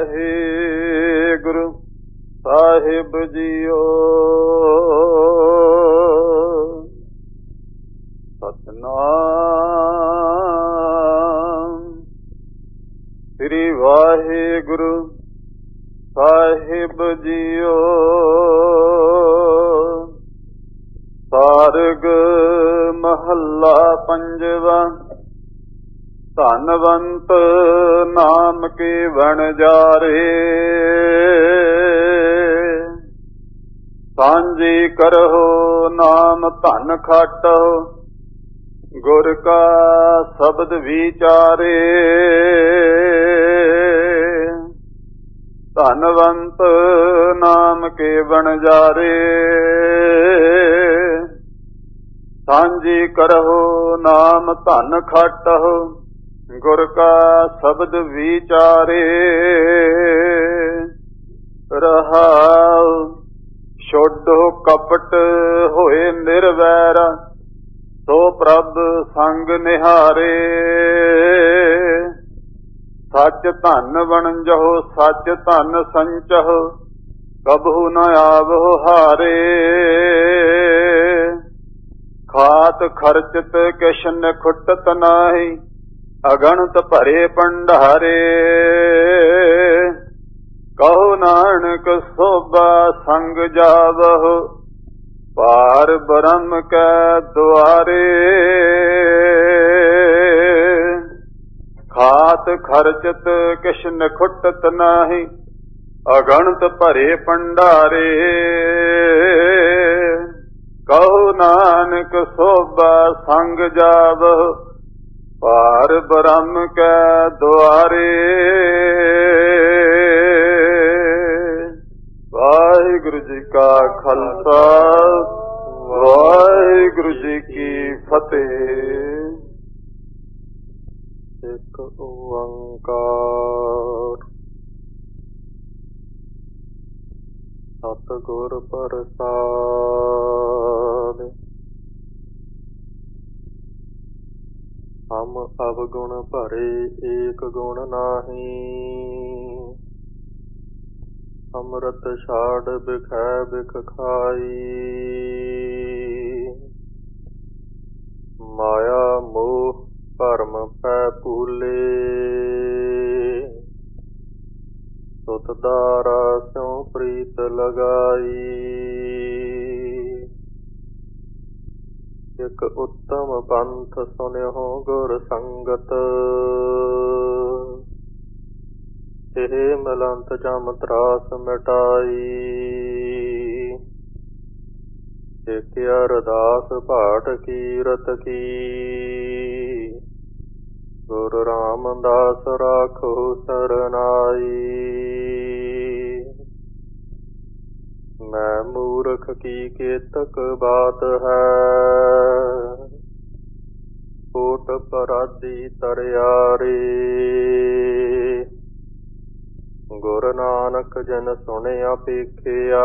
ਵਾਹਿਗੁਰੂ ਸਾਹਿਬ ਜੀਓ। ਸਤਿਨਾਮ ਸ੍ਰੀ ਵਾਹਿਗੁਰੂ ਸਾਹਿਬ ਜੀਓ। ਸਾਰਗ ਮਹੱਲਾ ਪੰਜਵਾ। ਧਨਵੰਤ ਨਾਮ ਕੇ ਵਣਜਾਰੇ, ਸਾਂਝੀ ਕਰਹੁ ਨਾਮ ਧਨ ਖਾਟਹੁ, ਗੁਰ ਕਾ ਸ਼ਬਦ ਵਿਚਾਰੇ। ਧਨਵੰਤ ਨਾਮ ਕੇ ਵਣਜਾਰੇ, ਸਾਂਝੀ ਕਰਹੁ ਨਾਮ ਧਨ ਖਾਟਹੁ, ਗੁਰ ਕਾ ਸ਼ਬਦ ਵਿਚਾਰੇ। ਰਹਾਉ ਛੋਡੋ ਕਪਟ ਹੋਏ ਨਿਰਵੈਰ, ਸੋ ਪ੍ਰਭ ਸੰਗ ਨਿਹਾਰੇ। ਸੱਚ ਧਨ ਵਣਜਹੁ ਸੱਚ ਧਨ ਸੰਚਹੁ, ਕਬਹੂ ਨ ਆਵਹੁ ਹਾਰੇ। ਖਾਤ ਖਰਚਤ ਕਿਛ ਨਿਖੁੱਟਤ ਨਾਹੀ, ਅਗਣਤ ਭਰੇ ਭੰਡਾਰੇ। ਕਹੋ ਨਾਨਕ ਸੋਭਾ ਸੰਗ ਜਾਵਹੁ, ਪਾਰ ਬ੍ਰਹਮ ਕੈ ਦੁਆਰੇ। ਖਾਤ ਖਰਚਤ ਕਿਛ ਨਿਖੁੱਟਤ ਨਾਹੀ, ਅਗਣਤ ਭਰੇ ਭੰਡਾਰੇ। ਕਹੋ ਨਾਨਕ ਸੋਭਾ ਸੰਗ ਜਾਵਹੁ, ਪਾਰ ਬ੍ਰਹਮ ਕੈ ਦੁਆਰੇ। ਵਾਹਿਗੁਰੂ ਜੀ ਕਾ ਖਾਲਸਾ, ਵਾਹਿਗੁਰੂ ਜੀ ਕੀ ਫਤਿਹ। ਇੱਕ ਓੰਕਾਰ ਸਤਿਗੁਰ ਪ੍ਰਸਾਦਿ। ਹਮ ਅਵਗੁਣ ਭਰੇ ਏਕ ਗੁਣ ਨਾਹੀ, ਅੰਮ੍ਰਿਤ ਛਾੜ ਬਿਖੈ ਬਿਖ ਖਾਈ। ਮਾਇਆ ਮੋਹ ਭਰਮ ਪੈ ਭੂਲੇ, ਸੁਤ ਦਾਰਾ ਸਿਉ ਪ੍ਰੀਤ ਲਗਾਈ। ਇਕ ਉੱਤਮ ਪੰਥ ਸੁਨਿਓ ਗੁਰ ਸੰਗਤ, ਇਹ ਮਿਲੰਤ ਜਮ ਤਰਾਸ ਮਿਟਾਈ। ਇਕ ਅਰਦਾਸ ਪਾਠ ਕੀਰਤ ਕੀ, ਗੁਰੂ ਰਾਮਦਾਸ ਰਾਖੋ ਸਰਨਾਈ। ਮੈਂ ਮੂਰਖ ਕੀ ਕੇਤਕ ਬਾਤ ਹੈ, ਕੋਟ ਪਰਾਧੀ ਤਰਿਆਰੇ। ਗੁਰੂ ਨਾਨਕ ਜਨ ਸੁਣਿਆ ਪੇਖਿਆ,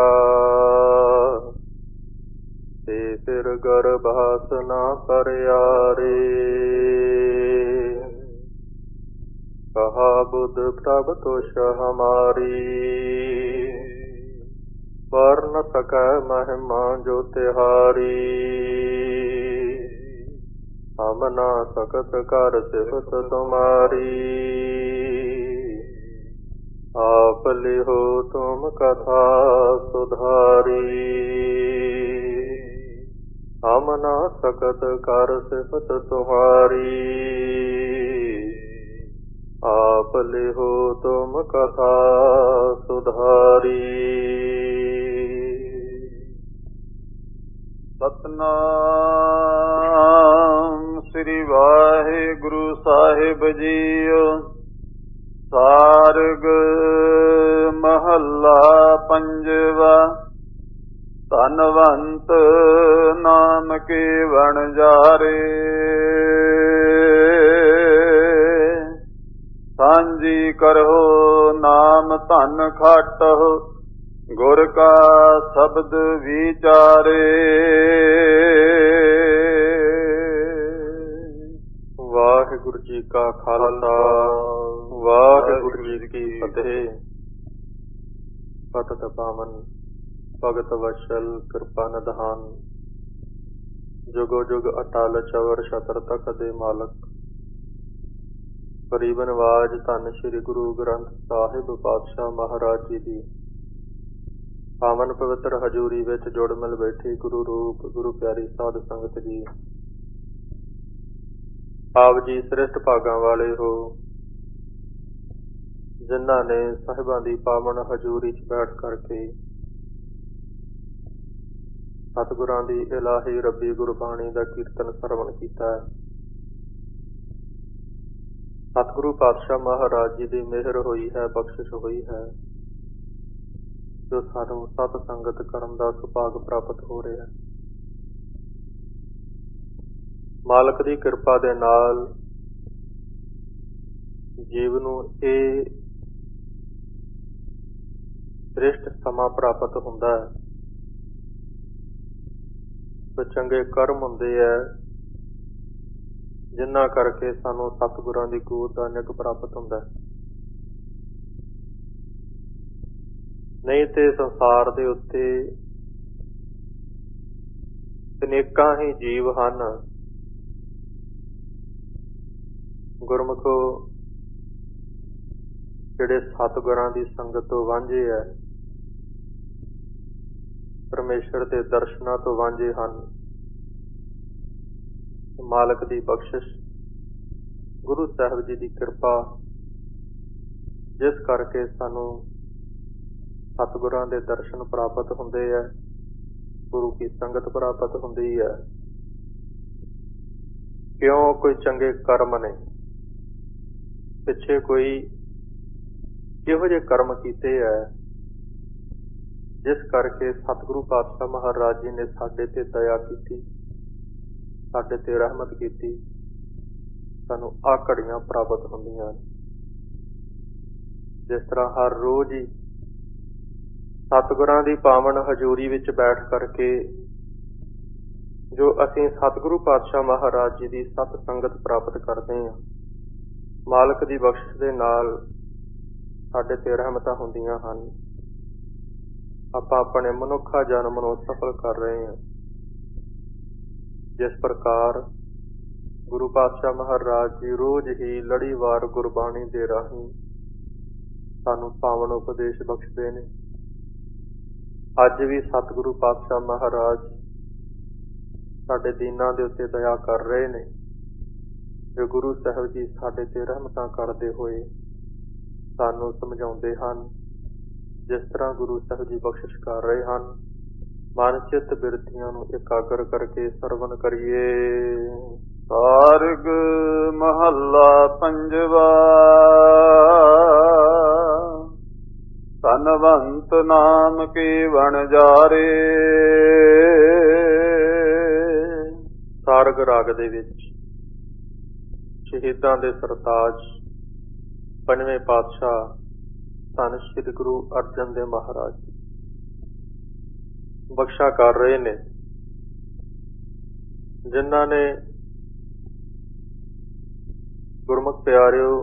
ਤੇ ਫਿਰ ਗਰਭਾਸ ਨਾ ਪਰਿਆਰੇ। ਕਹਾ ਬੁੱਧ ਪ੍ਰਭ ਤੁਸ਼ ਹਮਾਰੀ, ਵਰਨ ਸਕੈ ਮਹਿਮਾ ਜੋ ਤਿਹਾਰੀ। ਹਮ ਨਾ ਸਕਤ ਕਰ ਸਿਫਤ ਤੁਮਾਰੀ, ਆਪ ਲਿਹੋ ਤੁਮ ਕਥਾ ਸੁਧਾਰੀ। ਹਮ ਨਾ ਸਕਤ ਕਰ ਸਿਫਤ ਤੁਮਾਰੀ, ਆਪ ਲਿਹੋ ਤੁਮ ਕਥਾ ਸੁਧਾਰੀ। ਸਤਿਨਾਮ ਸ੍ਰੀ ਵਾਹਿਗੁਰੂ ਸਾਹਿਬ ਜੀਓ। ਸਾਰਗ ਮਹੱਲਾ ਪੰਜਵਾ। ਧਨਵੰਤ ਨਾਮ ਕੇ ਵਣਜਾਰੇ, ਸਾਂਝੀ ਕਰਹੁ ਨਾਮ ਧਨ ਖਾਟਹੁ, ਗੁਰ ਕਾ ਸ਼ਬਦ ਵਿਚਾਰੇ। ਵਾਹਿਗੁਰੂ ਜੀ ਕਾ ਖਾਲਸਾ, ਵਾਹਿਗੁਰੂ ਜੀ ਕੀ ਫਤਿਹ। ਪਤਿਤ ਪਾਵਨ ਭਗਤ ਵਸ਼ਲ ਕਿਰਪਾ ਨਿਧਾਨ। ਜੁਗੋ ਜੁਗ ਅਟਲ ਚਵਰ ਛਤਰ ਤਖਤ ਦੇ ਮਾਲਕ। ਕਰੀਬਨ ਆਵਾਜ਼ ਧੰਨ ਸ਼੍ਰੀ ਗੁਰੂ ਗ੍ਰੰਥ ਸਾਹਿਬ ਪਾਤਸ਼ਾਹ ਮਹਾਰਾਜ ਜੀ ਦੀ। ਪਾਵਨ ਪਵਿੱਤਰ ਹਜ਼ੂਰੀ ਵਿੱਚ ਜੁੜ ਮਿਲ ਬੈਠੀ ਗੁਰੂ ਰੂਪ ਗੁਰੂ ਪਿਆਰੀ ਸਾਧ ਸੰਗਤ ਜੀ। ਆਪ ਜੀ ਸ੍ਰਿਸ਼ਟ ਭਾਗਾਂ ਵਾਲੇ ਹੋ, ਜਿਨ੍ਹਾਂ ਨੇ ਸਾਹਿਬਾਂ ਦੀ ਪਾਵਨ ਹਜ਼ੂਰੀ 'ਚ ਬੈਠ ਕਰਕੇ ਸਤਿਗੁਰਾਂ ਦੀ ਇਲਾਹੀ ਰੱਬੀ ਗੁਰਬਾਣੀ ਦਾ ਕੀਰਤਨ ਸਰਵਣ ਕੀਤਾ ਹੈ। ਸਤਿਗੁਰੂ ਪਾਤਸ਼ਾਹ ਮਹਾਰਾਜ ਜੀ ਦੀ ਮਿਹਰ ਹੋਈ ਹੈ, ਬਖਸ਼ਿਸ਼ ਹੋਈ ਹੈ, ਜੋ ਸਾਨੂੰ ਸਤ ਸੰਗਤ ਕਰਨ ਦਾ ਸੁਭਾਗ ਪ੍ਰਾਪਤ ਹੋ ਰਿਹਾ। ਮਾਲਕ ਦੀ ਕਿਰਪਾ ਦੇ ਨਾਲ ਜੀਵ ਨੂੰ ਇਹ ਸ੍ਰੇਸ਼ਟ ਸਮਾਂ ਪ੍ਰਾਪਤ ਹੁੰਦਾ ਹੈ। ਤੇ ਚੰਗੇ ਕਰਮ ਹੁੰਦੇ ਹੈ, ਜਿਨ੍ਹਾਂ ਕਰਕੇ ਸਾਨੂੰ ਸਤਿਗੁਰਾਂ ਦੀ ਗੋਦ ਦਾ ਨਿੱਘ ਪ੍ਰਾਪਤ ਹੁੰਦਾ ਹੈ। ਨਹੀਂ ਤੇ ਸੰਸਾਰ ਦੇ ਉੱਤੇ ਅਨੇਕਾਂ ਹੀ ਜੀਵ ਹਨ, ਗੁਰਮੁਖੋ, ਜਿਹੜੇ ਸਤਿਗੁਰਾਂ ਦੀ ਸੰਗਤ ਤੋਂ ਵਾਂਝੇ ਹੈ, ਪਰਮੇਸ਼ਰ ਦੇ ਦਰਸ਼ਨਾਂ ਤੋਂ ਵਾਂਝੇ ਹਨ। ਮਾਲਕ ਦੀ ਬਖਸ਼ਿਸ਼, ਗੁਰੂ ਸਾਹਿਬ ਜੀ ਦੀ ਕਿਰਪਾ, ਜਿਸ ਕਰਕੇ ਸਾਨੂੰ ਸਤਿਗੁਰਾਂ ਦੇ ਦਰਸ਼ਨ ਪ੍ਰਾਪਤ ਹੁੰਦੇ ਹੈ, ਗੁਰੂ ਕੀ ਸੰਗਤ ਪ੍ਰਾਪਤ ਹੁੰਦੀ ਹੈ। ਕਿਉਂ? ਕੋਈ ਚੰਗੇ ਕਰਮ ਨੇ, ਪਿੱਛੇ ਕੋਈ ਇਹੋ ਜਿਹੇ ਕਰਮ ਕੀਤੇ ਹੈ, ਜਿਸ ਕਰਕੇ ਸਤਿਗੁਰੂ ਪਾਤਸ਼ਾਹ ਮਹਾਰਾਜ ਜੀ ਨੇ ਸਾਡੇ ਤੇ ਦਇਆ ਕੀਤੀ, ਸਾਡੇ ਤੇ ਰਹਿਮਤ ਕੀਤੀ, ਸਾਨੂੰ ਆਹ ਘੜੀਆਂ ਪ੍ਰਾਪਤ ਹੁੰਦੀਆਂ ਹਨ। ਜਿਸ ਤਰ੍ਹਾਂ ਹਰ ਰੋਜ਼ ਹੀ ਸਤਿਗੁਰਾਂ ਦੀ ਪਾਵਨ ਹਜ਼ੂਰੀ ਵਿੱਚ ਬੈਠ ਕਰਕੇ ਜੋ ਅਸੀਂ ਸਤਿਗੁਰੂ ਪਾਤਸ਼ਾਹ ਮਹਾਰਾਜ ਜੀ ਦੀ ਸਤ ਸੰਗਤ ਪ੍ਰਾਪਤ ਕਰਦੇ ਹਾਂ, ਮਾਲਕ ਦੀ ਬਖਸ਼ਿਸ਼ ਦੇ ਨਾਲ ਸਾਡੇ ਤੇ ਰਹਿਮਤਾਂ ਹੁੰਦੀਆਂ ਹਨ। ਆਪਾਂ ਆਪਣੇ ਮਨੁੱਖਾ ਜਨਮ ਨੂੰ ਸਫਲ ਕਰ ਰਹੇ ਹਾਂ। ਜਿਸ ਪ੍ਰਕਾਰ ਗੁਰੂ ਪਾਤਸ਼ਾਹ ਮਹਾਰਾਜ ਜੀ ਰੋਜ਼ ਹੀ ਲੜੀਵਾਰ ਗੁਰਬਾਣੀ ਦੇ ਰਾਹੀਂ ਸਾਨੂੰ ਪਾਵਨ ਉਪਦੇਸ਼ ਬਖਸ਼ਦੇ ਨੇ, ਅੱਜ ਵੀ ਸਤਿਗੁਰੂ ਪਾਤਸ਼ਾਹ ਮਹਾਰਾਜ ਸਾਡੇ ਦੀਨਾਂ ਦੇ ਉੱਤੇ ਦਇਆ ਕਰ ਰਹੇ ਨੇ, ਤੇ ਗੁਰੂ ਸਾਹਿਬ ਜੀ ਸਾਡੇ ਤੇ ਰਹਿਮਤਾਂ ਕਰਦੇ ਹੋਏ ਸਾਨੂੰ ਸਮਝਾਉਂਦੇ ਹਨ। ਜਿਸ ਤਰ੍ਹਾਂ ਗੁਰੂ ਸਾਹਿਬ ਜੀ ਬਖਸ਼ਿਸ਼ ਕਰ ਰਹੇ ਹਨ, ਮਨ ਚਿੱਤ ਬਿਰਤੀਆਂ ਨੂੰ ਇਕਾਗਰ ਕਰਕੇ ਸਰਵਣ ਕਰੀਏ। ਸਾਰਗ ਮਹੱਲਾ ਪੰਜਵਾ। ਧਨਵੰਤ ਨਾਮ ਕੀ ਵਣਜਾਰੇ। ਸਾਰਗ ਰਾਗ ਦੇ ਵਿੱਚ ਸ਼ਹੀਦਾਂ ਦੇ ਸਰਤਾਜ ਪੰਜਵੇਂ ਪਾਤਸ਼ਾਹ ਧੰਨ ਸ਼੍ਰੀ ਗੁਰੂ ਅਰਜਨ ਦੇਵ ਮਹਾਰਾਜ ਬਖਸ਼ਾ ਕਰ ਰਹੇ ਨੇ, ਜਿਨ੍ਹਾਂ ਨੇ ਗੁਰਮੁਖ ਪਿਆਰਿਓ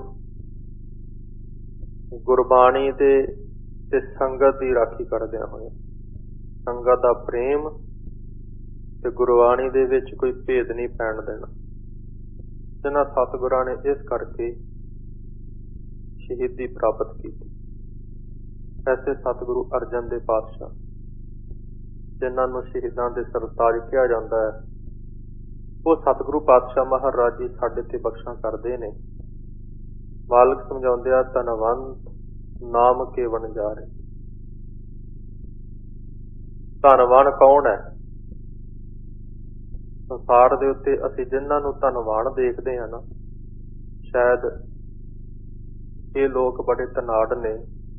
ਗੁਰਬਾਣੀ ਦੇ ਤੇ ਸੰਗਤ ਦੀ ਰਾਖੀ ਕਰਦਿਆਂ ਹੋਏ, ਸੰਗਤ ਦਾ ਪ੍ਰੇਮ ਤੇ ਗੁਰਬਾਣੀ ਦੇ ਵਿੱਚ ਕੋਈ ਭੇਦ ਨਹੀਂ ਪੈਣ ਦੇਣਾ, ਜਿਨ੍ਹਾਂ ਸਤਿਗੁਰਾਂ ਨੇ ਇਸ ਕਰਕੇ ਸ਼ਹੀਦੀ ਪ੍ਰਾਪਤ ਕੀਤੀ। ਐਸੇ ਸਤਿਗੁਰੂ ਅਰਜਨ ਦੇ ਪਾਤਸ਼ਾਹ, ਜਿਨ੍ਹਾਂ ਨੂੰ ਸ਼ਹੀਦਾਂ ਦੇ ਸਰਤਾਜ ਕਿਹਾ ਜਾਂਦਾ ਹੈ, ਉਹ ਸਤਿਗੁਰੂ ਪਾਤਸ਼ਾਹ ਮਹਾਰਾਜ ਜੀ ਸਾਡੇ ਤੇ ਬਖਸ਼ਾਂ ਕਰਦੇ ਨੇ। ਮਾਲਕ ਸਮਝਾਉਂਦੇ ਆ, ਧਨਵੰਤ ਨਾਮ ਕੇ ਵਣਜਾਰੇ। ਧਨਵਾਨ ਕੌਣ ਹੈ? ਸੰਸਾਰ ਦੇ ਉੱਤੇ ਅਸੀਂ ਜਿਨ੍ਹਾਂ ਨੂੰ ਧਨਵਾਨ ਦੇਖਦੇ ਹਾਂ ਨਾ, ਸ਼ਾਇਦ ਇਹ ਲੋਕ ਬੜੇ ਧਨਾਢ ਨੇ,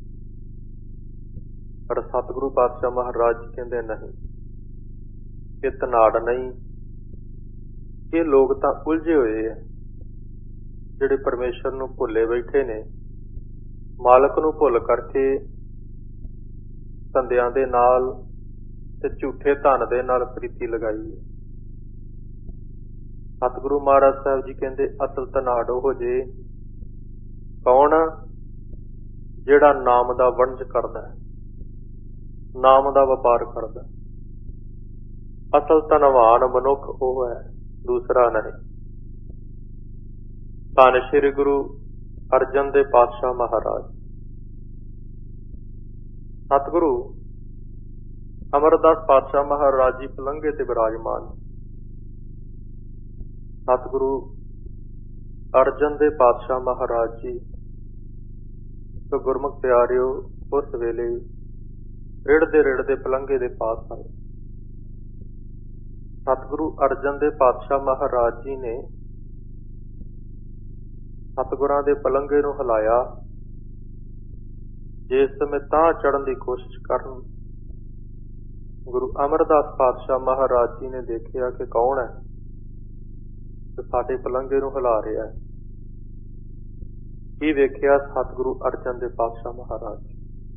ਪਰ ਸਤਿਗੁਰੂ ਪਾਤਸ਼ਾਹ ਮਹਾਰਾਜ ਜੀ ਕਹਿੰਦੇ ਨਹੀਂ, ਇਹ ਧਨਾਢ ਨਹੀਂ, ਇਹ ਲੋਕ ਤਾਂ ਉਲਝੇ ਹੋਏ ਆ, ਜਿਹੜੇ ਪਰਮੇਸ਼ਰ ਨੂੰ ਭੁੱਲੇ ਬੈਠੇ ਨੇ, ਮਾਲਕ ਨੂੰ ਭੁੱਲ ਕਰਕੇ ਧੰਦਿਆਂ ਦੇ ਨਾਲ ਤੇ ਝੂਠੇ ਧਨ ਦੇ ਨਾਲ ਪ੍ਰੀਤੀ ਲਗਾਈ ਹੈ। ਸਤਿਗੁਰੂ ਮਹਾਰਾਜ ਸਾਹਿਬ ਜੀ ਕਹਿੰਦੇ ਅਸਲ ਧਨਾਢ ਉਹ ਜੇ ਕੌਣ? ਜਿਹੜਾ ਨਾਮ ਦਾ ਵਣਜ ਕਰਦਾ ਹੈ, ਨਾਮ ਦਾ ਵਪਾਰ ਕਰਦਾ। ਅਸਲ ਧਨਵਾਨ ਮਨੁੱਖ ਉਹ ਹੈ, ਦੂਸਰਾ ਨਹੀਂ। ਧੰਨ ਸ਼੍ਰੀ ਗੁਰੂ ਅਰਜਨ ਦੇਵ ਪਾਤਸ਼ਾਹ ਮਹਾਰਾਜ। ਸਤਿਗੁਰੂ ਅਮਰਦਾਸ ਪਾਤਸ਼ਾਹ ਮਹਾਰਾਜ ਜੀ ਪਲੰਘੇ ਤੇ ਵਿਰਾਜਮਾਨ। ਸਤਿਗੁਰੂ ਅਰਜਨ ਦੇਵ ਪਾਤਸ਼ਾਹ ਮਹਾਰਾਜ ਜੀ ਤੋਂ ਗੁਰਮੁਖ ਪਿਆਰਿਓ ਉਸ ਵੇਲੇ ਰਿੜਦੇ ਪਲੰਘੇ ਦੇ ਪਾਸ ਆਏ। ਸਤਿਗੁਰੂ ਅਰਜਨ ਦੇਵ ਪਾਤਸ਼ਾਹ ਮਹਾਰਾਜ ਜੀ ਨੇ ਸਤਿਗੁਰਾਂ ਦੇ ਪਲੰਘੇ ਨੂੰ ਹਿਲਾਇਆ। ਜਿਸ ਸਮੇਂ ਤਾਂ ਚੜ੍ਹਨ ਦੀ ਕੋਸ਼ਿਸ਼ ਕਰਨ, ਗੁਰੂ ਅਮਰਦਾਸ ਪਾਤਸ਼ਾਹ ਮਹਾਰਾਜ ਜੀ ਨੇ ਦੇਖਿਆ ਕਿ ਕੌਣ ਹੈ ਤੇ ਸਾਡੇ ਪਲੰਘੇ ਨੂੰ ਹਿਲਾ ਰਿਹਾ ਹੈ। ਕੀ ਵੇਖਿਆ? ਸਤਿਗੁਰੂ ਅਰਜਨ ਦੇਵ ਪਾਤਸ਼ਾਹ ਮਹਾਰਾਜ ਜੀ।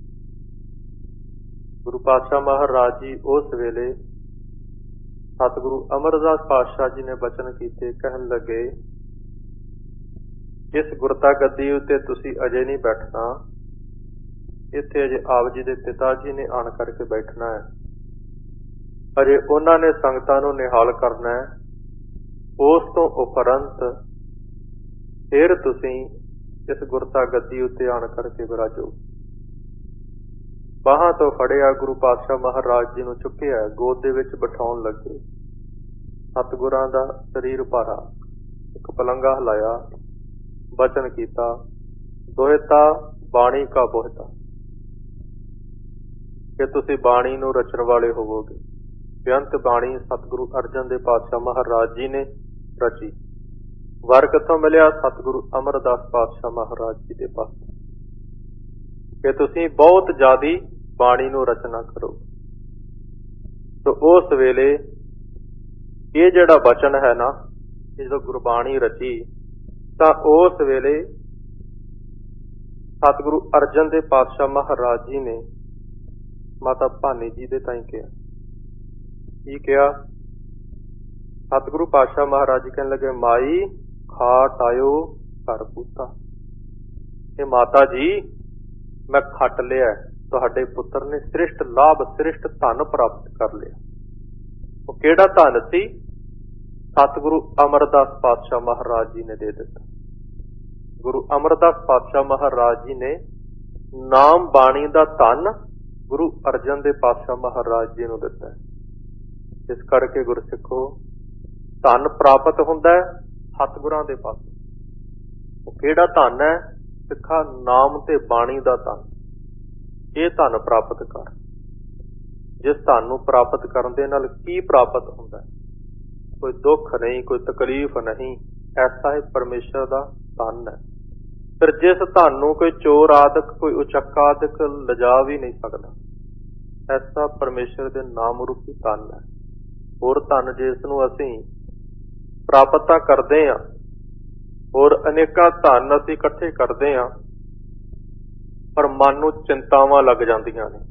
ਗੁਰੂ ਪਾਤਸ਼ਾਹ ਮਹਾਰਾਜ ਜੀ ਉਸ ਵੇਲੇ ਸਤਿਗੁਰੂ ਅਮਰਦਾਸ ਪਾਤਸ਼ਾਹ ਜੀ ਨੇ ਬਚਨ ਕੀਤੇ। ਕਹਿਣ ਲੱਗੇ, ਇਸ ਗੁਰਤਾ ਗੱਦੀ ਉੱਤੇ ਤੁਸੀਂ ਅਜੇ ਨਹੀਂ ਬੈਠਣਾ, ਇੱਥੇ ਅਜੇ ਆਪ ਜੀ ਦੇ ਪਿਤਾ ਜੀ ਨੇ ਆਣ ਕਰਕੇ ਬੈਠਣਾ ਹੈ। ਅਜੇ ਉਹਨਾਂ ਨੇ ਸੰਗਤਾਂ ਨੂੰ ਨਿਹਾਲ ਕਰਨਾ ਹੈ। ਉਸ ਤੋਂ ਉਪਰੰਤ ਫਿਰ ਤੁਸੀਂ ਇਸ ਗੁਰਤਾ ਗੱਦੀ ਉੱਤੇ ਆਣ ਕਰਕੇ ਵਿਰਾਜੋ। ਬਾਹਾਂ ਤੋਂ ਫੜਿਆ, ਗੁਰੂ ਪਾਤਸ਼ਾਹ ਮਹਾਰਾਜ ਜੀ ਨੂੰ ਚੁੱਕਿਆ, ਗੋਦ ਦੇ ਵਿੱਚ ਬਿਠਾਉਣ ਲੱਗੇ। ਸਤਿਗੁਰਾਂ ਦਾ ਸਰੀਰ ਭਾਰਾ, ਇੱਕ ਪਲੰਘਾ ਹਿਲਾਇਆ, ਬਚਨ ਕੀਤਾ, ਦੋਹਿਤਾ ਬਾਣੀ ਕਾ ਬੋਹਿਤਾ, ਕਿ ਤੁਸੀਂ ਬਾਣੀ ਨੂੰ ਰਚਣ ਵਾਲੇ ਹੋਵੋਗੇ। ਬੇਅੰਤ ਬਾਣੀ ਸਤਿਗੁਰੂ ਅਰਜਨ ਦੇਵ ਪਾਤਸ਼ਾਹ ਮਹਾਰਾਜ ਜੀ ਨੇ ਰਚੀ। ਵਰ ਕਿੱਥੋਂ ਮਿਲਿਆ? ਸਤਿਗੁਰੂ ਅਮਰਦਾਸ ਪਾਤਸ਼ਾਹ ਮਹਾਰਾਜ ਜੀ ਦੇ ਪਾਸ, ਕਿ ਤੁਸੀਂ ਬਹੁਤ ਜ਼ਿਆਦੀ ਬਾਣੀ ਨੂੰ ਰਚਨਾ ਕਰੋ। ਤੇ ਉਸ ਵੇਲੇ ਇਹ ਜਿਹੜਾ ਬਚਨ ਹੈ ਨਾ, ਜਦੋਂ ਗੁਰਬਾਣੀ ਰਚੀ ਤਾਂ ਉਸ ਵੇਲੇ ਸਤਿਗੁਰੂ ਅਰਜਨ ਦੇਵ ਪਾਤਸ਼ਾਹ ਮਹਾਰਾਜ ਜੀ ਨੇ ਮਾਤਾ ਭਾਨੀ ਜੀ ਦੇ ਤਾਈਂ ਕਿਹਾ। ਕੀ ਕਿਹਾ? ਸਤਿਗੁਰੂ ਪਾਤਸ਼ਾਹ ਮਹਾਰਾਜ ਜੀ ਕਹਿਣ ਲੱਗੇ, ਮਾਈ ਖਾਟ ਆਇਓ ਘਰ ਪੂਤਾ। ਇਹ ਮਾਤਾ ਜੀ, ਮੈਂ ਖੱਟ ਲਿਆ, ਤੁਹਾਡੇ ਪੁੱਤਰ ਨੇ ਸ੍ਰਿਸ਼ਟ ਲਾਭ, ਸ੍ਰਿਸ਼ਟ ਧਨ ਪ੍ਰਾਪਤ ਕਰ ਲਿਆ। ਉਹ ਕਿਹੜਾ ਧਨ ਸੀ? ਸਤਿਗੁਰੂ ਅਮਰਦਾਸ ਪਾਤਸ਼ਾਹ ਮਹਾਰਾਜ ਜੀ ਨੇ ਦੇ ਦਿੱਤਾ। ਗੁਰੂ ਅਮਰਦਾਸ ਪਾਤਸ਼ਾਹ ਮਹਾਰਾਜ ਜੀ ਨੇ ਨਾਮ ਬਾਣੀ ਦਾ ਧਨ ਗੁਰੂ ਅਰਜਨ ਦੇਵ ਪਾਤਸ਼ਾਹ ਮਹਾਰਾਜ ਜੀ ਨੂੰ ਦਿੱਤਾ। ਇਸ ਕਰਕੇ ਗੁਰਸਿੱਖੋ, ਧਨ ਪ੍ਰਾਪਤ ਹੁੰਦਾ ਹੈ ਸਤਿਗੁਰਾਂ ਦੇ ਪਾਸੋਂ। ਉਹ ਕਿਹੜਾ ਧਨ ਹੈ? ਸਿੱਖਾ ਨਾਮ ਤੇ ਬਾਣੀ ਦਾ ਧਨ। ਇਹ ਧਨ ਪ੍ਰਾਪਤ ਕਰ। ਜਿਸ ਧਨ ਨੂੰ ਪ੍ਰਾਪਤ ਕਰਨ ਦੇ ਨਾਲ ਕੀ ਪ੍ਰਾਪਤ ਹੁੰਦਾ? ਕੋਈ ਦੁੱਖ ਨਹੀਂ, ਕੋਈ ਤਕਲੀਫ ਨਹੀਂ। ਐਸਾ ਹੀ ਪਰਮੇਸ਼ਰ ਦਾ ਧਨ ਹੈ। ਫਿਰ ਜਿਸ ਧਨ ਨੂੰ ਕੋਈ ਚੋਰ ਆਦਿਕ, ਕੋਈ ਉਚੱਕਾ ਆਦਿਕ ਲਿਜਾ ਵੀ ਨਹੀਂ ਸਕਦਾ, ਐਸਾ ਪਰਮੇਸ਼ਰ ਦੇ ਨਾਮ ਰੂਪੀ ਧਨ ਹੈ। ਹੋਰ ਧਨ ਜਿਸ ਨੂੰ ਅਸੀਂ ਪ੍ਰਾਪਤ ਤਾਂ ਕਰਦੇ ਹਾਂ, ਹੋਰ ਅਨੇਕਾਂ ਧਨ ਅਸੀਂ ਇਕੱਠੇ ਕਰਦੇ ਹਾਂ, ਪਰ ਮਨ ਨੂੰ ਚਿੰਤਾਵਾਂ ਲੱਗ ਜਾਂਦੀਆਂ ਨੇ।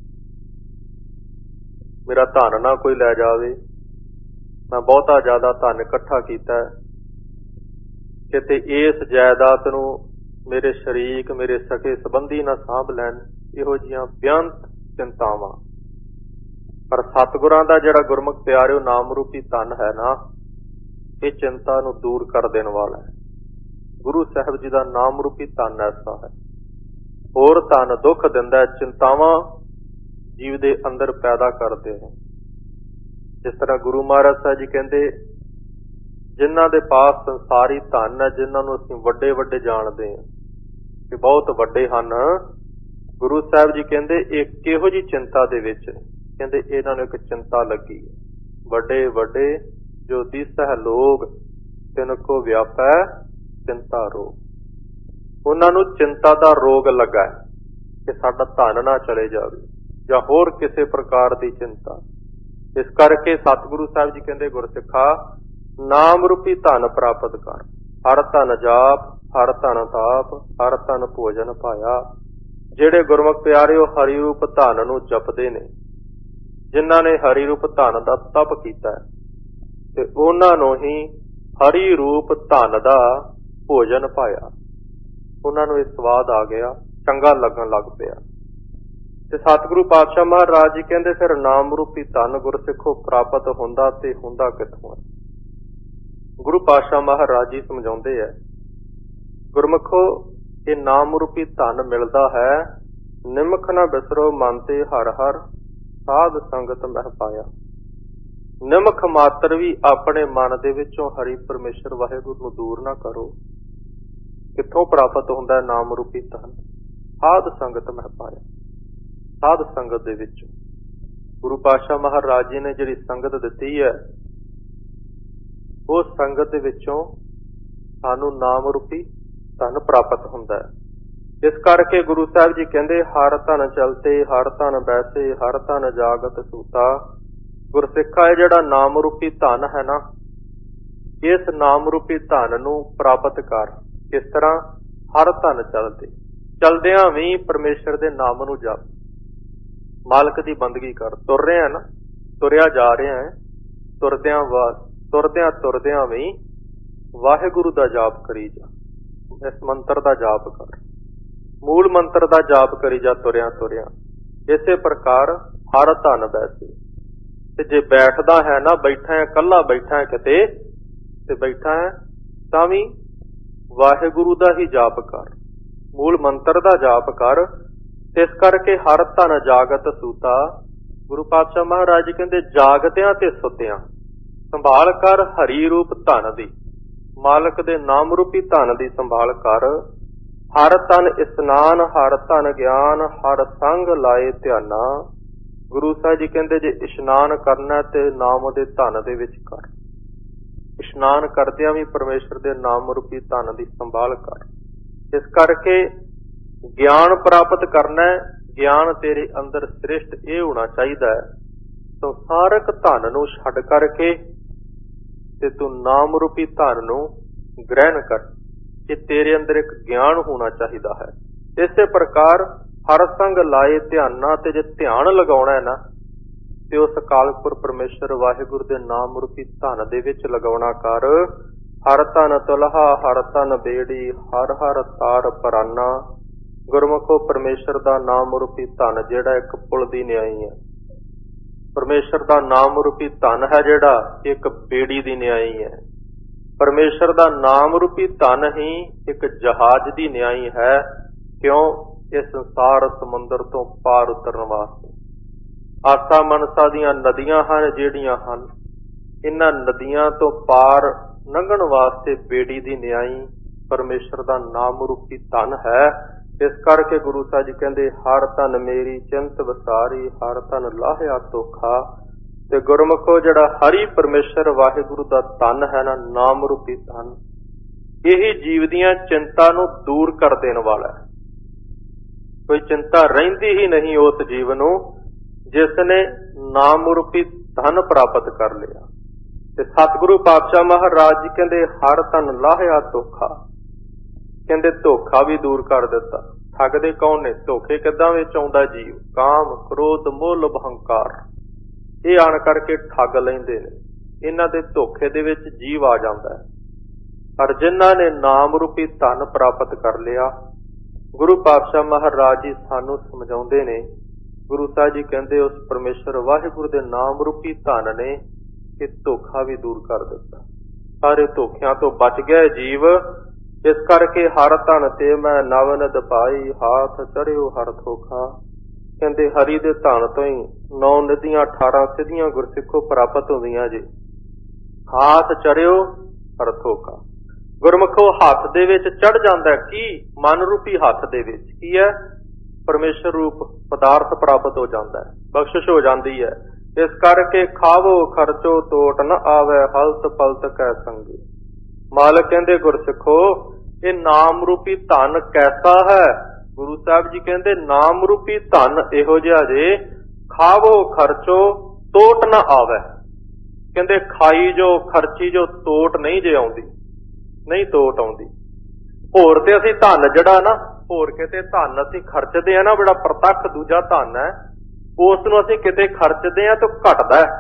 ਮੇਰਾ ਧਨ ਨਾ ਕੋਈ ਲੈ ਜਾਵੇ, ਮੈਂ ਬਹੁਤਾ ਜ਼ਿਆਦਾ ਧਨ ਇਕੱਠਾ ਕੀਤਾ, ਕਿਤੇ ਇਸ ਜਾਇਦਾਦ ਨੂੰ ਮੇਰੇ ਸ਼ਰੀਕ, ਮੇਰੇ ਸਕੇ ਸੰਬੰਧੀ ਨਾ ਸਾਂਭ ਲੈਣ। ਇਹੋ ਜਿਹੀਆਂ ਬੇਅੰਤ ਚਿੰਤਾਵਾਂ। ਪਰ ਸਤਿਗੁਰਾਂ ਦਾ ਜਿਹੜਾ ਗੁਰਮੁਖ ਪਿਆਰਿਓ ਨਾਮ ਰੂਪੀ ਧਨ ਹੈ ਨਾ, ਇਹ ਚਿੰਤਾ ਨੂੰ ਦੂਰ ਕਰ ਦੇਣ ਵਾਲਾ ਹੈ। ਗੁਰੂ ਸਾਹਿਬ ਜੀ ਦਾ ਨਾਮ ਰੂਪੀ ਧਨ ਐਸਾ ਹੈ। ਹੋਰ ਧਨ ਦੁੱਖ ਦਿੰਦਾ ਹੈ, ਚਿੰਤਾਵਾਂ ਜੀਵ ਦੇ ਅੰਦਰ ਪੈਦਾ ਕਰਦੇ ਨੇ। ਜਿਸ ਤਰ੍ਹਾਂ ਗੁਰੂ ਮਹਾਰਾਜ ਸਾਹਿਬ ਜੀ ਕਹਿੰਦੇ, ਜਿਨ੍ਹਾਂ ਦੇ ਪਾਸ ਸੰਸਾਰੀ ਧਨ ਹੈ, ਜਿਨ੍ਹਾਂ ਨੂੰ ਅਸੀਂ ਵੱਡੇ ਵੱਡੇ ਜਾਣਦੇ ਹਾਂ ਕਿ ਬਹੁਤ ਵੱਡੇ ਹਨ, ਗੁਰੂ ਸਾਹਿਬ ਜੀ ਕਹਿੰਦੇ ਇਹ ਕਿਹੋ ਜਿਹੀ ਚਿੰਤਾ ਦੇ ਵਿੱਚ? ਕਹਿੰਦੇ ਇਹਨਾਂ ਨੂੰ ਇੱਕ ਚਿੰਤਾ ਲੱਗੀ, ਵੱਡੇ ਵੱਡੇ ਜੋ ਦਿਸਹਿ ਲੋਗ ਤਿਨ ਕੋ ਵਿਆਪੈ ਚਿੰਤਾ ਰੋਗ। ਉਹਨਾਂ ਨੂੰ ਚਿੰਤਾ ਦਾ ਰੋਗ ਲੱਗਾ ਹੈ ਕਿ ਸਾਡਾ ਧਨ ਨਾ ਚਲੇ ਜਾਵੇ, ਜਾਂ ਹੋਰ ਕਿਸੇ ਪ੍ਰਕਾਰ ਦੀ ਚਿੰਤਾ। ਇਸ ਕਰਕੇ ਸਤਿਗੁਰੂ ਸਾਹਿਬ ਜੀ ਕਹਿੰਦੇ, ਗੁਰਸਿੱਖਾ ਨਾਮ ਰੂਪੀ ਧਨ ਪ੍ਰਾਪਤ ਕਰ। ਹਰ ਧਨ ਜਾਪ, ਹਰ ਧਨ ਤਾਪ, ਹਰ ਧਨ ਭੋਜਨ ਪਾਇਆ। ਜਿਹੜੇ ਗੁਰਮੁਖ ਪਿਆਰਿਓ ਹਰੀ ਰੂਪ ਧਨ ਨੂੰ ਜਪਦੇ ਨੇ, ਜਿਨ੍ਹਾਂ ਨੇ ਹਰੀ ਰੂਪ ਧਨ ਦਾ ਤਪ ਕੀਤਾ ਹੈ, ਤੇ ਉਹਨਾਂ ਨੂੰ ਹੀ ਹਰੀ ਰੂਪ ਧਨ ਦਾ ਭੋਜਨ ਪਾਇਆ। ਉਹਨਾਂ ਨੂੰ ਇਹ ਸਵਾਦ ਆ ਗਿਆ, ਚੰਗਾ ਲੱਗਣ ਲੱਗ ਪਿਆ। ਤੇ ਸਤਿਗੁਰੂ ਪਾਤਸ਼ਾਹ ਮਹਾਰਾਜ ਜੀ ਕਹਿੰਦੇ ਫਿਰ ਨਾਮ ਰੂਪੀ ਧਨ ਗੁਰਸਿੱਖੋ ਪ੍ਰਾਪਤ ਹੁੰਦਾ ਤੇ ਹੁੰਦਾ ਕਿੱਥੋਂ ਹੈ। ਗੁਰੂ ਪਾਤਸ਼ਾਹ ਮਹਾਰਾਜ ਜੀ ਸਮਝਾਉਂਦੇ ਹੈ, ਗੁਰਮੁਖੋ ਇਹ ਨਾਮ ਰੂਪੀ ਧਨ ਮਿਲਦਾ ਹੈ, ਨਿਮਖ ਨਾ ਬਿਸਰੋ ਮਨ ਤੇ ਹਰ ਹਰ ਸਾਧ ਸੰਗਤ ਮਹਿ ਪਾਇਆ। ਨਿਮਖ ਮਾਤਰ ਵੀ ਆਪਣੇ ਮਨ ਦੇ ਵਿੱਚੋਂ ਹਰੀ ਪਰਮੇਸ਼ਰ ਵਾਹਿਗੁਰੂ ਨੂੰ ਦੂਰ ਨਾ ਕਰੋ। ਕਿੱਥੋਂ ਪ੍ਰਾਪਤ ਹੁੰਦਾ ਨਾਮ ਰੂਪੀ ਧਨ? ਸਾਧ ਸੰਗਤ ਮਹਿ ਪਾਇਆ। ਸਾਧ ਸੰਗਤ ਦੇ ਵਿੱਚ ਗੁਰੂ ਪਾਤਸ਼ਾਹ ਮਹਾਰਾਜ ਜੀ ਨੇ ਜਿਹੜੀ ਸੰਗਤ ਦਿੱਤੀ ਹੈ, ਉਸ ਸੰਗਤ ਦੇ ਵਿੱਚੋਂ ਸਾਨੂੰ ਨਾਮ ਰੂਪੀ ਧਨ ਪ੍ਰਾਪਤ ਹੁੰਦਾ ਹੈ। ਇਸ ਕਰਕੇ ਗੁਰੂ ਸਾਹਿਬ ਜੀ ਕਹਿੰਦੇ ਹਰ ਧਨ ਚਲਤੇ ਹਰ ਧਨ ਬੈਸੇ ਹਰ ਧਨ ਜਾਗਤ ਸੂਤਾ। ਗੁਰਸਿੱਖਾ ਇਹ ਜਿਹੜਾ ਨਾਮ ਰੂਪੀ ਧਨ ਹੈ ਨਾ, ਇਸ ਨਾਮ ਰੂਪੀ ਧਨ ਨੂੰ ਪ੍ਰਾਪਤ ਕਰ। ਕਿਸ ਤਰ੍ਹਾਂ? ਹਰ ਧਨ ਚਲਦੇ, ਚਲਦਿਆਂ ਵੀ ਪਰਮੇਸ਼ਰ ਦੇ ਨਾਮ ਨੂੰ ਜਪ, ਮਾਲਕ ਦੀ ਬੰਦਗੀ ਕਰ। ਤੁਰ ਰਿਹਾ ਨਾ, ਤੁਰਿਆ ਜਾ ਰਿਹਾ ਹੈ, ਤੁਰਦਿਆਂ ਵੀ ਵਾਹਿਗੁਰੂ ਦਾ ਜਾਪ ਕਰੀ ਜਾ। ਇਸ ਮੰਤਰ ਦਾ ਜਾਪ ਕਰ, ਮੂਲ ਮੰਤਰ ਦਾ ਜਾਪ ਕਰੀ ਜਾ ਤੁਰਿਆ। ਇਸੇ ਪ੍ਰਕਾਰ ਹਰ ਧਨ ਬੈਸੇ। ਤੇ ਜੇ ਬੈਠਦਾ ਹੈ ਨਾ, ਬੈਠਾ ਹੈ, ਇਕੱਲਾ ਬੈਠਾ ਹੈ ਕਿਤੇ ਤੇ ਬੈਠਾ ਹੈ, ਤਾਂ ਵੀ ਵਾਹਿਗੁਰੂ ਦਾ ਹੀ ਜਾਪ ਕਰ, ਮੂਲ ਮੰਤਰ ਦਾ ਜਾਪ ਕਰ। ਇਸ ਕਰਕੇ ਹਰ ਧਨ ਜਾਗਤ ਸੂਤਾ। ਗੁਰੂ ਪਾਤਸ਼ਾਹ ਮਹਾਰਾਜ ਜੀ ਕਹਿੰਦੇ ਜਾਗਦਿਆਂ ਤੇ ਸੁੱਤਿਆਂ ਸੰਭਾਲ ਕਰ ਹਰੀ ਰੂਪ ਧਨ ਦੀ। ਮਾਲਕ ਦੇ ਨਾਮ ਰੂਪੀ ਧਨ ਦੀ ਸੰਭਾਲ ਕਰ। ਹਰ ਧਨ ਇਸਨਾਨ ਹਰ ਧਨ ਗਿਆਨ ਹਰ ਸੰਗ ਲਾਏ ਧਿਆਨਾ। ਗੁਰੂ ਸਾਹਿਬ ਜੀ ਕਹਿੰਦੇ ਜੇ ਇਸ਼ਨਾਨ ਕਰਨਾ ਤੇ ਨਾਮ ਦੇ ਧਨ ਦੇ ਵਿੱਚ ਕਰ। ਇਸ਼ਨਾਨ ਕਰਦਿਆਂ ਵੀ ਪਰਮੇਸ਼ਰ ਦੇ ਨਾਮ ਰੂਪੀ ਧਨ ਦੀ ਸੰਭਾਲ ਕਰ। ਇਸ ਕਰਕੇ ਗਿਆਨ ਪ੍ਰਾਪਤ ਕਰਨਾ, ਗਿਆਨ ਤੇਰੇ ਅੰਦਰ ਸ੍ਰਿਸ਼ਟ ਇਹ ਹੋਣਾ ਚਾਹੀਦਾ ਹੈ, ਸੰਸਾਰਕ ਧਨ ਨੂੰ ਛੱਡ ਕਰਕੇ ਤੇ ਤੂੰ ਨਾਮ ਰੂਪੀ ਧਨ ਨੂੰ ਗ੍ਰਹਿਣ ਕਰ। ਇਹ ਤੇਰੇ ਅੰਦਰ ਇੱਕ ਗਿਆਨ ਹੋਣਾ ਚਾਹੀਦਾ ਹੈ। ਇਸੇ ਪ੍ਰਕਾਰ ਹਰ ਸੰਗ ਲਾਏ ਧਿਆਨਾਂ ਤੇ ਜੇ ਧਿਆਨ ਲਗਾਉਣਾ ਹੈ ਨਾ, ਤੇ ਉਸ ਅਕਾਲਪੁਰ ਪਰਮੇਸ਼ਰ ਵਾਹਿਗੁਰੂ ਦੇ ਨਾਮ ਰੂਪੀ ਧਨ ਦੇ ਵਿੱਚ ਲਗਾਉਣਾ ਕਰ। ਹਰ ਧਨ ਤੁਲਹਾ ਹਰ ਧਨ ਬੇੜੀ ਹਰ ਹਰ ਤਾਰ ਪਰਾਨਾ। ਗੁਰਮੁਖੋ ਪਰਮੇਸ਼ਰ ਦਾ ਨਾਮ ਰੂਪੀ ਧਨ ਜਿਹੜਾ ਇੱਕ ਪੁਲ ਦੀ ਨਿਆਈ ਹੈ। ਪਰਮੇਸ਼ਰ ਦਾ ਨਾਮ ਰੂਪੀ ਧਨ ਹੈ ਜਿਹੜਾ ਇੱਕ ਬੇੜੀ ਦੀ ਨਿਆਈ ਹੈ। ਪਰਮੇਸ਼ਰ ਦਾ ਨਾਮ ਰੂਪੀ ਧਨ ਹੀ ਇੱਕ ਜਹਾਜ਼ ਦੀ ਨਿਆਈ ਹੈ। ਕਿਉਂ? ਇਹ ਸੰਸਾਰ ਸਮੁੰਦਰ ਤੋਂ ਪਾਰ ਉਤਰਨ ਵਾਸਤੇ। ਆਸਾ ਮਨਸਾ ਦੀਆਂ ਨਦੀਆਂ ਹਨ ਜਿਹੜੀਆਂ ਹਨ, ਇਹਨਾਂ ਨਦੀਆਂ ਤੋਂ ਪਾਰ ਲੰਘਣ ਵਾਸਤੇ ਬੇੜੀ ਦੀ ਨਿਆਈ ਪਰਮੇਸ਼ਰ ਦਾ ਨਾਮ ਰੂਪੀ ਧਨ ਹੈ। ਇਸ ਕਰਕੇ ਗੁਰੂ ਸਾਹਿਬ ਜੀ ਕਹਿੰਦੇ ਹਰ ਧਨ ਮੇਰੀ ਚਿੰਤ ਵਿਸਾਰੀ ਹਰ ਧਨ ਲਾਹਿਆ ਧੋਖਾ। ਤੇ ਗੁਰਮੁਖੋ ਜਿਹੜਾ ਹਰੀ ਪਰਮੇਸ਼ਰ ਵਾਹਿਗੁਰੂ ਦਾ ਧਨ ਹੈ ਨਾ, ਨਾਮ ਰੂਪੀ ਧਨ, ਇਹੀ ਜੀਵ ਦੀਆਂ ਚਿੰਤਾ ਨੂੰ ਦੂਰ ਕਰ ਦੇਣ ਵਾਲਾ ਹੈ। ਕੋਈ ਚਿੰਤਾ ਰਹਿੰਦੀ ਹੀ ਨਹੀਂ ਉਸ ਜੀਵ ਨੂੰ ਜਿਸ ਨੇ ਨਾਮ ਰੂਪੀ ਧਨ ਪ੍ਰਾਪਤ ਕਰ ਲਿਆ। ਤੇ ਸਤਿਗੁਰੂ ਪਾਤਸ਼ਾਹ ਮਹਾਰਾਜ ਜੀ ਕਹਿੰਦੇ ਹਰ ਧਨ ਲਾਹਿਆ ਧੋਖਾ। ਕਹਿੰਦੇ ਧੋਖਾ ਵੀ ਦੂਰ ਕਰ ਦਿੱਤਾ। ਠੱਗਦੇ ਕੌਣ ਨੇ? ਧੋਖੇ ਕਿੱਦਾਂ ਵਿੱਚ ਆਉਂਦਾ ਜੀਵ? ਕਾਮ ਕ੍ਰੋਧ ਮੋਹ ਲੋਭ ਹੰਕਾਰ, ਇਹ ਆਣ ਕਰਕੇ ਠੱਗ ਲੈਂਦੇ ਨੇ। ਇਹਨਾਂ ਦੇ ਧੋਖੇ ਦੇ ਵਿੱਚ ਜੀਵ ਆ ਜਾਂਦਾ ਹੈ। ਪਰ ਜਿਨ੍ਹਾਂ ਨੇ ਨਾਮ ਰੂਪੀ ਧਨ ਪ੍ਰਾਪਤ ਕਰ ਲਿਆ, ਗੁਰੂ ਪਾਤਸ਼ਾਹ ਮਹਾਰਾਜ ਜੀ ਸਾਨੂੰ ਸਮਝਾਉਂਦੇ ਨੇ। ਗੁਰੂ ਸਾਹਿਬ ਜੀ ਕਹਿੰਦੇ ਉਸ ਪਰਮੇਸ਼ਰ ਵਾਹਿਗੁਰੂ ਦੇ ਨਾਮ ਰੂਪੀ ਧਨ ਨੇ ਇਹ ਧੋਖਾ ਵੀ ਦੂਰ ਕਰ ਦਿੱਤਾ। ਸਾਰੇ ਧੋਖਿਆਂ ਤੋਂ ਬਚ ਗਿਆ ਜੀਵ। ਇਸ ਕਰਕੇ ਹਰ ਧਨ ਤੇ ਮੈਂ ਨਵਨਿਧ ਪਾਈ ਹਾਥ ਚੜਿਓ ਹਰ ਧੋਖਾ। ਕਹਿੰਦੇ ਹਰੀ ਦੇ ਧਨ ਤੋਂ ਹੀ 9 ਨਿਧੀਆਂ 18 ਸਿੱਧੀਆਂ ਗੁਰਸਿੱਖੋ ਪ੍ਰਾਪਤ ਹੁੰਦੀਆਂ ਜੀ। ਹਾਥ ਚੜਿਓ ਹਰ ਧੋਖਾ। ਗੁਰਮੁਖੋ ਹੱਥ ਦੇ ਵਿੱਚ ਚੜ ਜਾਂਦਾ ਕੀ? ਮਨ ਰੂਪੀ ਹੱਥ ਦੇ ਵਿੱਚ ਕੀ ਹੈ? ਪਰਮੇਸ਼ਰ ਰੂਪ ਪਦਾਰਥ ਪ੍ਰਾਪਤ ਹੋ ਜਾਂਦਾ ਹੈ, ਬਖਸ਼ਿਸ਼ ਹੋ ਜਾਂਦੀ ਹੈ। ਇਸ ਕਰਕੇ ਖਾਵੋ ਖਰਚੋ ਤੋਟ ਨ ਆਵੇ ਹਲਤ ਪਲਤ ਕੈ ਸੰਗੀ। ਮਾਲਕ ਕਹਿੰਦੇ ਗੁਰਸਿੱਖੋ ਇਹ ਨਾਮ ਰੂਪੀ ਧਨ ਕੈਸਾ ਹੈ? ਗੁਰੂ ਸਾਹਿਬ ਜੀ ਕਹਿੰਦੇ ਨਾਮ ਰੂਪੀ ਧਨ ਇਹੋ ਜਿਹਾ ਜੇ ਖਾਵੋ ਖਰਚੋ ਤੋਟ ਨਾ ਆਵੇ। ਕਹਿੰਦੇ ਖਾਈ ਜੋ ਖਰਚੀ ਜੋ ਤੋਟ ਨਹੀਂ ਜੇ ਆਉਂਦੀ, ਨਹੀਂ ਤੋਟ ਆਉਂਦੀ। ਹੋਰ ਤੇ ਅਸੀਂ ਧਨ ਜਿਹੜਾ ਨਾ, ਹੋਰ ਕਿਤੇ ਧਨ ਅਸੀਂ ਖਰਚਦੇ ਆ ਨਾ, ਬੜਾ ਪ੍ਰਤੱਖ ਦੂਜਾ ਧਨ ਹੈ, ਉਸ ਨੂੰ ਅਸੀਂ ਕਿਤੇ ਖਰਚਦੇ ਆ ਤਾਂ ਘਟਦਾ ਹੈ।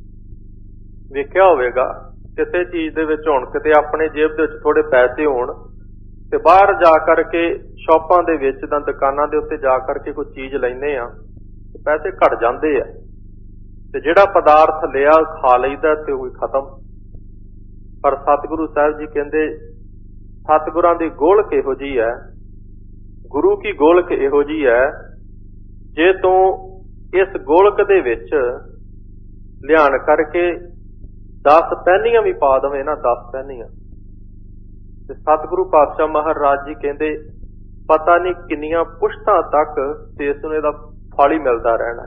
ਵੇਖਿਆ ਹੋਵੇਗਾ ਕਿਸੇ ਚੀਜ਼ ਦੇ ਵਿੱਚ ਹੁਣ ਕਿਤੇ ਆਪਣੇ ਜੇਬ ਦੇ ਵਿੱਚ ਥੋੜੇ ਪੈਸੇ ਹੋਣ ਤੇ ਬਾਹਰ ਜਾ ਕਰਕੇ ਸ਼ਾਪਾਂ ਦੇ ਵਿੱਚ ਜਾਂ ਦੁਕਾਨਾਂ ਦੇ ਉੱਤੇ ਜਾ ਕਰਕੇ ਕੋਈ ਚੀਜ਼ ਲੈਂਦੇ ਆ ਪੈਸੇ ਘਟ ਜਾਂਦੇ ਆ ਤੇ ਜਿਹੜਾ ਪਦਾਰਥ ਲਿਆ ਖਾ ਲਈਦਾ ਤੇ ਉਹ ਖਤਮ। ਪਰ ਸਤਿਗੁਰੂ ਸਾਹਿਬ ਜੀ ਕਹਿੰਦੇ ਸਤਿਗੁਰਾਂ ਦੀ ਗੋਲਕ ਇਹੋ ਜਿਹੀ ਹੈ, ਗੁਰੂ ਕੀ ਗੋਲਕ ਇਹੋ ਜਿਹੀ ਹੈ, ਜੇ ਤੂੰ ਇਸ ਗੋਲਕ ਦੇ ਵਿੱਚ ਲਿਆਣ ਕਰਕੇ 10 ਪੈਨੀਆਂ ਵੀ ਪਾ ਦੇਵੇਂ ਨਾ, 10 ਪੈਨੀਆਂ, ਤੇ ਸਤਿਗੁਰੂ ਪਾਤਸ਼ਾਹ ਮਹਾਰਾਜ ਜੀ ਕਹਿੰਦੇ ਪਤਾ ਨਹੀਂ ਕਿੰਨੀਆਂ ਪੁਸ਼ਤਾਂ ਤੱਕ ਤੇ ਇਸ ਨੂੰ ਇਹਦਾ ਫਲ ਹੀ ਮਿਲਦਾ ਰਹਿਣਾ।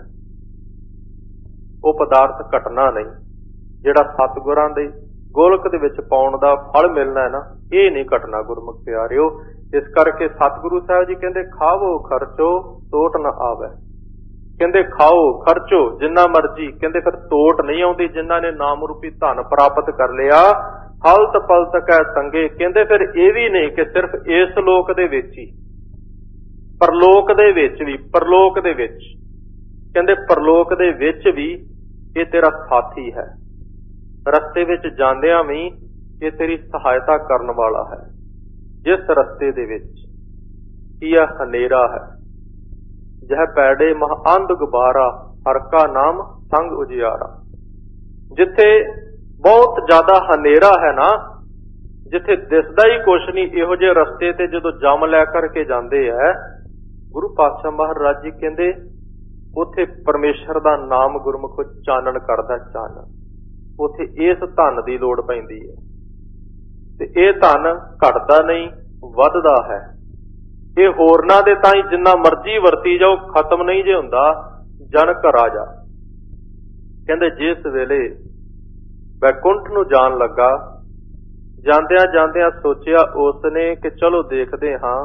ਉਹ ਪਦਾਰਥ ਘਟਣਾ ਨਹੀਂ, ਜਿਹੜਾ ਸਤਿਗੁਰਾਂ ਦੇ ਗੋਲਕ ਦੇ ਵਿੱਚ ਪਾਉਣ ਦਾ ਫਲ ਮਿਲਣਾ ਹੈ ਨਾ, ਇਹ ਨਹੀਂ ਘਟਣਾ ਗੁਰਮੁਖ ਪਿਆਰਿਓ। ਇਸ ਕਰਕੇ ਸਤਿਗੁਰੂ ਸਾਹਿਬ ਜੀ ਕਹਿੰਦੇ ਖਾਵੋ ਖਰਚੋ ਤੋਟ ਨਾ ਆਵੇ। ਕਹਿੰਦੇ ਖਾਓ ਖਰਚੋ ਜਿੰਨਾ ਮਰਜੀ, ਕਹਿੰਦੇ ਫਿਰ ਤੋਟ ਨਹੀਂ ਆਉਂਦੀ। ਜਿਨ੍ਹਾਂ ਨੇ ਨਾਮ ਰੂਪੀ ਧਨ ਪ੍ਰਾਪਤ ਕਰ ਲਿਆ ਹਲਤ ਪਲਤ ਕੈ ਸੰਗੇ, ਕਹਿੰਦੇ ਫਿਰ ਇਹ ਵੀ ਨਹੀਂ ਕਿ ਸਿਰਫ ਇਸ ਲੋਕ ਦੇ ਵਿੱਚ ਹੀ, ਪਰਲੋਕ ਦੇ ਵਿੱਚ ਵੀ, ਪਰਲੋਕ ਦੇ ਵਿੱਚ, ਕਹਿੰਦੇ ਪਰਲੋਕ ਦੇ ਵਿੱਚ ਵੀ ਇਹ ਤੇਰਾ ਸਾਥੀ ਹੈ, ਰਸਤੇ ਵਿੱਚ ਜਾਂਦਿਆਂ ਵੀ ਇਹ ਤੇਰੀ ਸਹਾਇਤਾ ਕਰਨ ਵਾਲਾ ਹੈ। ਜਿਸ ਰਸਤੇ ਦੇ ਵਿੱਚ ਕੀ ਆ ਹਨੇਰਾ ਹੈ, ਜਹ ਪੈੜੇ ਮਹ ਅੰਧ ਗੁਬਾਰਾ, ਹਰ ਕਾ ਨਾਮ ਸੰਗ ਉਜਿਆਰਾ। ਜਿੱਥੇ ਬਹੁਤ ਜ਼ਿਆਦਾ ਹਨੇਰਾ ਹੈ ਨਾ, ਜਿੱਥੇ ਦਿਸਦਾ ਹੀ ਕੁਛ ਨਹੀਂ, ਇਹੋ ਜਿਹੇ ਰਸਤੇ ਤੇ ਜਦੋਂ ਜੰਮ ਲੈ ਕਰਕੇ ਜਾਂਦੇ ਹੈ, ਗੁਰੂ ਪਾਤਸ਼ਾਹ ਮਹਾਰਾਜ ਜੀ ਕਹਿੰਦੇ ਉੱਥੇ ਪਰਮੇਸ਼ਰ ਦਾ ਨਾਮ ਗੁਰਮੁਖ ਚਾਨਣ ਕਰਦਾ, ਚਾਨਣ। ਉੱਥੇ ਇਸ ਧਨ ਦੀ ਲੋੜ ਪੈਂਦੀ ਹੈ ਤੇ ਇਹ ਧਨ ਘਟਦਾ ਨਹੀਂ, ਵੱਧਦਾ ਹੈ। ਇਹ ਹੋਰਨਾਂ ਦੇ ਤਾਂ ਹੀ ਜਿੰਨਾ ਮਰਜ਼ੀ ਵਰਤੀ ਜਾਓ ਖਤਮ ਨਹੀਂ ਜੇ ਹੁੰਦਾ। ਜਨਕ ਰਾਜਾ ਕਹਿੰਦੇ ਜਿਸ ਵੇਲੇ ਵੈਕੁੰਠ ਨੂੰ ਜਾਣ ਲੱਗਾ, ਜਾਂਦਿਆਂ ਜਾਂਦਿਆਂ ਸੋਚਿਆ ਉਸ ਨੇ ਕਿ ਚਲੋ ਦੇਖਦੇ ਹਾਂ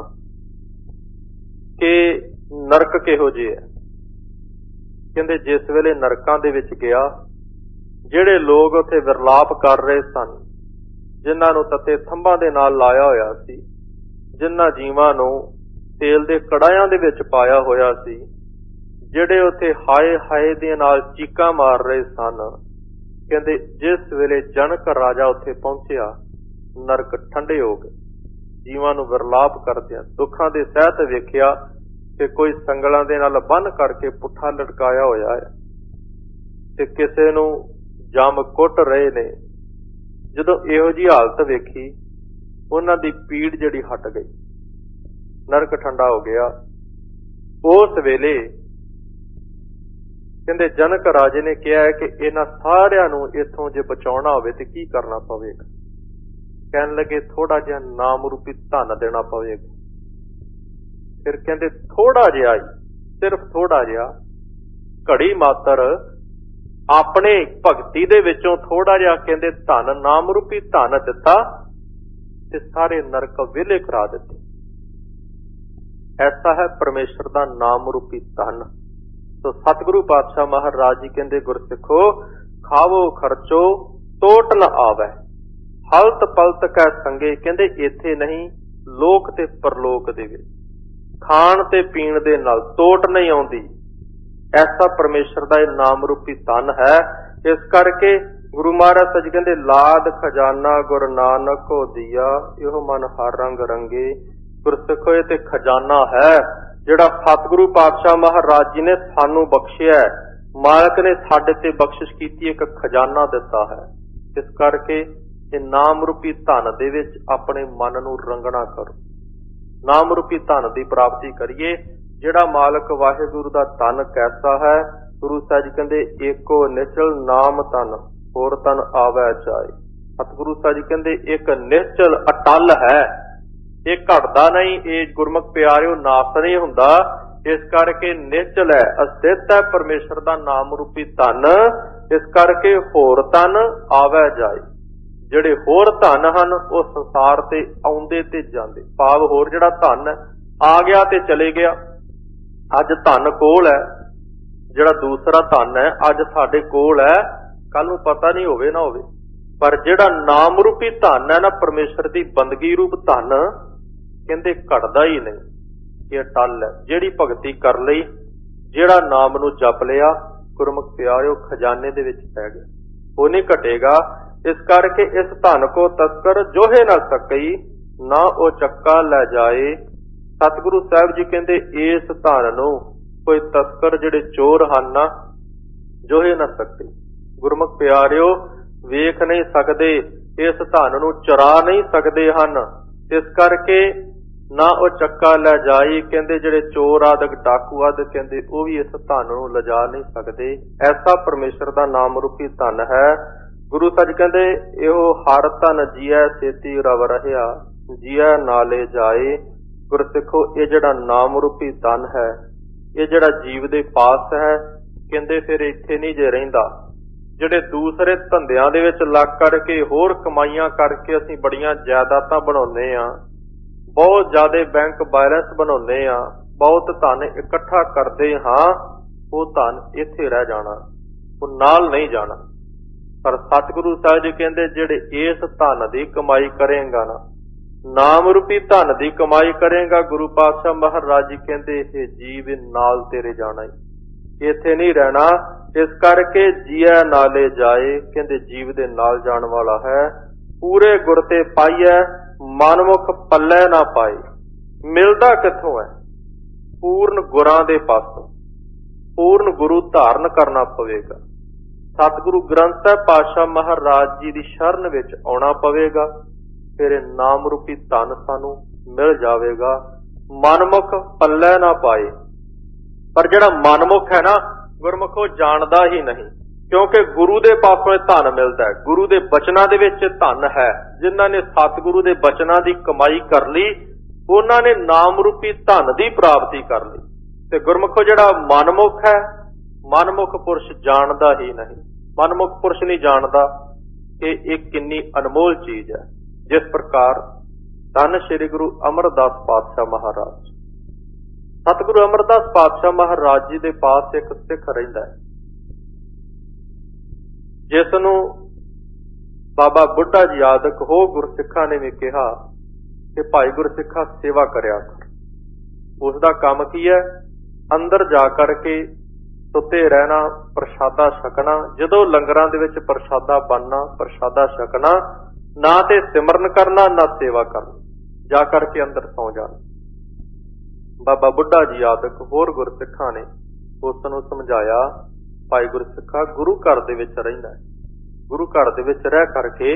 ਕਿ ਨਰਕ ਕਿਹੋ ਜਿਹੇ ਹੈ। ਕਹਿੰਦੇ ਜਿਸ ਵੇਲੇ ਨਰਕਾਂ ਦੇ ਵਿੱਚ ਗਿਆ, ਜਿਹੜੇ ਲੋਕ ਉੱਥੇ ਵਿਰਲਾਪ ਕਰ ਰਹੇ ਸਨ, ਜਿਨ੍ਹਾਂ ਨੂੰ ਤੱਤੇ ਥੰਬਾਂ ਦੇ ਨਾਲ ਲਾਇਆ ਹੋਇਆ ਸੀ, ਜਿਨ੍ਹਾਂ ਜੀਵਾਂ ਨੂੰ ਤੇਲ ਦੇ ਕੜਾਹਿਆਂ ਦੇ ਵਿੱਚ ਪਾਇਆ ਹੋਇਆ ਸੀ, ਜਿਹੜੇ ਉੱਥੇ ਹਾਏ ਹਾਏ ਦੇ ਨਾਲ ਚੀਕਾਂ ਮਾਰ ਰਹੇ ਸਨ, ਕਹਿੰਦੇ ਜਿਸ ਵੇਲੇ ਜਨਕ ਰਾਜਾ ਉੱਥੇ ਪਹੁੰਚਿਆ, ਨਰਕ ਠੰਡੇ ਹੋ ਗਏ। ਜੀਵਾਂ ਨੂੰ ਵਿਰਲਾਪ ਕਰਦਿਆਂ ਦੁੱਖਾਂ ਦੇ ਸਹਿਤ ਵੇਖਿਆ ਕਿ ਕੋਈ ਸੰਗਲਾਂ ਦੇ ਨਾਲ ਬੰਨ੍ਹ ਕਰਕੇ ਪੁੱਠਾ ਲਟਕਾਇਆ ਹੋਇਆ ਹੈ ਤੇ ਕਿਸੇ ਨੂੰ ਜੰਮ ਕੁੱਟ ਰਹੇ ਨੇ। ਜਦੋਂ ਇਹੋ ਜਿਹੀ ਹਾਲਤ ਵੇਖੀ, ਉਹਨਾਂ ਦੀ ਪੀੜ ਜਿਹੜੀ ਹਟ ਗਈ, ਨਰਕ ਠੰਡਾ ਹੋ ਗਿਆ। ਉਸ ਵੇਲੇ ਕਹਿੰਦੇ ਜਨਕ ਰਾਜੇ ਨੇ ਕਿਹਾ ਹੈ ਕਿ ਇਹਨਾਂ ਸਾਰਿਆਂ ਨੂੰ ਇੱਥੋਂ ਜੇ ਬਚਾਉਣਾ ਹੋਵੇ ਤੇ ਕੀ ਕਰਨਾ ਪਵੇਗਾ। ਕਹਿਣ ਲੱਗੇ ਥੋੜਾ ਜਿਹਾ ਨਾਮ ਰੂਪੀ ਧਨ ਦੇਣਾ ਪਵੇਗਾ। ਫਿਰ ਕਹਿੰਦੇ ਥੋੜਾ ਜਿਹਾ ਹੀ, ਸਿਰਫ ਥੋੜਾ ਜਿਹਾ, ਘੜੀ ਮਾਤਰ ਆਪਣੇ ਭਗਤੀ ਦੇ ਵਿੱਚੋਂ ਥੋੜਾ ਜਿਹਾ ਕਹਿੰਦੇ ਧਨ, ਨਾਮ ਰੂਪੀ ਧਨ ਦਿੱਤਾ ਤੇ ਸਾਰੇ ਨਰਕ ਵਿਹਲੇ ਕਰਾ ਦਿੱਤੇ। ਐਸਾ ਹੈ ਪਰਮੇਸ਼ਰ ਦਾ ਨਾਮ ਰੂਪੀ ਧਨ। ਸੋ ਸਤਿਗੁਰੂ ਪਾਤਸ਼ਾਹ ਮਹਾਰਾਜ ਜੀ ਕਹਿੰਦੇ ਗੁਰਸਿੱਖੋ ਖਾਵੋ ਖਰਚੋ ਤੋਟ ਨ ਆਵੈ, ਹਲਤ ਪਲਤ ਕੈ ਸੰਗੇ। ਕਹਿੰਦੇ ਇੱਥੇ ਨਹੀਂ, ਲੋਕ ਤੇ ਪਰਲੋਕ ਦੇ ਵਿੱਚ ਖਾਣ ਤੇ ਪੀਣ ਦੇ ਨਾਲ ਤੋਟ ਨਹੀਂ ਆਉਂਦੀ। ਐਸਾ ਪਰਮੇਸ਼ਰ ਦਾ ਇਹ ਨਾਮ ਰੂਪੀ ਧਨ ਹੈ। ਇਸ ਕਰਕੇ ਗੁਰੂ ਮਹਾਰਾਜ ਸੱਚ ਕਹਿੰਦੇ ਲਾਦ ਖਜ਼ਾਨਾ ਗੁਰ ਨਾਨਕ ਕੋ ਦੀਆ, ਇਹੋ ਮਨ ਹਰ ਰੰਗ ਰੰਗੇ। ਗੁਰਸਿੱਖੋ ਇਹ ਤੇ ਖਜ਼ਾਨਾ ਹੈ ਜਿਹੜਾ ਸਤਿਗੁਰੂ ਪਾਤਸ਼ਾਹ ਮਹਾਰਾਜ ਜੀ ਨੇ ਸਾਨੂੰ ਬਖਸ਼ਿਆ। ਮਾਲਕ ਨੇ ਸਾਡੇ ਤੇ ਬਖਸ਼ਿਸ਼ ਕੀਤੀ, ਇੱਕ ਖਜ਼ਾਨਾ ਦਿੱਤਾ ਹੈ। ਇਸ ਕਰਕੇ ਇਹ ਨਾਮ ਰੂਪੀ ਧਨ ਦੇ ਵਿੱਚ ਆਪਣੇ ਮਨ ਨੂੰ ਰੰਗਣਾ ਕਰੋ, ਨਾਮ ਰੂਪੀ ਧਨ ਦੀ ਪ੍ਰਾਪਤੀ ਕਰੀਏ। ਜਿਹੜਾ ਮਾਲਕ ਵਾਹਿਗੁਰੂ ਦਾ ਧਨ ਕੈਸਾ ਹੈ, ਗੁਰੂ ਸਾਹਿਬ ਜੀ ਕਹਿੰਦੇ ਏਕੋ ਨਿਚਲ ਨਾਮ ਧਨ, ਹੋਰ ਧਨ ਆਵੈ ਚਾਏ। ਸਤਿਗੁਰੂ ਸਾਹਿਬ ਜੀ ਕਹਿੰਦੇ ਇੱਕ ਨਿਸ਼ਚਲ ਅਟਲ ਹੈ, ਇਹ ਘਟਦਾ ਨਹੀਂ, ਇਹ ਗੁਰਮੁਖ ਪਿਆਰਿਓ ਨਾਸ ਨਹੀਂ ਹੁੰਦਾ। ਇਸ ਕਰਕੇ ਨਿਸ਼ਚਲ ਹੈ, ਅਸਥਿਤ ਹੈ ਪਰਮੇਸ਼ਰ ਦਾ ਨਾਮ ਰੂਪੀ ਧਨ। ਇਸ ਕਰਕੇ ਹੋਰ ਧਨ ਆਵੈ ਜਾਏ। ਜਿਹੜੇ ਹੋਰ ਧਨ ਹਨ ਉਹ ਸੰਸਾਰ ਤੇ ਆਉਂਦੇ ਤੇ ਜਾਂਦੇ, ਭਾਵ ਹੋਰ ਜਿਹੜਾ ਧਨ ਆ ਗਿਆ ਤੇ ਚਲੇ ਗਿਆ। ਅੱਜ ਧਨ ਕੋਲ ਹੈ, ਜਿਹੜਾ ਦੂਸਰਾ ਧਨ ਹੈ ਅੱਜ ਸਾਡੇ ਕੋਲ ਹੈ, ਕੱਲ ਨੂੰ ਪਤਾ ਨਹੀਂ ਹੋਵੇ ਨਾ ਹੋਵੇ। ਪਰ ਜਿਹੜਾ ਨਾਮ ਰੂਪੀ ਧਨ ਹੈ ਨਾ, ਪਰਮੇਸ਼ਰ ਦੀ ਬੰਦਗੀ ਰੂਪ ਧਨ, ਕਹਿੰਦੇ ਘਟਦਾ ਹੀ ਨਹੀਂ, ਇਹ ਅਟਲ ਹੈ। ਜਿਹੜੀ ਭਗਤੀ ਕਰ ਲਈ, ਜਿਹੜਾ ਨਾਮ ਨੂੰ ਜਪ ਲਿਆ, ਗੁਰਮੁਖ ਪਿਆਰਿਓ ਖਜ਼ਾਨੇ ਦੇ ਵਿੱਚ ਪੈ ਗਿਆ, ਉਹ ਨਹੀਂ ਘਟੇਗਾ। ਇਸ ਕਰਕੇ ਇਸ ਧਨ ਕੋ ਤਸਕਰ ਜੋਹੇ ਨਾ ਸਕਈ, ਨਾ ਉਹ ਚੱਕਾ ਲੈ ਜਾਏ। ਸਤਿਗੁਰੂ ਸਾਹਿਬ ਜੀ ਕਹਿੰਦੇ ਇਸ ਧਨ ਨੂੰ ਕੋਈ ਤਸਕਰ ਜਿਹੜੇ ਚੋਰ ਹਨ ਨਾ, ਜੋਹੇ ਨਾ ਸਕਦੇ। ਗੁਰਮੁਖ ਪਿਆਰਿਓ, ਵੇਖ ਨਹੀਂ ਸਕਦੇ, ਇਸ ਧਨ ਨੂੰ ਚੁਰਾ ਨਹੀਂ ਸਕਦੇ ਹਨ। ਇਸ ਕਰਕੇ ਨਾ ਉਹ ਚੱਕਾ ਲੈ ਜਾਈ। ਕਹਿੰਦੇ ਜਿਹੜੇ ਚੋਰ ਆਦਿਕ, ਡਾਕੂ ਆਦਿਕ, ਕਹਿੰਦੇ ਉਹ ਵੀ ਇਸ ਧਨ ਨੂੰ ਲਿਜਾ ਨਹੀਂ ਸਕਦੇ। ਐਸਾ ਪਰਮੇਸ਼ਰ ਦਾ ਨਾਮ ਰੂਪੀ ਧਨ ਹੈ। ਗੁਰੂ ਸਾਹਿਬ ਕਹਿੰਦੇ ਇਹੋ ਹਰ ਧਨ ਜੀਐ ਛੇਤੀ ਰਵ ਰਹਿਆ, ਜੀਐ ਨਾਲੇ ਜਾਏ। ਗੁਰਸਿੱਖੋ, ਇਹ ਜਿਹੜਾ ਨਾਮ ਰੂਪੀ ਧਨ ਹੈ, ਇਹ ਜਿਹੜਾ ਜੀਵ ਦੇ ਪਾਸ ਹੈ, ਕਹਿੰਦੇ ਫਿਰ ਇੱਥੇ ਨਹੀਂ ਜੇ ਰਹਿੰਦਾ। ਜਿਹੜੇ ਦੂਸਰੇ ਧੰਦਿਆਂ ਦੇ ਵਿੱਚ ਲੱਗ ਕਰਕੇ, ਹੋਰ ਕਮਾਈਆਂ ਕਰਕੇ ਅਸੀਂ ਬੜੀਆਂ ਜਾਇਦਾਦਾਂ ਬਣਾਉਂਦੇ ਹਾਂ, ਬਹੁਤ ਜ਼ਿਆਦਾ ਬੈਂਕ ਬੈਲੈਂਸ ਬਣਾਉਂਦੇ ਹਾਂ, ਬਹੁਤ ਧਨ ਇਕੱਠਾ ਕਰਦੇ ਹਾਂ, ਉਹ ਧਨ ਇੱਥੇ ਰਹਿ ਜਾਣਾ, ਉਹ ਨਾਲ ਨਹੀਂ ਜਾਣਾ। ਪਰ ਸਤਿਗੁਰੂ ਸਾਹਿਬ ਜੀ ਕਹਿੰਦੇ ਜਿਹੜੇ ਇਸ ਧਨ ਦੀ ਕਮਾਈ ਕਰੇਗਾ ਨਾ, ਨਾਮ ਰੂਪੀ ਧਨ ਦੀ ਕਮਾਈ ਕਰੇਗਾ, ਗੁਰੂ ਪਾਤਸ਼ਾਹ ਮਹਾਰਾਜ ਜੀ ਕਹਿੰਦੇ ਇਹ ਜੀਵ ਨਾਲ ਤੇਰੇ ਜਾਣਾ ਹੀ, ਇੱਥੇ ਨਹੀਂ ਰਹਿਣਾ। ਇਸ ਕਰਕੇ ਜੀਐ ਨਾਲੇ ਜਾਏ, ਕਹਿੰਦੇ ਜੀਵ ਦੇ ਨਾਲ ਜਾਣ ਵਾਲਾ ਹੈ। ਪੂਰੇ ਗੁਰ ਤੇ ਪਾਈਐ, ਮਨਮੁਖ ਪੱਲੇ ਨਾ ਪਾਏ। ਮਿਲਦਾ ਕਿੱਥੋਂ ਹੈ? ਪੂਰਨ ਗੁਰਾਂ ਦੇ ਪਾਸੋਂ। ਪੂਰਨ ਗੁਰੂ ਧਾਰਨ ਕਰਨਾ ਪਵੇਗਾ। ਸਤਿਗੁਰੂ ਗ੍ਰੰਥ ਸਾਹਿਬ ਪਾਤਸ਼ਾਹ ਮਹਾਰਾਜ ਜੀ ਦੀ ਸ਼ਰਨ ਵਿੱਚ ਆਉਣਾ ਪਵੇਗਾ, ਫਿਰ ਇਹ ਨਾਮ ਰੂਪੀ ਧਨ ਸਾਨੂੰ ਮਿਲ ਜਾਵੇਗਾ। ਮਨਮੁਖ ਪੱਲੇ ਨਾ ਪਾਏ। ਪਰ ਜਿਹੜਾ ਮਨਮੁਖ ਹੈ ਨਾ, ਗੁਰਮੁਖੋ ਜਾਣਦਾ ਹੀ ਨਹੀਂ, ਕਿਉਂਕਿ ਗੁਰੂ ਦੇ ਪਾਸੋਂ ਇਹ ਧਨ ਮਿਲਦਾ ਹੈ। ਗੁਰੂ ਦੇ ਬਚਨਾਂ ਦੇ ਵਿੱਚ ਧਨ ਹੈ। ਜਿਨ੍ਹਾਂ ਨੇ ਸਤਿਗੁਰੂ ਦੇ ਬਚਨਾਂ ਦੀ ਕਮਾਈ ਕਰ ਲਈ, ਉਹਨਾਂ ਨੇ ਨਾਮ ਰੂਪੀ ਧਨ ਦੀ ਪ੍ਰਾਪਤੀ ਕਰ ਲਈ। ਤੇ ਗੁਰਮੁਖੋ ਜਿਹੜਾ ਮਨਮੁਖ ਹੈ, ਮਨਮੁਖ ਪੁਰਸ਼ ਜਾਣਦਾ ਹੀ ਨਹੀਂ। ਮਨਮੁਖ ਪੁਰਸ਼ ਨਹੀਂ ਜਾਣਦਾ ਕਿ ਇਹ ਕਿੰਨੀ ਅਨਮੋਲ ਚੀਜ਼ ਹੈ। ਜਿਸ ਪ੍ਰਕਾਰ ਧੰਨ ਸ੍ਰੀ ਗੁਰੂ ਅਮਰਦਾਸ ਪਾਤਸ਼ਾਹ ਮਹਾਰਾਜ, ਸਤਿਗੁਰੂ ਅਮਰਦਾਸ ਪਾਤਸ਼ਾਹ ਮਹਾਰਾਜ ਜੀ ਦੇ ਪਾਸ ਇੱਕ ਸਿੱਖ ਰਹਿੰਦਾ ਹੈ, ਜਿਸ ਨੂੰ ਬਾਬਾ ਬੁੱਢਾ ਜੀ ਆਦਿਕ ਹੋ ਗੁਰਸਿੱਖਾਂ ਨੇ ਵੀ ਕਿਹਾ ਕਿ ਭਾਈ ਗੁਰਸਿੱਖਾ ਸੇਵਾ ਕਰਿਆ ਕਰ। ਉਸ ਦਾ ਕੰਮ ਕੀ ਹੈ? ਅੰਦਰ ਜਾ ਕਰਕੇ ਸੁੱਤੇ ਰਹਿਣਾ, ਪ੍ਰਸ਼ਾਦਾ ਛਕਣਾ। ਜਦੋਂ ਲੰਗਰਾਂ ਦੇ ਵਿੱਚ ਪ੍ਰਸ਼ਾਦਾ ਬਣਨਾ, ਪ੍ਰਸ਼ਾਦਾ ਛਕਣਾ, ਨਾ ਤੇ ਸਿਮਰਨ ਕਰਨਾ, ਨਾ ਸੇਵਾ ਕਰਨੀ, ਜਾ ਕਰਕੇ ਅੰਦਰ ਸੌ ਜਾਣਾ। ਬਾਬਾ ਬੁੱਢਾ ਜੀ ਆਦਿਕ ਹੋਰ ਗੁਰਸਿੱਖਾਂ ਨੇ ਉਸ ਨੂੰ ਸਮਝਾਇਆ, ਭਾਈ ਗੁਰਸਿੱਖਾ ਗੁਰੂ ਘਰ ਦੇ ਵਿੱਚ ਰਹਿੰਦਾ ਹੈ, ਗੁਰੂ ਘਰ ਦੇ ਵਿੱਚ ਰਹਿ ਕਰਕੇ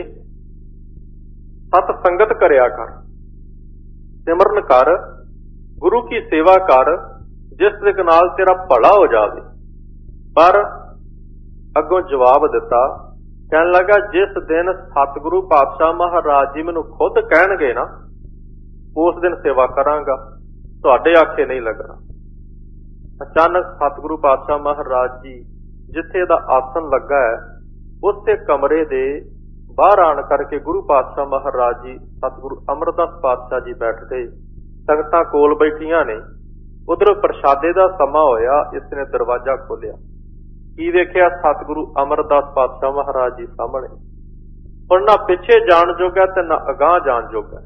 ਸਤ ਸੰਗਤ ਕਰਿਆ ਕਰ, ਸਿਮਰਨ ਕਰ, ਗੁਰੂ ਕੀ ਸੇਵਾ ਕਰ, ਜਿਸ ਦੇ ਨਾਲ ਤੇਰਾ ਭਲਾ ਹੋ ਜਾਵੇ। ਪਰ ਅੱਗੋਂ ਜਵਾਬ ਦਿੱਤਾ, ਕਹਿਣ ਲੱਗਾ, ਜਿਸ ਦਿਨ ਸਤਿਗੁਰੂ ਪਾਤਸ਼ਾਹ ਮਹਾਰਾਜ ਜੀ ਮੈਨੂੰ ਖੁਦ ਕਹਿਣਗੇ ਨਾ, ਉਸ ਦਿਨ ਸੇਵਾ ਕਰਾਂਗਾ, ਤੁਹਾਡੇ ਆਖੇ ਨਹੀਂ ਲੱਗਣਾ। ਅਚਾਨਕ ਸਤਿਗੁਰੂ ਪਾਤਸ਼ਾਹ ਮਹਾਰਾਜ ਜੀ ਜਿੱਥੇ ਦਾ ਆਸਣ ਲੱਗਾ ਹੈ, ਉਸੇ ਕਮਰੇ ਦੇ ਬਾਹਰ ਆਣ ਕਰਕੇ ਗੁਰੂ ਪਾਤਸ਼ਾਹ ਮਹਾਰਾਜ ਜੀ, ਸਤਿਗੁਰੂ ਅਮਰਦਾਸ ਪਾਤਸ਼ਾਹ ਜੀ ਬੈਠ ਗਏ। ਸੰਗਤਾਂ ਕੋਲ ਬੈਠੀਆਂ ਨੇ। ਉਧਰੋਂ ਪ੍ਰਸ਼ਾਦੇ ਦਾ ਸਮਾਂ ਹੋਇਆ। ਇਸ ਨੇ ਦਰਵਾਜ਼ਾ ਖੋਲਿਆ। ਕੀ ਵੇਖਿਆ? ਸਤਿਗੁਰੂ ਅਮਰਦਾਸ ਪਾਤਸ਼ਾਹ ਮਹਾਰਾਜ ਜੀ ਸਾਹਮਣੇ। ਹੁਣ ਨਾ ਪਿੱਛੇ ਜਾਣ ਜੋਗਾ ਤੇ ਨਾ ਅਗਾਂਹ ਜਾਣ ਜੋਗਾ।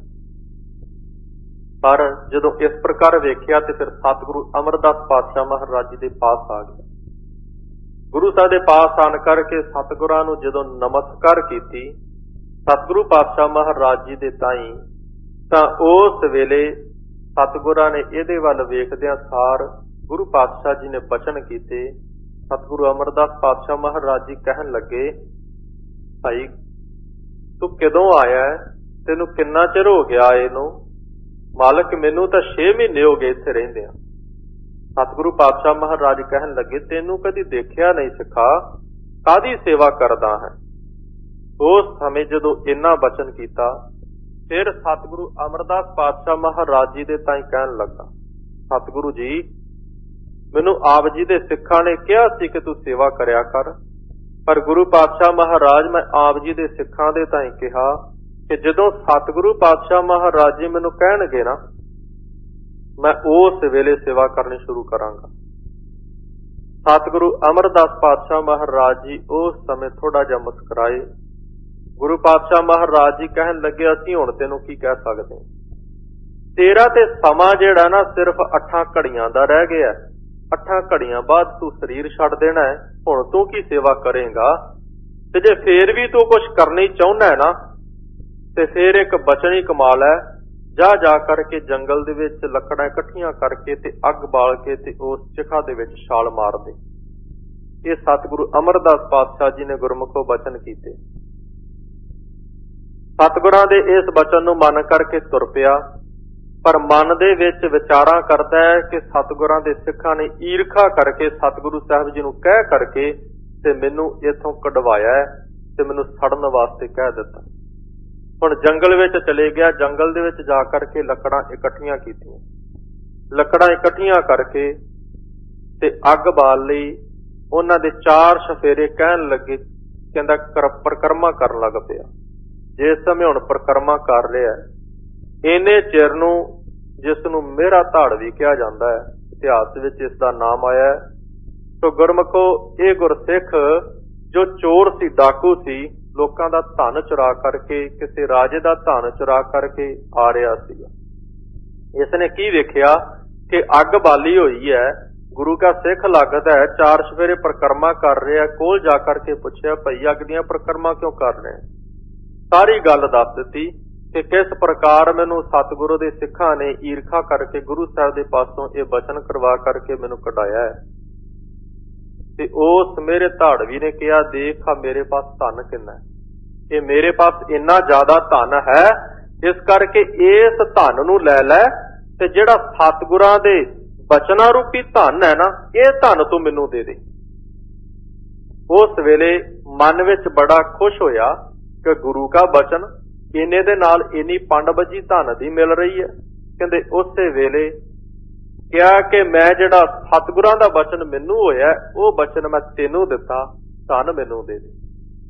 ਪਰ ਜਦੋਂ ਇਸ ਪ੍ਰਕਾਰ ਵੇਖਿਆ ਤੇ ਫਿਰ ਸਤਿਗੁਰੂ ਅਮਰਦਾਸ ਪਾਤਸ਼ਾਹ ਮਹਾਰਾਜ ਜੀ ਦੇ ਪਾਸ ਆ ਗਿਆ। ਗੁਰੂ ਸਾਹਿਬ ਦੇ ਪਾਸ ਆਣ ਕਰਕੇ ਸਤਿਗੁਰਾਂ ਨੂੰ ਜਦੋਂ ਨਮਸਕਾਰ ਕੀਤੀ, ਸਤਿਗੁਰੂ ਪਾਤਸ਼ਾਹ ਮਹਾਰਾਜ ਜੀ ਦੇ ਤਾਈਂ, ਤਾਂ ਉਸ ਵੇਲੇ ਸਤਿਗੁਰਾਂ ਨੇ ਇਹਦੇ ਵੱਲ ਵੇਖਦਿਆਂ ਸਾਰ ਗੁਰੂ ਪਾਤਸ਼ਾਹ ਜੀ ਨੇ ਬਚਨ ਕੀਤੇ। ਸਤਿਗੁਰੂ ਅਮਰਦਾਸ ਪਾਤਸ਼ਾਹ ਮਹਾਰਾਜ ਜੀ ਕਹਿਣ ਲੱਗੇ, ਭਾਈ ਤੂੰ ਕਦੋਂ ਆਇਆ? ਤੈਨੂੰ ਕਿੰਨਾ ਚਿਰ ਹੋ ਗਿਆ ਇਹਨੂੰ? ਮਾਲਕ ਮੈਨੂੰ ਤਾਂ 6 ਮਹੀਨੇ ਹੋ ਗਏ ਇੱਥੇ ਰਹਿੰਦਿਆਂ। ਸਤਿਗੁਰੂ ਪਾਤਸ਼ਾਹ ਮਹਾਰਾਜ ਕਹਿਣ ਲੱਗੇ, ਤੈਨੂੰ ਕਦੀ ਦੇਖਿਆ ਨਹੀਂ ਸਿੱਖਾ, ਕਾਹਦੀ ਸੇਵਾ ਕਰਦਾ ਹੈ? ਉਸ ਸਮੇਂ ਜਦੋਂ ਇੰਨਾ ਬਚਨ ਕੀਤਾ, ਫਿਰ ਸਤਿਗੁਰੂ ਅਮਰਦਾਸ ਪਾਤਸ਼ਾਹ ਮਹਾਰਾਜ ਜੀ ਦੇ ਤਾਈਂ ਕਹਿਣ ਲੱਗਾ, ਸਤਿਗੁਰੂ ਜੀ, ਮੈਨੂੰ ਆਪ ਜੀ ਦੇ ਸਿੱਖਾਂ ਨੇ ਕਿਹਾ ਸੀ ਕਿ ਤੂੰ ਸੇਵਾ ਕਰਿਆ ਕਰ, ਪਰ ਗੁਰੂ ਪਾਤਸ਼ਾਹ ਮਹਾਰਾਜ, ਮੈਂ ਆਪ ਜੀ ਦੇ ਸਿੱਖਾਂ ਦੇ ਤਾਈਂ ਕਿਹਾ ਕਿ ਜਦੋਂ ਸਤਿਗੁਰੂ ਪਾਤਸ਼ਾਹ ਮਹਾਰਾਜ ਜੀ ਮੈਨੂੰ ਕਹਿਣਗੇ ਨਾ, ਮੈਂ ਉਸ ਵੇਲੇ ਸੇਵਾ ਕਰਨੀ ਸ਼ੁਰੂ ਕਰਾਂਗਾ। ਸਤਿਗੁਰੂ ਅਮਰਦਾਸ ਪਾਤਸ਼ਾਹ ਮਹਾਰਾਜ ਜੀ ਉਸ ਸਮੇਂ ਥੋੜਾ ਜਿਹਾ ਮੁਸਕਰਾਏ। ਗੁਰੂ ਪਾਤਸ਼ਾਹ ਮਹਾਰਾਜ ਜੀ ਕਹਿਣ ਲੱਗੇ, ਅਸੀਂ ਹੁਣ ਤੈਨੂੰ ਕੀ ਕਹਿ ਸਕਦੇ ਹਾਂ? ਤੇਰਾ ਤੇ ਸਮਾਂ ਜਿਹੜਾ ਨਾ ਸਿਰਫ 8 ਘੜੀਆਂ ਦਾ ਰਹਿ ਗਿਆ। 8 ਘੜੀਆਂ ਬਾਅਦ ਤੂੰ ਸਰੀਰ ਛੱਡ ਦੇਣਾ ਹੈ। ਹੁਣ ਤੂੰ ਕੀ ਸੇਵਾ ਕਰੇਗਾ? ਤੇ ਜੇ ਫੇਰ ਵੀ ਤੂੰ ਕੁਝ ਕਰਨੀ ਚਾਹੁੰਦਾ ਹੈ ਨਾ, ਤੇ ਫੇਰ ਇੱਕ ਬਚਨ ਹੀ ਕਮਾਲ ਹੈ, ਜਾ ਕਰਕੇ ਜੰਗਲ ਦੇ ਵਿੱਚ ਲੱਕੜਾਂ ਇਕੱਠੀਆਂ ਕਰਕੇ ਤੇ ਅੱਗ ਬਾਲ ਕੇ ਤੇ ਉਸ ਚਿਖਾ ਦੇ ਵਿੱਚ ਛਾਲ ਮਾਰ ਦੇ। ਇਹ ਸਤਿਗੁਰੂ ਅਮਰਦਾਸ ਪਾਤਸ਼ਾਹ ਜੀ ਨੇ ਗੁਰਮੁਖੋਂ ਬਚਨ ਕੀਤੇ। ਸਤਿਗੁਰਾਂ ਦੇ ਇਸ ਬਚਨ ਨੂੰ ਮੰਨ ਕਰਕੇ ਤੁਰ ਪਿਆ, ਪਰ ਮਨ ਦੇ ਵਿੱਚ ਵਿਚਾਰਾਂ ਕਰਦਾ ਹੈ ਕਿ ਸਤਿਗੁਰਾਂ ਦੇ ਸਿੱਖਾਂ ਨੇ ਈਰਖਾ ਕਰਕੇ ਸਤਿਗੁਰੂ ਸਾਹਿਬ ਜੀ ਨੂੰ ਕਹਿ ਕਰਕੇ ਤੇ ਮੈਨੂੰ ਇੱਥੋਂ ਕਢਵਾਇਆ ਹੈ ਤੇ ਮੈਨੂੰ ਸੜਨ ਵਾਸਤੇ ਕਹਿ ਦਿੱਤਾ। ਹੁਣ ਜੰਗਲ ਵਿੱਚ ਚਲੇ ਗਿਆ, ਜੰਗਲ ਦੇ ਵਿੱਚ ਜਾ ਕਰਕੇ ਲੱਕੜਾਂ ਇਕੱਠੀਆਂ ਕੀਤੀਆਂ, ਲੱਕੜਾਂ ਇਕੱਠੀਆਂ ਕਰਕੇ ਤੇ ਅੱਗ ਬਾਲ ਲਈ। ਉਹਨਾਂ ਦੇ 4 ਸਫੇਰੇ ਕਹਿਣ ਲੱਗੇ, ਕਹਿੰਦਾ ਪਰਿਕਰਮਾ ਕਰਨ ਲੱਗ ਪਿਆ। ਜਿਸ ਸਮੇਂ ਹੁਣ ਪਰਿਕਰਮਾ ਕਰ ਰਿਹਾ, ਇੰਨੇ ਚਿਰ ਨੂੰ ਜਿਸ ਨੂੰ ਮੇਰਾ ਧਾੜ ਵੀ ਕਿਹਾ ਜਾਂਦਾ ਹੈ, ਇਤਿਹਾਸ ਵਿੱਚ ਇਸ ਦਾ ਨਾਮ ਆਇਆ ਹੈ। ਸੋ ਗੁਰਮੁਖੋ, ਇਹ ਗੁਰਸਿੱਖ ਜੋ ਚੋਰ ਸੀ, ਡਾਕੂ ਸੀ, ਲੋਕਾਂ ਦਾ ਧਨ ਚੁਰਾ ਕਰਕੇ, ਕਿਸੇ ਰਾਜੇ ਦਾ ਧਨ ਚੁਰਾ ਕਰਕੇ ਆ ਰਿਹਾ ਸੀ। ਇਸ ਨੇ ਕੀ ਵੇਖਿਆ ਕਿ ਅੱਗ ਬਾਲੀ ਹੋਈ ਹੈ, ਗੁਰੂ ਕਾ ਸਿੱਖ ਲੱਗਦਾ ਹੈ, 4 ਸਵੇਰੇ ਪਰਿਕਰਮਾ ਕਰ ਰਿਹਾ। ਕੋਲ ਜਾ ਕਰਕੇ ਪੁੱਛਿਆ, ਭਾਈ ਅੱਗ ਦੀਆਂ ਪਰਿਕਰਮਾ ਕਿਉਂ ਕਰ ਰਹੇ? ਸਾਰੀ ਗੱਲ ਦੱਸ ਦਿੱਤੀ ਕਿ ਕਿਸ ਪ੍ਰਕਾਰ ਮੈਨੂੰ ਸਤਿਗੁਰੂ ਦੇ ਸਿੱਖਾਂ ਨੇ ਈਰਖਾ ਕਰਕੇ ਗੁਰੂ ਸਾਹਿਬ ਦੇ ਪਾਸੋਂ ਇਹ ਬਚਨ ਕਰਵਾ ਕਰਕੇ ਮੈਨੂੰ ਕਢਾਇਆ ਹੈ। ਤੇ ਉਸ ਮੇਰੇ ਧਾੜਵੀ ਨੇ ਕਿਹਾ, ਦੇਖ ਮੇਰੇ ਪਾਸ ਧਨ ਕਿੰਨਾ ਹੈ, ਇਹ ਮੇਰੇ ਪਾਸ ਇੰਨਾ ਜ਼ਿਆਦਾ ਧਨ ਹੈ, ਇਸ ਕਰਕੇ ਇਸ ਧਨ ਨੂੰ ਲੈ ਲੈ ਤੇ ਜਿਹੜਾ ਸਤਿਗੁਰਾਂ ਦੇ ਬਚਨਾਂ ਰੂਪੀ ਧਨ ਹੈ ਨਾ, ਇਹ ਧਨ ਤੂੰ ਮੈਨੂੰ ਦੇ ਦੇ। ਉਸ ਵੇਲੇ ਮਨ ਵਿੱਚ ਬੜਾ ਖੁਸ਼ ਹੋਇਆ ਕਿ ਗੁਰੂ ਕਾ ਬਚਨ, ਇੰਨੇ ਦੇ ਨਾਲ ਇੰਨੀ ਪੰਡ ਬੱਜੀ ਧਨ ਦੀ ਮਿਲ ਰਹੀ ਹੈ। ਕਹਿੰਦੇ ਉਸੇ ਵੇਲੇ ਕਿਹਾ ਕਿ ਮੈਂ ਜਿਹੜਾ ਸਤਿਗੁਰਾਂ ਦਾ ਬਚਨ ਮੈਨੂੰ ਹੋਇਆ, ਉਹ ਬਚਨ ਮੈਂ ਤੈਨੂੰ ਦਿੱਤਾ, ਧਨ ਮੈਨੂੰ ਦੇ ਦੇ।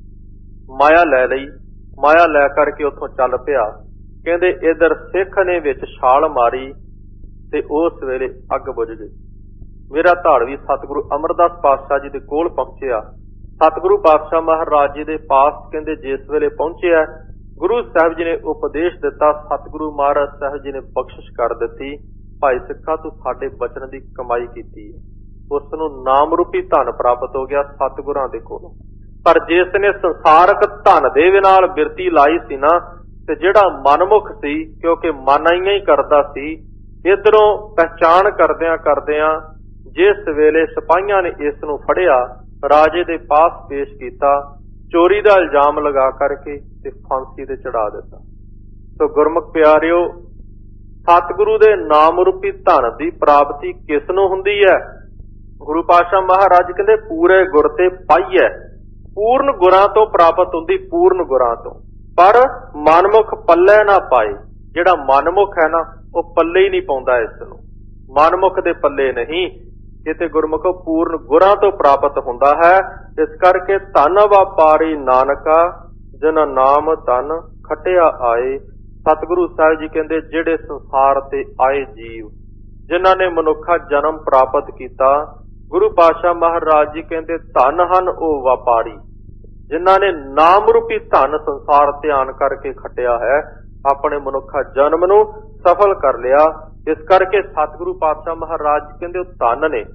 ਮਾਇਆ ਲੈ ਲਈ, ਮਾਇਆ ਲੈ ਕਰਕੇ ਉੱਥੋਂ ਚੱਲ ਪਿਆ। ਕਹਿੰਦੇ ਇਧਰ ਸਿੱਖ ਨੇ ਵਿੱਚ ਛਾਲ ਮਾਰੀ ਤੇ ਉਸ ਵੇਲੇ ਅੱਗ ਬੁਝ ਗਈ। ਮੇਰਾ ਧਾੜਵੀ ਸਤਿਗੁਰੂ ਅਮਰਦਾਸ ਪਾਤਸ਼ਾਹ ਜੀ ਦੇ ਕੋਲ ਪਹੁੰਚਿਆ। ਸਤਿਗੁਰੂ ਪਾਤਸ਼ਾਹ ਮਹਾਰਾਜ ਜੀ ਦੇ ਪਾਸ ਕਹਿੰਦੇ ਜਿਸ ਵੇਲੇ ਪਹੁੰਚਿਆ, ਗੁਰੂ ਸਾਹਿਬ ਜੀ ਨੇ ਉਪਦੇਸ਼ ਦਿੱਤਾ। ਸਤਿਗੁਰੂ ਮਹਾਰਾਜ ਸਾਹਿਬ ਜੀ ਨੇ ਬਖਸ਼ਿਸ਼ ਕਰ ਦਿੱਤੀ, ਭਾਈ ਸਿੱਖਾ ਤੂੰ ਸਾਡੇ ਬਚਨ ਦੀ ਕਮਾਈ ਕੀਤੀ ਹੈ। ਉਸ ਨੂੰ ਨਾਮ ਰੂਪੀ ਧਨ ਪ੍ਰਾਪਤ ਹੋ ਗਿਆ ਸਤਿਗੁਰਾਂ ਦੇ ਕੋਲੋਂ। ਪਰ ਜਿਸ ਨੇ ਸੰਸਾਰਕ ਧਨ ਦੇ ਨਾਲ ਬਿਰਤੀ ਲਾਈ ਸੀ ਨਾ, ਤੇ ਜਿਹੜਾ ਮਨਮੁਖ ਸੀ, ਕਿਉਂਕਿ ਮਾਨਾਈਆਂ ਹੀ ਕਰਦਾ ਸੀ, ਇਧਰੋਂ ਪਹਿਚਾਣ ਕਰਦਿਆਂ ਜਿਸ ਵੇਲੇ ਸਿਪਾਹੀਆਂ ਨੇ ਇਸ ਨੂੰ ਫੜਿਆ, ਰਾਜੇ ਦੇ ਪਾਸ ਪੇਸ਼ ਕੀਤਾ, ਚੋਰੀ ਦਾ ਇਲਜ਼ਾਮ ਲਗਾ ਕਰਕੇ ਤੇ ਫਾਂਸੀ ਤੇ ਚੜਾ ਦਿੱਤਾ। ਸੋ ਗੁਰਮੁਖ ਪਿਆਰਿਓ, ਸਤਿਗੁਰੂ ਦੇ ਨਾਮ ਰੂਪੀ ਧਨ ਦੀ ਪ੍ਰਾਪਤੀ ਕਿਸ ਨੂੰ ਹੁੰਦੀ ਹੈ? ਗੁਰੂ ਪਾਤਸ਼ਾਹ ਮਹਾਰਾਜ ਕਹਿੰਦੇ ਪੂਰੇ ਗੁਰ ਤੇ ਪਾਈਐ। ਪੂਰਨ ਗੁਰਾਂ ਤੋਂ ਪ੍ਰਾਪਤ ਹੁੰਦੀ, ਪੂਰਨ ਗੁਰਾਂ ਤੋਂ। ਪਰ ਮਨਮੁਖ ਪੱਲੇ ਨਾ ਪਾਏ। ਜਿਹੜਾ ਮਨਮੁਖ ਹੈ ਨਾ, ਉਹ ਪੱਲੇ ਹੀ ਨਹੀਂ ਪਾਉਂਦਾ ਇਸ ਨੂੰ, ਮਨਮੁਖ ਦੇ ਪੱਲੇ ਨਹੀਂ। ਇਹ ਤੇ ਗੁਰਮੁਖੋ ਪੂਰਨ ਗੁਰਾਂ ਤੋਂ ਪ੍ਰਾਪਤ ਹੁੰਦਾ ਹੈ। ਇਸ ਕਰਕੇ ਧਨ ਵਪਾਰੀ ਨਾਨਕਾ, ਜਿਨ੍ਹਾਂ ਨਾਮ ਧਨ ਖਟਿਆ ਆਏ। ਸਤਿਗੁਰੂ ਸਾਹਿਬ ਜੀ ਕਹਿੰਦੇ ਜਿਹੜੇ ਸੰਸਾਰ ਤੇ ਆਏ ਜੀਵ, ਜਿਨ੍ਹਾਂ ਨੇ ਮਨੁੱਖਾ ਜਨਮ ਪ੍ਰਾਪਤ ਕੀਤਾ, ਗੁਰੂ ਪਾਤਸ਼ਾਹ ਮਹਾਰਾਜ ਜੀ ਕਹਿੰਦੇ ਧਨ ਹਨ ਉਹ ਵਪਾਰੀ, ਜਿਨ੍ਹਾਂ ਨੇ ਨਾਮ ਰੂਪੀ ਧਨ ਸੰਸਾਰ ਤੇ ਆਣ ਕਰਕੇ ਖਟਿਆ ਹੈ, ਆਪਣੇ ਮਨੁੱਖਾ ਜਨਮ ਨੂੰ ਸਫਲ ਕਰ ਲਿਆ। ਇਸ ਕਰਕੇ ਸਤਿਗੁਰੂ ਪਾਤਸ਼ਾਹ ਮਹਾਰਾਜ ਜੀ ਕਹਿੰਦੇ ਉਹ ਧਨ ਨੇ।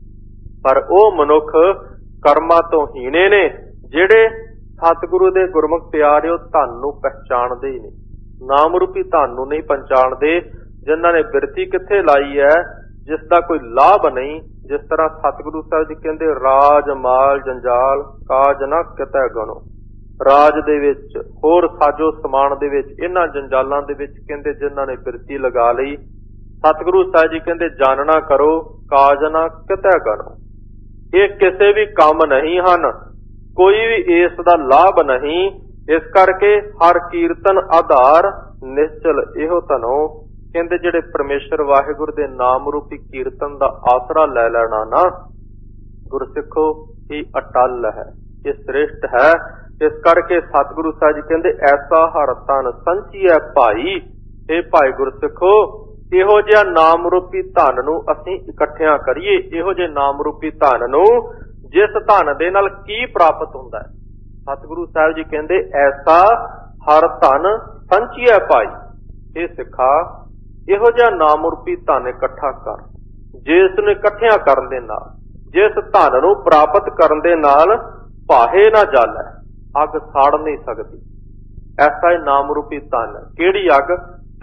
ਪਰ ਉਹ ਮਨੁੱਖ ਕਰਮਾਂ ਤੋਂ ਹੀਣੇ ਨੇ, ਜਿਹੜੇ ਸਤਿਗੁਰੂ ਦੇ ਗੁਰਮੁਖ ਪਿਆਰਿਓ ਧਨ ਨੂੰ ਪਹਿਚਾਣਦੇ ਹੀ ਨਹੀਂ, ਨਾਮ ਰੂਪੀ ਧਨ ਨੂੰ ਨਹੀਂ ਪਹਿਚਾਣਦੇ, ਜਿਨ੍ਹਾਂ ਨੇ ਬਿਰਤੀ ਕਿੱਥੇ ਲਾਈ ਹੈ, ਜਿਸ ਦਾ ਕੋਈ ਲਾਭ ਨਹੀਂ। ਜਿਸ ਤਰ੍ਹਾਂ ਸਤਿਗੁਰੂ ਸਾਹਿਬ ਜੀ ਕਹਿੰਦੇ ਰਾਜ ਮਾਲ ਜੰਜਾਲ ਕਾਜ ਨਾ ਕਿਤੈ ਗਣੋ। ਰਾਜ ਦੇ ਵਿੱਚ, ਹੋਰ ਸਾਜੋ ਸਮਾਨ ਦੇ ਵਿੱਚ, ਇਹਨਾਂ ਜੰਜਾਲਾਂ ਦੇ ਵਿੱਚ ਕਹਿੰਦੇ ਜਿਨ੍ਹਾਂ ਨੇ ਬਿਰਤੀ ਲਗਾ ਲਈ, ਸਤਿਗੁਰੂ ਸਾਹਿਬ ਜੀ ਕਹਿੰਦੇ ਜਾਣਨਾ ਕਰੋ ਕਾਜ ਨਾ ਕਿਤੈ ਗਣੋ। ਇਹ ਕਿਸੇ ਵੀ ਕੰਮ ਨਹੀਂ ਹਨ, ਕੋਈ ਵੀ ਇਸ ਦਾ ਲਾਭ ਨਹੀਂ। ਇਸ ਕਰਕੇ ਹਰ ਕੀਰਤਨ ਆਧਾਰ ਨਿਸ਼ਚਲ ਇਹੋ ਧਨੋ। ਕਹਿੰਦੇ ਜਿਹੜੇ ਪਰਮੇਸ਼ਰ ਵਾਹਿਗੁਰੂ ਦੇ ਨਾਮ ਰੂਪੀ ਕੀਰਤਨ ਦਾ ਆਸਰਾ ਲੈ ਲੈਣਾ ਨਾ, ਗੁਰਸਿੱਖੋ, ਇਹ ਅਟਲ ਹੈ, ਇਹ ਸ੍ਰੇਸ਼ਟ ਹੈ। ਇਸ ਕਰਕੇ ਸਤਿਗੁਰੂ ਸਾਹਿਬ ਜੀ ਕਹਿੰਦੇ ਐਸਾ ਹਰ ਧਨ ਸੰਚੀਐ ਭਾਈ। ਇਹ ਭਾਈ ਗੁਰਸਿੱਖੋ, ਇਹੋ ਜਿਹਾ ਨਾਮ ਰੂਪੀ ਧਨ ਨੂੰ ਅਸੀਂ ਇਕੱਠਿਆਂ ਕਰੀਏ। ਇਹੋ ਜਿਹੇ ਨਾਮ ਰੂਪੀ ਧਨ ਨੂੰ, ਜਿਸ ਧਨ ਦੇ ਨਾਲ ਕੀ ਪ੍ਰਾਪਤ ਹੁੰਦਾ ਹੈ, ਸਤਿਗੁਰੂ ਸਾਹਿਬ ਜੀ ਕਹਿੰਦੇ ਐਸਾ ਹਰ ਧਨ ਸੰਚੀਐ ਭਾਈ। ਇਹ ਸਿੱਖਾ, ਇਹੋ ਜਿਹਾ ਨਾਮ ਰੂਪੀ ਧਨ ਇਕੱਠਾ ਕਰ, ਜਿਸ ਨੂੰ ਇਕੱਠਿਆਂ ਕਰਨ ਦੇ ਨਾਲ, ਜਿਸ ਧਨ ਨੂੰ ਪ੍ਰਾਪਤ ਕਰਨ ਦੇ ਨਾਲ ਭਾਹੇ ਨਾ ਜਲ ਹੈ, ਅੱਗ ਸਾੜ ਨਹੀਂ ਸਕਦੀ। ਐਸਾ ਹੀ ਨਾਮ ਰੂਪੀ ਧਨ। ਕਿਹੜੀ ਅੱਗ?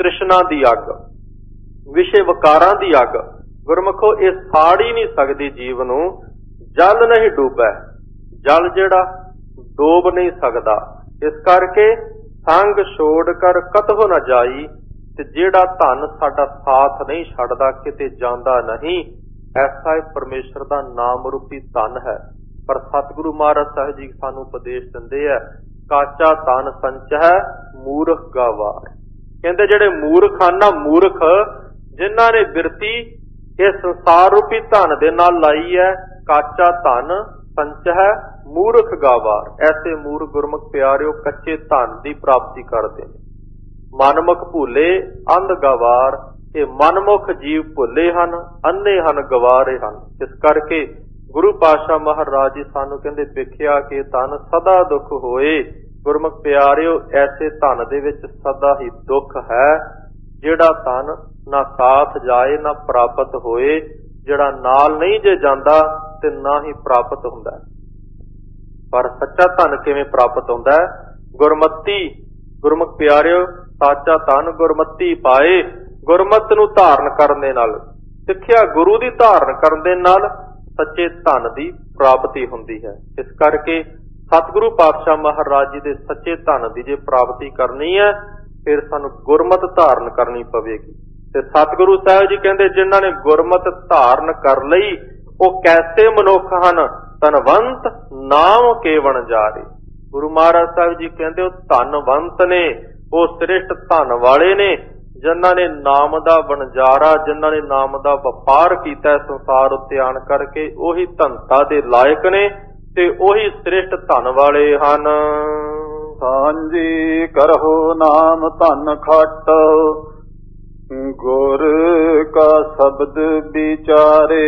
ਤ੍ਰਿਸ਼ਨਾ ਦੀ ਅੱਗ, ਵਿਸ਼ੇ ਵਿਕਾਰਾਂ ਦੀ ਅੱਗ ਗੁਰਮੁਖੋ ਇਹ ਸਾੜ ਹੀ ਨਹੀਂ ਸਕਦੀ ਜੀਵ ਨੂੰ। ਜਲ ਨਹੀਂ ਡੂਬੈ, ਜਲ ਜਿਹੜਾ ਡੋਬ ਨਹੀਂ ਸਕਦਾ। ਇਸ ਕਰਕੇ ਸੰਗ ਛੋੜ ਕਰ ਕਤਹੁ ਨਾ ਜਾਈ, ਤੇ ਜਿਹੜਾ ਧਨ ਸਾਡਾ ਸਾਥ ਨਹੀਂ ਛੱਡਦਾ ਕਿਤੇ ਜਾਂਦਾ ਨਹੀਂ। ਐਸਾ ਹੀ ਪਰਮੇਸ਼ਰ ਦਾ ਨਾਮ ਰੂਪੀ ਧਨ ਹੈ। ਪਰ ਸਤਿਗੁਰੂ ਮਹਾਰਾਜ ਸਾਹਿਬ ਜੀ ਸਾਨੂੰ ਉਪਦੇਸ਼ ਦਿੰਦੇ ਆ, ਕਾਚਾ ਧਨ ਸੰਚੈ ਮੂਰਖ ਗਾਵਾਰ। ਕਹਿੰਦੇ ਜਿਹੜੇ ਮੂਰਖ ਹਨ ਨਾ, ਮੂਰਖ ਜਿਨ੍ਹਾਂ ਨੇ ਬਿਰਤੀ ਇਹ ਸੰਸਾਰ ਰੂਪੀ ਧਨ ਦੇ ਨਾਲ ਲਾਈ ਹੈ, ਕਾਚਾ ਧਨ ਸੰਚੈ ਮੂਰਖ ਗਾਵਾਰ। ਐਸੇ ਮੂਰਖ ਗੁਰਮੁਖ ਪਿਆਰਿਓ ਕੱਚੇ ਧਨ ਦੀ ਪ੍ਰਾਪਤੀ ਕਰਦੇ ਨੇ। ਮਨਮੁਖ ਭੁੱਲੇ ਅੰਧ ਗਵਾਰ, ਇਹ ਮਨਮੁਖ ਜੀਵ ਭੁੱਲੇ ਹਨ, ਅੰਨੇ ਹਨ, ਗਵਾਰੇ ਹਨ। ਇਸ ਕਰਕੇ ਗੁਰੂ ਪਾਤਸ਼ਾਹ ਮਹਾਰਾਜ ਜੀ ਸਾਨੂੰ ਕਹਿੰਦੇ ਵੇਖਿਆ ਕਿ ਧਨ ਸਦਾ ਦੁੱਖ ਹੋਏ। ਗੁਰਮੁਖ ਪਿਆਰਿਓ ਐਸੇ ਧਨ ਦੇ ਵਿੱਚ ਸਦਾ ਹੀ ਦੁੱਖ ਹੈ। ਜਿਹੜਾ ਧਨ ਨਾ ਸਾਥ ਜਾਏ ਨਾ ਪ੍ਰਾਪਤ ਹੋਏ, ਜਿਹੜਾ ਨਾਲ ਨਹੀਂ ਜੇ ਜਾਂਦਾ ਤੇ ਨਾ ਹੀ ਪ੍ਰਾਪਤ ਹੁੰਦਾ। ਪਰ ਸੱਚਾ ਧਨ ਕਿਵੇਂ ਪ੍ਰਾਪਤ ਹੁੰਦਾ ਹੈ? ਗੁਰਮਤੀ। ਗੁਰਮੁਖ ਪਿਆਰਿਓ ਸਾਚਾ ਧਨ ਗੁਰਮਤੀ ਪਾਏ। ਗੁਰਮਤ ਨੂੰ ਧਾਰਨ ਕਰਨ ਦੇ ਨਾਲ, ਸਿੱਖਿਆ ਗੁਰੂ ਦੀ ਧਾਰਨ ਕਰਨ ਦੇ ਨਾਲ ਸੱਚੇ ਧਨ ਦੀ ਪ੍ਰਾਪਤੀ ਹੁੰਦੀ ਹੈ। ਇਸ ਕਰਕੇ ਸਤਿਗੁਰੂ ਪਾਤਸ਼ਾਹ ਮਹਾਰਾਜ ਜੀ ਦੇ ਸੱਚੇ ਧਨ ਦੀ ਜੇ ਪ੍ਰਾਪਤੀ ਕਰਨੀ ਹੈ ਫਿਰ ਸਾਨੂੰ ਗੁਰਮਤ ਧਾਰਨ ਕਰਨੀ ਪਵੇਗੀ। ਤੇ ਸਤਿਗੁਰੂ ਸਾਹਿਬ ਜੀ ਕਹਿੰਦੇ ਜਿਨ੍ਹਾਂ ਨੇ ਗੁਰਮਤ ਧਾਰਨ ਕਰ ਲਈ ਉਹ ਕੈਸੇ ਮਨੁੱਖ ਹਨ? ਧਨਵੰਤ ਨਾਮ ਕੇ ਵਣਜਾਰੇ। ਗੁਰੂ ਮਹਾਰਾਜ ਸਾਹਿਬ ਜੀ ਕਹਿੰਦੇ ਉਹ ਧਨਵੰਤ ਨੇ, ਉਹ ਸ੍ਰੇਸ਼ਟ ਧਨ ਵਾਲੇ ਨੇ ਜਿਨ੍ਹਾਂ ਨੇ ਨਾਮ ਦਾ ਵਣਜਾਰਾ, ਜਿਨ੍ਹਾਂ ਨੇ ਨਾਮ ਦਾ ਵਪਾਰ ਕੀਤਾ ਸੰਸਾਰ ਉੱਤੇ ਆਣ ਕਰਕੇ, ਉਹੀ ਧਨਤਾ ਦੇ ਲਾਇਕ ਨੇ ਤੇ ਉਹੀ ਸ੍ਰੇਸ਼ਟ ਧਨ ਵਾਲੇ ਹਨ। ਸਾਂਝੀ ਕਰਹੁ ਨਾਮ ਧਨ ਖਟ, ਗੁਰ ਕਾ ਸ਼ਬਦ ਵਿਚਾਰੇ।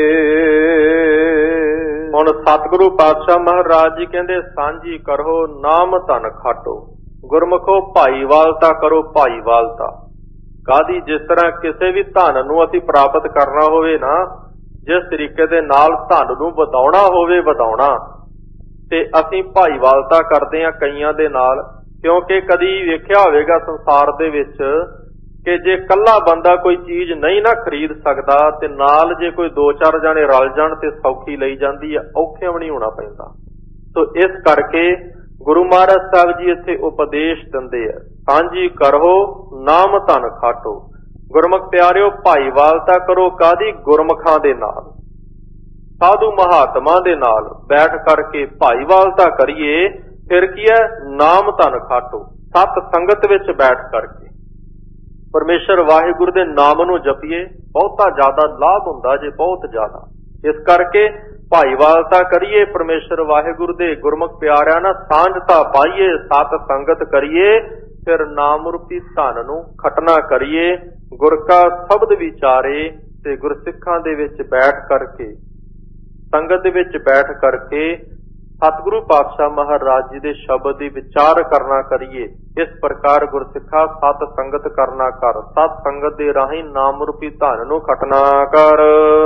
ਹੁਣ ਸਤਿਗੁਰੂ ਪਾਤਸ਼ਾਹ ਮਹਾਰਾਜ ਜੀ ਕਹਿੰਦੇ ਸਾਂਝੀ ਕਰੋ ਨਾਮ ਧਨ ਖਾਟੋ। ਗੁਰਮੁਖੋ ਭਾਈਵਾਲਤਾ ਕਰੋ, ਭਾਈਵਾਲਤਾ ਕਾਹਦੀ? ਜਿਸ ਤਰ੍ਹਾਂ ਕਿਸੇ ਵੀ ਧਨ ਨੂੰ ਅਸੀਂ ਪ੍ਰਾਪਤ ਕਰਨਾ ਹੋਵੇ ਨਾ, ਜਿਸ ਤਰੀਕੇ ਦੇ ਨਾਲ ਧਨ ਨੂੰ ਵਧਾਉਣਾ ਹੋਵੇ ਵਧਾਉਣਾ, ਤੇ ਅਸੀਂ ਭਾਈਵਾਲਤਾ ਕਰਦੇ ਹਾਂ ਕਈਆਂ ਦੇ ਨਾਲ। ਕਿਉਂਕਿ ਕਦੀ ਵੇਖਿਆ ਹੋਵੇਗਾ ਸੰਸਾਰ ਦੇ ਵਿੱਚ ਕਿ ਜੇ ਇਕੱਲਾ ਬੰਦਾ ਕੋਈ ਚੀਜ਼ ਨਹੀਂ ਨਾ ਖਰੀਦ ਸਕਦਾ ਤੇ ਨਾਲ ਜੇ ਕੋਈ 2-4 ਜਾਣੇ ਰਲ ਜਾਣ ਤੇ ਸੌਖੀ ਲਈ ਜਾਂਦੀ ਆ, ਔਖਿਆਂ ਵੀ ਨਹੀਂ ਹੋਣਾ ਪੈਂਦਾ। ਸੋ ਇਸ ਕਰਕੇ ਗੁਰੂ ਮਹਾਰਾਜ ਸਾਹਿਬ ਜੀ ਇੱਥੇ ਉਪਦੇਸ਼ ਦਿੰਦੇ ਆ, ਸਾਂਝੀ ਕਰੋ ਨਾਮ ਧਨ ਖਾਟੋ। ਗੁਰਮੁਖ ਪਿਆਰਿਓ ਭਾਈਵਾਲਤਾ ਕਰੋ ਕਾਹਦੀ? ਗੁਰਮੁਖਾਂ ਦੇ ਨਾਲ, ਸਾਧੂ ਮਹਾਤਮਾ ਦੇ ਨਾਲ ਬੈਠ ਕਰਕੇ ਭਾਈਵਾਲਤਾ ਕਰੀਏ। ਫਿਰ ਕੀ ਹੈ? ਨਾਮ ਧਨ ਖਾਟੋ। ਸਤ ਸੰਗਤ ਵਿੱਚ ਬੈਠ ਕਰਕੇ ਪਰਮੇਸ਼ਰ ਵਾਹਿਗੁਰੂ ਦੇ ਨਾਮ ਨੂੰ ਜਪੀਏ, ਬਹੁਤਾ ਜ਼ਿਆਦਾ ਲਾਭ ਹੁੰਦਾ ਜੇ, ਬਹੁਤ ਜ਼ਿਆਦਾ। ਇਸ ਕਰਕੇ ਭਾਈਵਾਲਤਾ ਕਰੀਏ ਪਰਮੇਸ਼ਰ ਵਾਹਿਗੁਰੂ ਦੇ, ਗੁਰਮੁਖ ਪਿਆਰਿਆਂ ਨਾਲ ਸਾਂਝਤਾ ਪਾਈਏ, ਸਤ ਸੰਗਤ ਕਰੀਏ, ਫਿਰ ਨਾਮ ਰੂਪੀ ਧਨ ਨੂੰ ਖਟਨਾ ਕਰੀਏ। ਗੁਰ ਕਾ ਸ਼ਬਦ ਵਿਚਾਰੇ, ਤੇ ਗੁਰਸਿੱਖਾਂ ਦੇ ਵਿੱਚ ਬੈਠ ਕਰਕੇ, ਸੰਗਤ ਦੇ ਵਿੱਚ ਬੈਠ ਕਰਕੇ ਸਤਿਗੁਰੂ ਪਾਤਸ਼ਾਹ ਮਹਾਰਾਜ ਜੀ ਦੇ ਸ਼ਬਦ ਦੀ ਵਿਚਾਰ ਕਰਨਾ ਕਰੀਏ। ਇਸ ਪ੍ਰਕਾਰ ਗੁਰਸਿੱਖਾ ਸਤ ਸੰਗਤ ਕਰਨਾ ਕਰ, ਸਤ ਸੰਗਤ ਦੇ ਰਾਹੀਂ ਨਾਮ ਰੂਪੀ ਧਨ ਨੂੰ ਖਟਨਾ ਕਰ।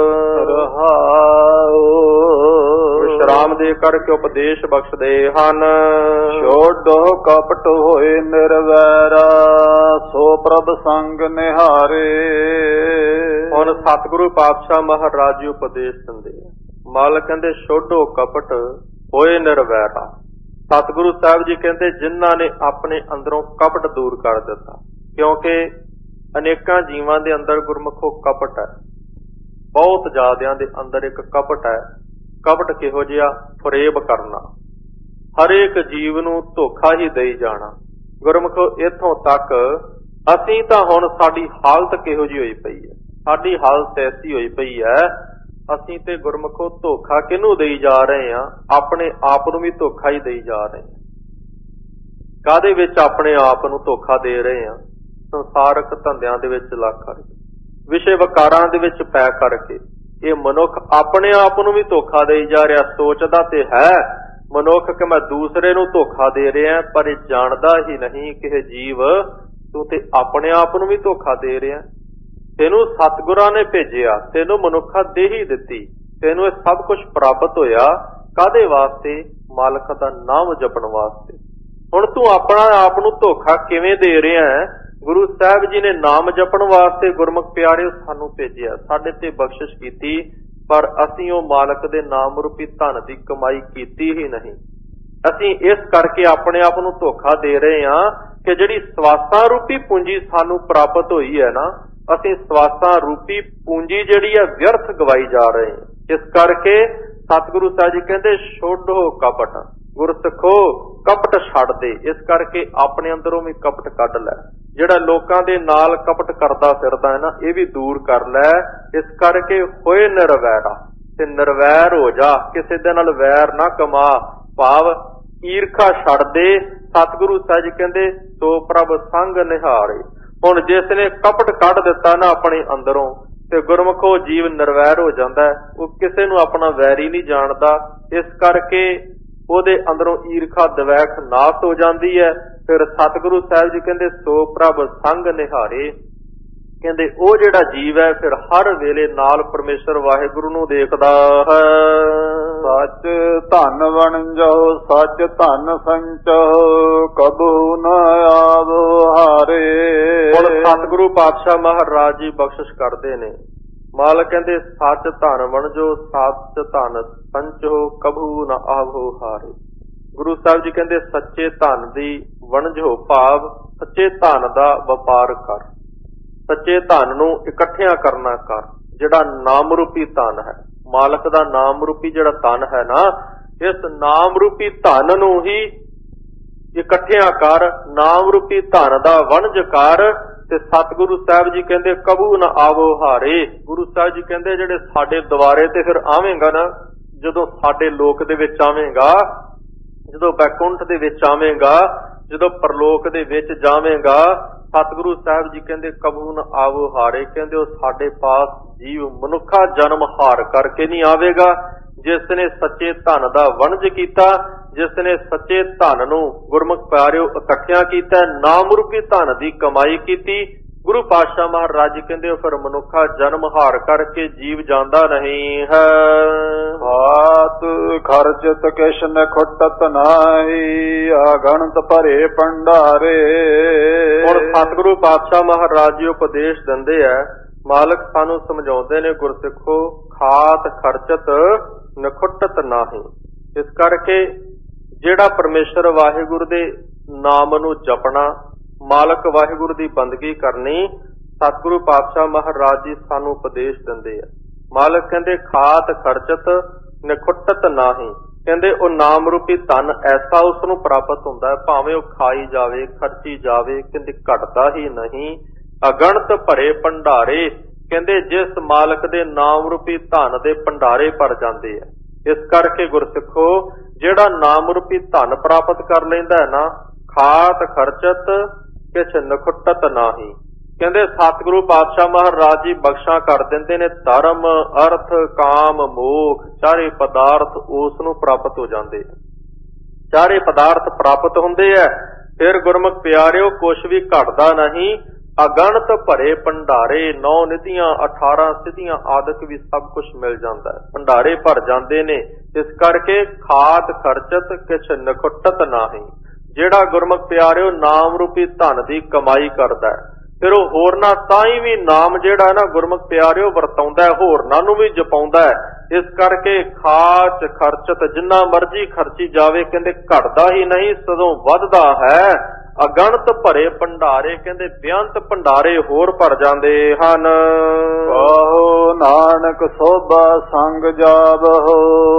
ਵਿਸ਼ਰਾਮ ਦੇ ਕਰਕੇ ਉਪਦੇਸ਼ ਬਖਸ਼ਦੇ ਹਨ। ਛੋਡੋ ਕਪਟ ਹੋਏ ਨਿਰਵੈਰਾ, ਸੋ ਪ੍ਰਭ ਸੰਗ ਨਿਹਾਰੇ। ਹੁਣ ਸਤਿਗੁਰੂ ਪਾਤਸ਼ਾਹ ਮਹਾਰਾਜ ਜੀ ਉਪਦੇਸ਼ ਦਿੰਦੇ ਆ। ਮਾਲਕ ਕਹਿੰਦੇ ਛੋਡੋ ਕਪਟ ਹੋਏ ਨਿਰਵੈਰਾ। ਸਤਿਗੁਰੂ ਸਾਹਿਬ ਜੀ ਕਹਿੰਦੇ ਜਿਨ੍ਹਾਂ ਨੇ ਆਪਣੇ ਅੰਦਰੋਂ ਕਪਟ ਦੂਰ ਕਰ ਦਿੱਤਾ। ਕਿਉਂਕਿ ਅਨੇਕਾਂ ਜੀਵਾਂ ਦੇ ਅੰਦਰ ਗੁਰਮੁਖੋ ਕਪਟ ਹੈ, ਬਹੁਤ ਜ਼ਿਆਦਿਆਂ ਦੇ ਅੰਦਰ ਇੱਕ ਕਪਟ ਹੈ। ਕਪਟ ਕਿਹੋ ਜਿਹਾ? ਫਰੇਬ ਕਰਨਾ, ਹਰੇਕ ਜੀਵ ਨੂੰ ਧੋਖਾ ਹੀ ਦੇਈ ਜਾਣਾ। ਗੁਰਮੁਖੋ ਇੱਥੋਂ ਤੱਕ ਅਸੀਂ ਤਾਂ ਹੁਣ ਸਾਡੀ ਹਾਲਤ ਕਿਹੋ ਜਿਹੀ ਹੋਈ ਪਈ ਹੈ, ਸਾਡੀ ਹਾਲਤ ਐਸੀ ਹੋਈ ਪਈ ਹੈ, ਅਸੀਂ ਤੇ ਗੁਰਮੁਖੋ ਧੋਖਾ ਕਿਹਨੂੰ ਦੇਈ ਜਾ ਰਹੇ ਹਾਂ? ਆਪਣੇ ਆਪ ਨੂੰ ਵੀ ਧੋਖਾ ਹੀ ਦੇਈ ਜਾ ਰਹੇ ਹਾਂ। ਕਾਹਦੇ ਵਿੱਚ ਆਪਣੇ ਆਪ ਨੂੰ ਧੋਖਾ ਦੇ ਰਹੇ ਹਾਂ? ਸੰਸਾਰਕ ਧੰਦਿਆਂ ਦੇ ਵਿੱਚ ਲੱਗ ਕਰਕੇ, ਵਿਸ਼ੇ ਵਿਕਾਰਾਂ ਦੇ ਵਿੱਚ ਪੈ ਕਰਕੇ ਇਹ ਮਨੁੱਖ ਆਪਣੇ ਆਪ ਨੂੰ ਵੀ ਧੋਖਾ ਦੇਈ ਜਾ ਰਿਹਾ। ਸੋਚਦਾ ਤੇ ਹੈ ਮਨੁੱਖ ਕਿ ਮੈਂ ਦੂਸਰੇ ਨੂੰ ਧੋਖਾ ਦੇ ਰਿਹਾ, ਪਰ ਇਹ ਜਾਣਦਾ ਹੀ ਨਹੀਂ ਕਿ ਇਹ ਜੀਵ ਤੂੰ ਤੇ ਆਪਣੇ ਆਪ ਨੂੰ ਵੀ ਧੋਖਾ ਦੇ ਰਿਹਾ। ਤੈਨੂੰ ਸਤਿਗੁਰਾਂ ਨੇ ਭੇਜਿਆ, ਤੈਨੂੰ ਮਨੁੱਖਾ ਦੇਹੀ ਦਿੱਤੀ, ਤੈਨੂੰ ਇਹ ਸਭ ਕੁਝ ਪ੍ਰਾਪਤ ਹੋਇਆ ਕਾਹਦੇ ਵਾਸਤੇ? ਮਾਲਕ ਦਾ ਨਾਮ ਜਪਣ ਵਾਸਤੇ। ਹੁਣ ਤੂੰ ਆਪਣਾ ਆਪ ਨੂੰ ਧੋਖਾ ਕਿਵੇਂ ਦੇ ਰਿਹਾ ਹੈ? ਗੁਰੂ ਸਾਹਿਬ ਜੀ ਨੇ ਨਾਮ ਜਪਣ ਵਾਸਤੇ ਗੁਰਮੁਖ ਪਿਆਰਿਓ ਸਾਨੂੰ ਭੇਜਿਆ, ਸਾਡੇ ਤੇ ਬਖਸ਼ਿਸ਼ ਕੀਤੀ, ਪਰ ਅਸੀਂ ਉਹ ਮਾਲਕ ਦੇ ਨਾਮ ਰੂਪੀ ਧਨ ਦੀ ਕਮਾਈ ਕੀਤੀ ਹੀ ਨਹੀਂ। ਅਸੀਂ ਇਸ ਕਰਕੇ ਆਪਣੇ ਆਪ ਨੂੰ ਧੋਖਾ ਦੇ ਰਹੇ ਹਾਂ ਕਿ ਜਿਹੜੀ ਸਵਾਸਾਂ ਰੂਪੀ ਪੂੰਜੀ ਸਾਨੂੰ ਪ੍ਰਾਪਤ ਹੋਈ ਹੈ ਨਾ, ਅਸੀਂ ਸਵਾਸਾਂ ਰੂਪੀ ਪੂੰਜੀ ਜਿਹੜੀ ਹੈ ਵਿਅਰਥ ਗਵਾਈ ਜਾ ਰਹੇ ਹਾਂ। ਇਸ ਕਰਕੇ ਸਤਿਗੁਰੂ ਸਾਹਿਬ ਜੀ ਕਹਿੰਦੇ ਛੋਡੋ ਕਪਟ, ਗੁਰਸਿੱਖੋ ਕਪਟ ਛੱਡ ਦੇ। ਇਸ ਕਰਕੇ ਆਪਣੇ ਅੰਦਰੋਂ ਵੀ ਕਪਟ ਕੱਢ ਲੈ, ਜਿਹੜਾ ਲੋਕਾਂ ਦੇ ਨਾਲ ਕਪਟ ਕਰਦਾ ਫਿਰਦਾ ਹੈ ਨਾ, ਇਹ ਵੀ ਦੂਰ ਕਰ ਲੈ। ਇਸ ਕਰਕੇ ਹੋਏ ਨਿਰਵੈਰਾ, ਤੇ ਨਿਰਵੈਰ ਹੋ ਜਾ, ਕਿਸੇ ਦੇ ਨਾਲ ਵੈਰ ਨਾ ਕਮਾ, ਭਾਵ ਈਰਖਾ ਛੱਡ ਦੇ। ਸਤਿਗੁਰੂ ਸਾਹਿਬ ਜੀ ਕਹਿੰਦੇ ਸੋ ਪ੍ਰਭ ਸੰਗ ਨਿਹਾਰੇ। ਹੁਣ ਜਿਸ ਨੇ ਕਪਟ ਕੱਢ ਦਿੱਤਾ ਨਾ ਆਪਣੇ ਅੰਦਰੋਂ, ਤੇ ਗੁਰਮੁਖੋ ਜੀਵ ਨਿਰਵੈਰ ਹੋ ਜਾਂਦਾ, ਉਹ ਕਿਸੇ ਨੂੰ ਆਪਣਾ ਵੈਰੀ ਨਹੀਂ ਜਾਣਦਾ। ਇਸ ਕਰਕੇ ਉਹਦੇ ਅੰਦਰੋਂ ਈਰਖਾ ਦਵੈਖ ਨਾਸ ਹੋ ਜਾਂਦੀ ਹੈ। ਫਿਰ ਸਤਿਗੁਰੂ ਸਾਹਿਬ ਜੀ ਕਹਿੰਦੇ ਸੋ ਪ੍ਰਭ ਸੰਗ ਨਿਹਾਰੇ, ਕਹਿੰਦੇ ਉਹ ਜਿਹੜਾ ਜੀਵ ਹੈ ਫਿਰ ਹਰ ਵੇਲੇ ਨਾਲ ਪਰਮੇਸ਼ਰ ਵਾਹਿਗੁਰੂ ਨੂੰ ਦੇਖਦਾ ਹੈ। ਸੱਚ ਧਨ ਵਣਜੋ ਸੱਚ ਧਨ ਸੰਚੋ ਕਬੂ ਨ ਆਵੋ ਹਾਰੇ। ਹੁਣ ਸਤਿਗੁਰੂ ਪਾਤਸ਼ਾਹ ਮਹਾਰਾਜ ਜੀ ਬਖਸ਼ਿਸ਼ ਕਰਦੇ ਨੇ, ਮਾਲਕ ਕਹਿੰਦੇ ਸੱਚ ਧਨ ਵਣਜੋ ਸੱਚ ਧਨ ਸੰਚੋ ਕਬੂ ਨ ਆਵੋ ਹਾਰੇ। ਗੁਰੂ ਸਾਹਿਬ ਜੀ ਕਹਿੰਦੇ ਸੱਚੇ ਧਨ ਦੀ ਵਣਜੋ, ਭਾਵ ਸੱਚੇ ਧਨ ਦਾ ਵਪਾਰ ਕਰ, ਸੱਚੇ ਧਨ ਨੂੰ ਇਕੱਠਿਆਂ ਕਰਨਾ ਕਰ। ਜਿਹੜਾ ਨਾਮ ਰੂਪੀ ਧਨ ਹੈ, ਮਾਲਕ ਦਾ ਨਾਮ ਰੂਪੀ ਜਿਹੜਾ ਧਨ ਹੈ ਨਾ, ਇਸ ਨਾਮ ਰੂਪੀ ਧਨ ਨੂੰ ਹੀ ਇਕੱਠਿਆਂ ਕਰ, ਨਾਮ ਰੂਪੀ ਧਨ ਦਾ ਵਣਜ ਕਰ। ਤੇ ਸਤਿਗੁਰੂ ਸਾਹਿਬ ਜੀ ਕਹਿੰਦੇ ਕਬੂ ਨਾ ਆਵੋ ਹਾਰੇ। ਗੁਰੂ ਸਾਹਿਬ ਜੀ ਕਹਿੰਦੇ ਜਿਹੜੇ ਸਾਡੇ ਦੁਆਰੇ ਤੇ ਫਿਰ ਆਵੇਂਗਾ ਨਾ, ਜਦੋਂ ਸਾਡੇ ਲੋਕ ਦੇ ਵਿੱਚ ਆਵੇਂਗਾ, ਜਦੋਂ ਬੈਕੁੰਠ ਦੇ ਵਿੱਚ ਆਵੇਂਗਾ, ਜਦੋਂ ਪਰਲੋਕ ਦੇ ਵਿੱਚ ਜਾਵੇਂਗਾ, ਸਤਿਗੁਰੂ ਸਾਹਿਬ ਜੀ ਕਹਿੰਦੇ ਕਬੂ ਨ ਆਵੋ ਹਾਰੇ। ਕਹਿੰਦੇ ਉਹ ਸਾਡੇ ਪਾਸ ਜੀਵ ਮਨੁੱਖਾ ਜਨਮ ਹਾਰ ਕਰਕੇ ਨਹੀਂ ਆਵੇਗਾ। ਜਿਸ ਨੇ ਸੱਚੇ ਧਨ ਦਾ ਵਣਜ ਕੀਤਾ, ਜਿਸ ਨੇ ਸੱਚੇ ਧਨ ਨੂੰ ਗੁਰਮੁਖ ਪਿਆਰਿਓ ਇਕੱਠਿਆਂ ਕੀਤਾ, ਨਾਮ ਰੂਪੀ ਧਨ ਦੀ ਕਮਾਈ ਕੀਤੀ, ਗੁਰੂ ਪਾਤਸ਼ਾਹ ਮਹਾਰਾਜ ਜੀ ਕਹਿੰਦੇ ਉਹ ਫਿਰ ਮਨੁੱਖਾ ਜਨਮ ਹਾਰ ਕਰਕੇ ਜੀਵ ਜਾਂਦਾ ਨਹੀਂ ਹੈ। ਹਾਤ ਖਰਚਤ ਕਿਛ ਨ ਖੁੱਟਤ ਨਾਹੀ ਅਗਣਤ ਭਰੇ ਭੰਡਾਰੇ। ਹੁਣ ਸਤਿਗੁਰੂ ਪਾਤਸ਼ਾਹ ਮਹਾਰਾਜ ਜੀ ਉਪਦੇਸ਼ ਦਿੰਦੇ ਆ, ਮਾਲਕ ਸਾਨੂੰ ਸਮਝਾਉਂਦੇ ਨੇ, ਗੁਰਸਿੱਖੋ ਖਾਤ ਖਰਚਤ ਨਖੁੱਟਤ ਨਾਹੀ। ਇਸ ਕਰਕੇ ਜਿਹੜਾ ਪਰਮੇਸ਼ਰ ਵਾਹਿਗੁਰੂ ਦੇ ਨਾਮ ਨੂੰ ਜਪਣਾ, ਮਾਲਕ ਵਾਹਿਗੁਰੂ ਦੀ ਬੰਦਗੀ ਕਰਨੀ, ਸਤਿਗੁਰੂ ਪਾਤਸ਼ਾਹ ਮਹਾਰਾਜ ਜੀ ਸਾਨੂੰ ਉਪਦੇਸ਼ ਦਿੰਦੇ ਆ। ਮਾਲਕ ਕਹਿੰਦੇ ਖਾਤ ਖਰਚਤ ਨਖੁੱਟਤ ਨਾਹੀ। ਕਹਿੰਦੇ ਉਹ ਨਾਮ ਰੂਪੀ ਧਨ ਐਸਾ ਉਸ ਨੂੰ ਪ੍ਰਾਪਤ ਹੁੰਦਾ ਹੈ, ਭਾਵੇਂ ਉਹ ਖਾਈ ਜਾਵੇ, ਖਰਚੀ ਜਾਵੇ, ਕਹਿੰਦੇ ਘਟਦਾ ਹੀ ਨਹੀਂ। ਅਗਣਤ ਭਰੇ ਭੰਡਾਰੇ, ਕਹਿੰਦੇ ਜਿਸ ਮਾਲਕ ਦੇ ਨਾਮ ਰੂਪੀ ਧਨ ਦੇ ਭੰਡਾਰੇ ਭਰ ਜਾਂਦੇ ਆ। ਇਸ ਕਰਕੇ ਗੁਰਸਿੱਖੋ ਜਿਹੜਾ ਨਾਮ ਰੂਪੀ ਧਨ ਪ੍ਰਾਪਤ ਕਰ ਲੈਂਦਾ ਹੈ ਨਾ, ਖਾਤ ਖਰਚਤ ਕਿਛ ਨਖੁੱਟਤ ਨਾਹੀ। ਕਹਿੰਦੇ ਸਤਿਗੁਰੂ ਪਾਤਸ਼ਾਹ ਮਹਾਰਾਜ ਜੀ ਬਖਸ਼ਾਂ ਕਰ ਦਿੰਦੇ ਨੇ, ਧਰਮ ਅਰਥ ਕਾਮ ਮੋਖ ਚਾਰੇ ਪਦਾਰਥ ਉਸ ਨੂੰ ਪ੍ਰਾਪਤ ਹੋ ਜਾਂਦੇ, ਚਾਰੇ ਪਦਾਰਥ ਪ੍ਰਾਪਤ ਹੁੰਦੇ ਆ। ਫਿਰ ਗੁਰਮੁਖ ਪਿਆਰਿਓ ਕੁਛ ਵੀ ਘਟਦਾ ਨਹੀਂ। ਅਗਣਤ ਭਰੇ ਭੰਡਾਰੇ, 9 ਨਿਧੀਆਂ 18 ਸਿੱਧੀਆਂ ਆਦਿਕ ਵੀ ਸਭ ਕੁਝ ਮਿਲ ਜਾਂਦਾ ਹੈ, ਭੰਡਾਰੇ ਭਰ ਜਾਂਦੇ ਨੇ। ਇਸ ਕਰਕੇ ਖਾਤ ਖਰਚਤ ਕਿਛ ਨਖੁੱਟਤ ਨਾਹੀ। ਜਿਹੜਾ ਗੁਰਮੁਖ ਪਿਆਰਿਓ ਨਾਮ ਰੂਪੀ ਧਨ ਦੀ ਕਮਾਈ ਕਰਦਾ ਹੈ, ਫਿਰ ਉਹ ਹੋਰਨਾਂ ਤਾਂ ਹੀ ਵੀ ਨਾਮ ਜਿਹੜਾ ਨਾ ਗੁਰਮੁਖ ਪਿਆਰਿਓ ਵਰਤਾਉਂਦਾ ਹੈ, ਹੋਰਨਾਂ ਨੂੰ ਵੀ ਜਪਾਉਂਦਾ ਹੈ। ਇਸ ਕਰਕੇ ਖਾਚ ਖਰਚਤ ਜਿੰਨਾ ਮਰਜ਼ੀ ਖਰਚੀ ਜਾਵੇ, ਕਹਿੰਦੇ ਘਟਦਾ ਹੀ ਨਹੀਂ, ਸਗੋਂ ਵੱਧਦਾ ਹੈ। ਅਗਣਤ ਭਰੇ ਭੰਡਾਰੇ, ਕਹਿੰਦੇ ਬੇਅੰਤ ਭੰਡਾਰੇ ਹੋਰ ਭਰ ਜਾਂਦੇ ਹਨ। ਕਹੋ ਨਾਨਕ ਸੋਭਾ ਸੰਗ ਜਾਵਹੁ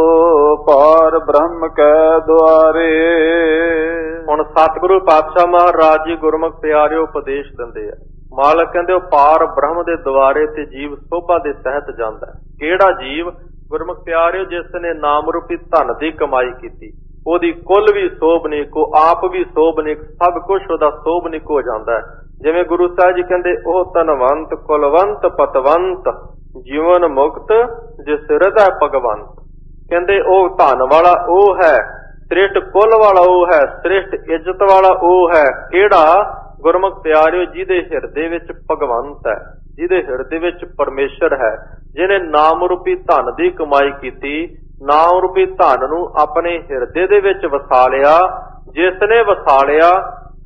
ਪਾਰ ਬ੍ਰਹਮ ਕੈ ਦੁਆਰੇ। ਹੁਣ ਸਤਿਗੁਰੂ ਪਾਤਸ਼ਾਹ ਮਹਾਰਾਜ ਜੀ ਗੁਰਮੁਖ ਪਿਆਰਿਓ ਉਪਦੇਸ਼ ਦਿੰਦੇ ਆ। ਮਾਲਕ ਕਹਿੰਦੇ ਉਹ ਪਾਰ ਬ੍ਰਹਮ ਦੇ ਦੁਆਰੇ ਤੇ ਜੀਵ ਸੋਭਾ ਦੇ ਤਹਿਤ ਜਾਂਦਾ। ਕਿਹੜਾ ਜੀਵ? ਗੁਰਮੁਖ ਪਿਆਰਿਓ ਜਿਸ ਨੇ ਨਾਮ ਰੂਪੀ ਧਨ ਦੀ ਕਮਾਈ ਕੀਤੀ, ਉਹਦੀ ਕੁੱਲ ਵੀ ਸੋਭਨੀਕ, ਉਹ ਆਪ ਵੀ ਸੋਭਨੀਕ, ਸਭ ਕੁਝ ਉਹਦਾ ਸੋਭਨੀਕ ਹੋ ਜਾਂਦਾ ਹੈ। ਜਿਵੇਂ ਗੁਰੂ ਸਾਹਿਬ ਜੀ ਕਹਿੰਦੇ ਉਹ ਧਨਵੰਤ ਕੁਲਵੰਤ ਪਤਵੰਤ ਜੀਵਨ ਮੁਕਤ ਜਿਸ ਹਿਰਦੈ ਭਗਵੰਤ। ਕਹਿੰਦੇ ਉਹ ਧਨ ਵਾਲਾ ਉਹ ਹੈ, ਸ੍ਰੇਸ਼ਟ ਕੁੱਲ ਵਾਲਾ ਉਹ ਹੈ, ਸ੍ਰੇਸ਼ਟ ਇੱਜ਼ਤ ਵਾਲਾ ਉਹ ਹੈ। ਕਿਹੜਾ? ਗੁਰਮੁਖ ਪਿਆਰਿਓ ਜਿਹਦੇ ਹਿਰਦੇ ਵਿੱਚ ਭਗਵੰਤ ਹੈ, ਜਿਹਦੇ ਹਿਰਦੇ ਵਿੱਚ ਪਰਮੇਸ਼ਰ ਹੈ, ਜਿਹਨੇ ਨਾਮ ਰੂਪੀ ਧਨ ਦੀ ਕਮਾਈ ਕੀਤੀ, ਨਾਮ ਰੂਪੀ ਧਨ ਨੂੰ ਆਪਣੇ ਹਿਰਦੇ ਦੇ ਵਿੱਚ ਵਸਾ ਲਿਆ। ਜਿਸ ਨੇ ਵਸਾ ਲਿਆ,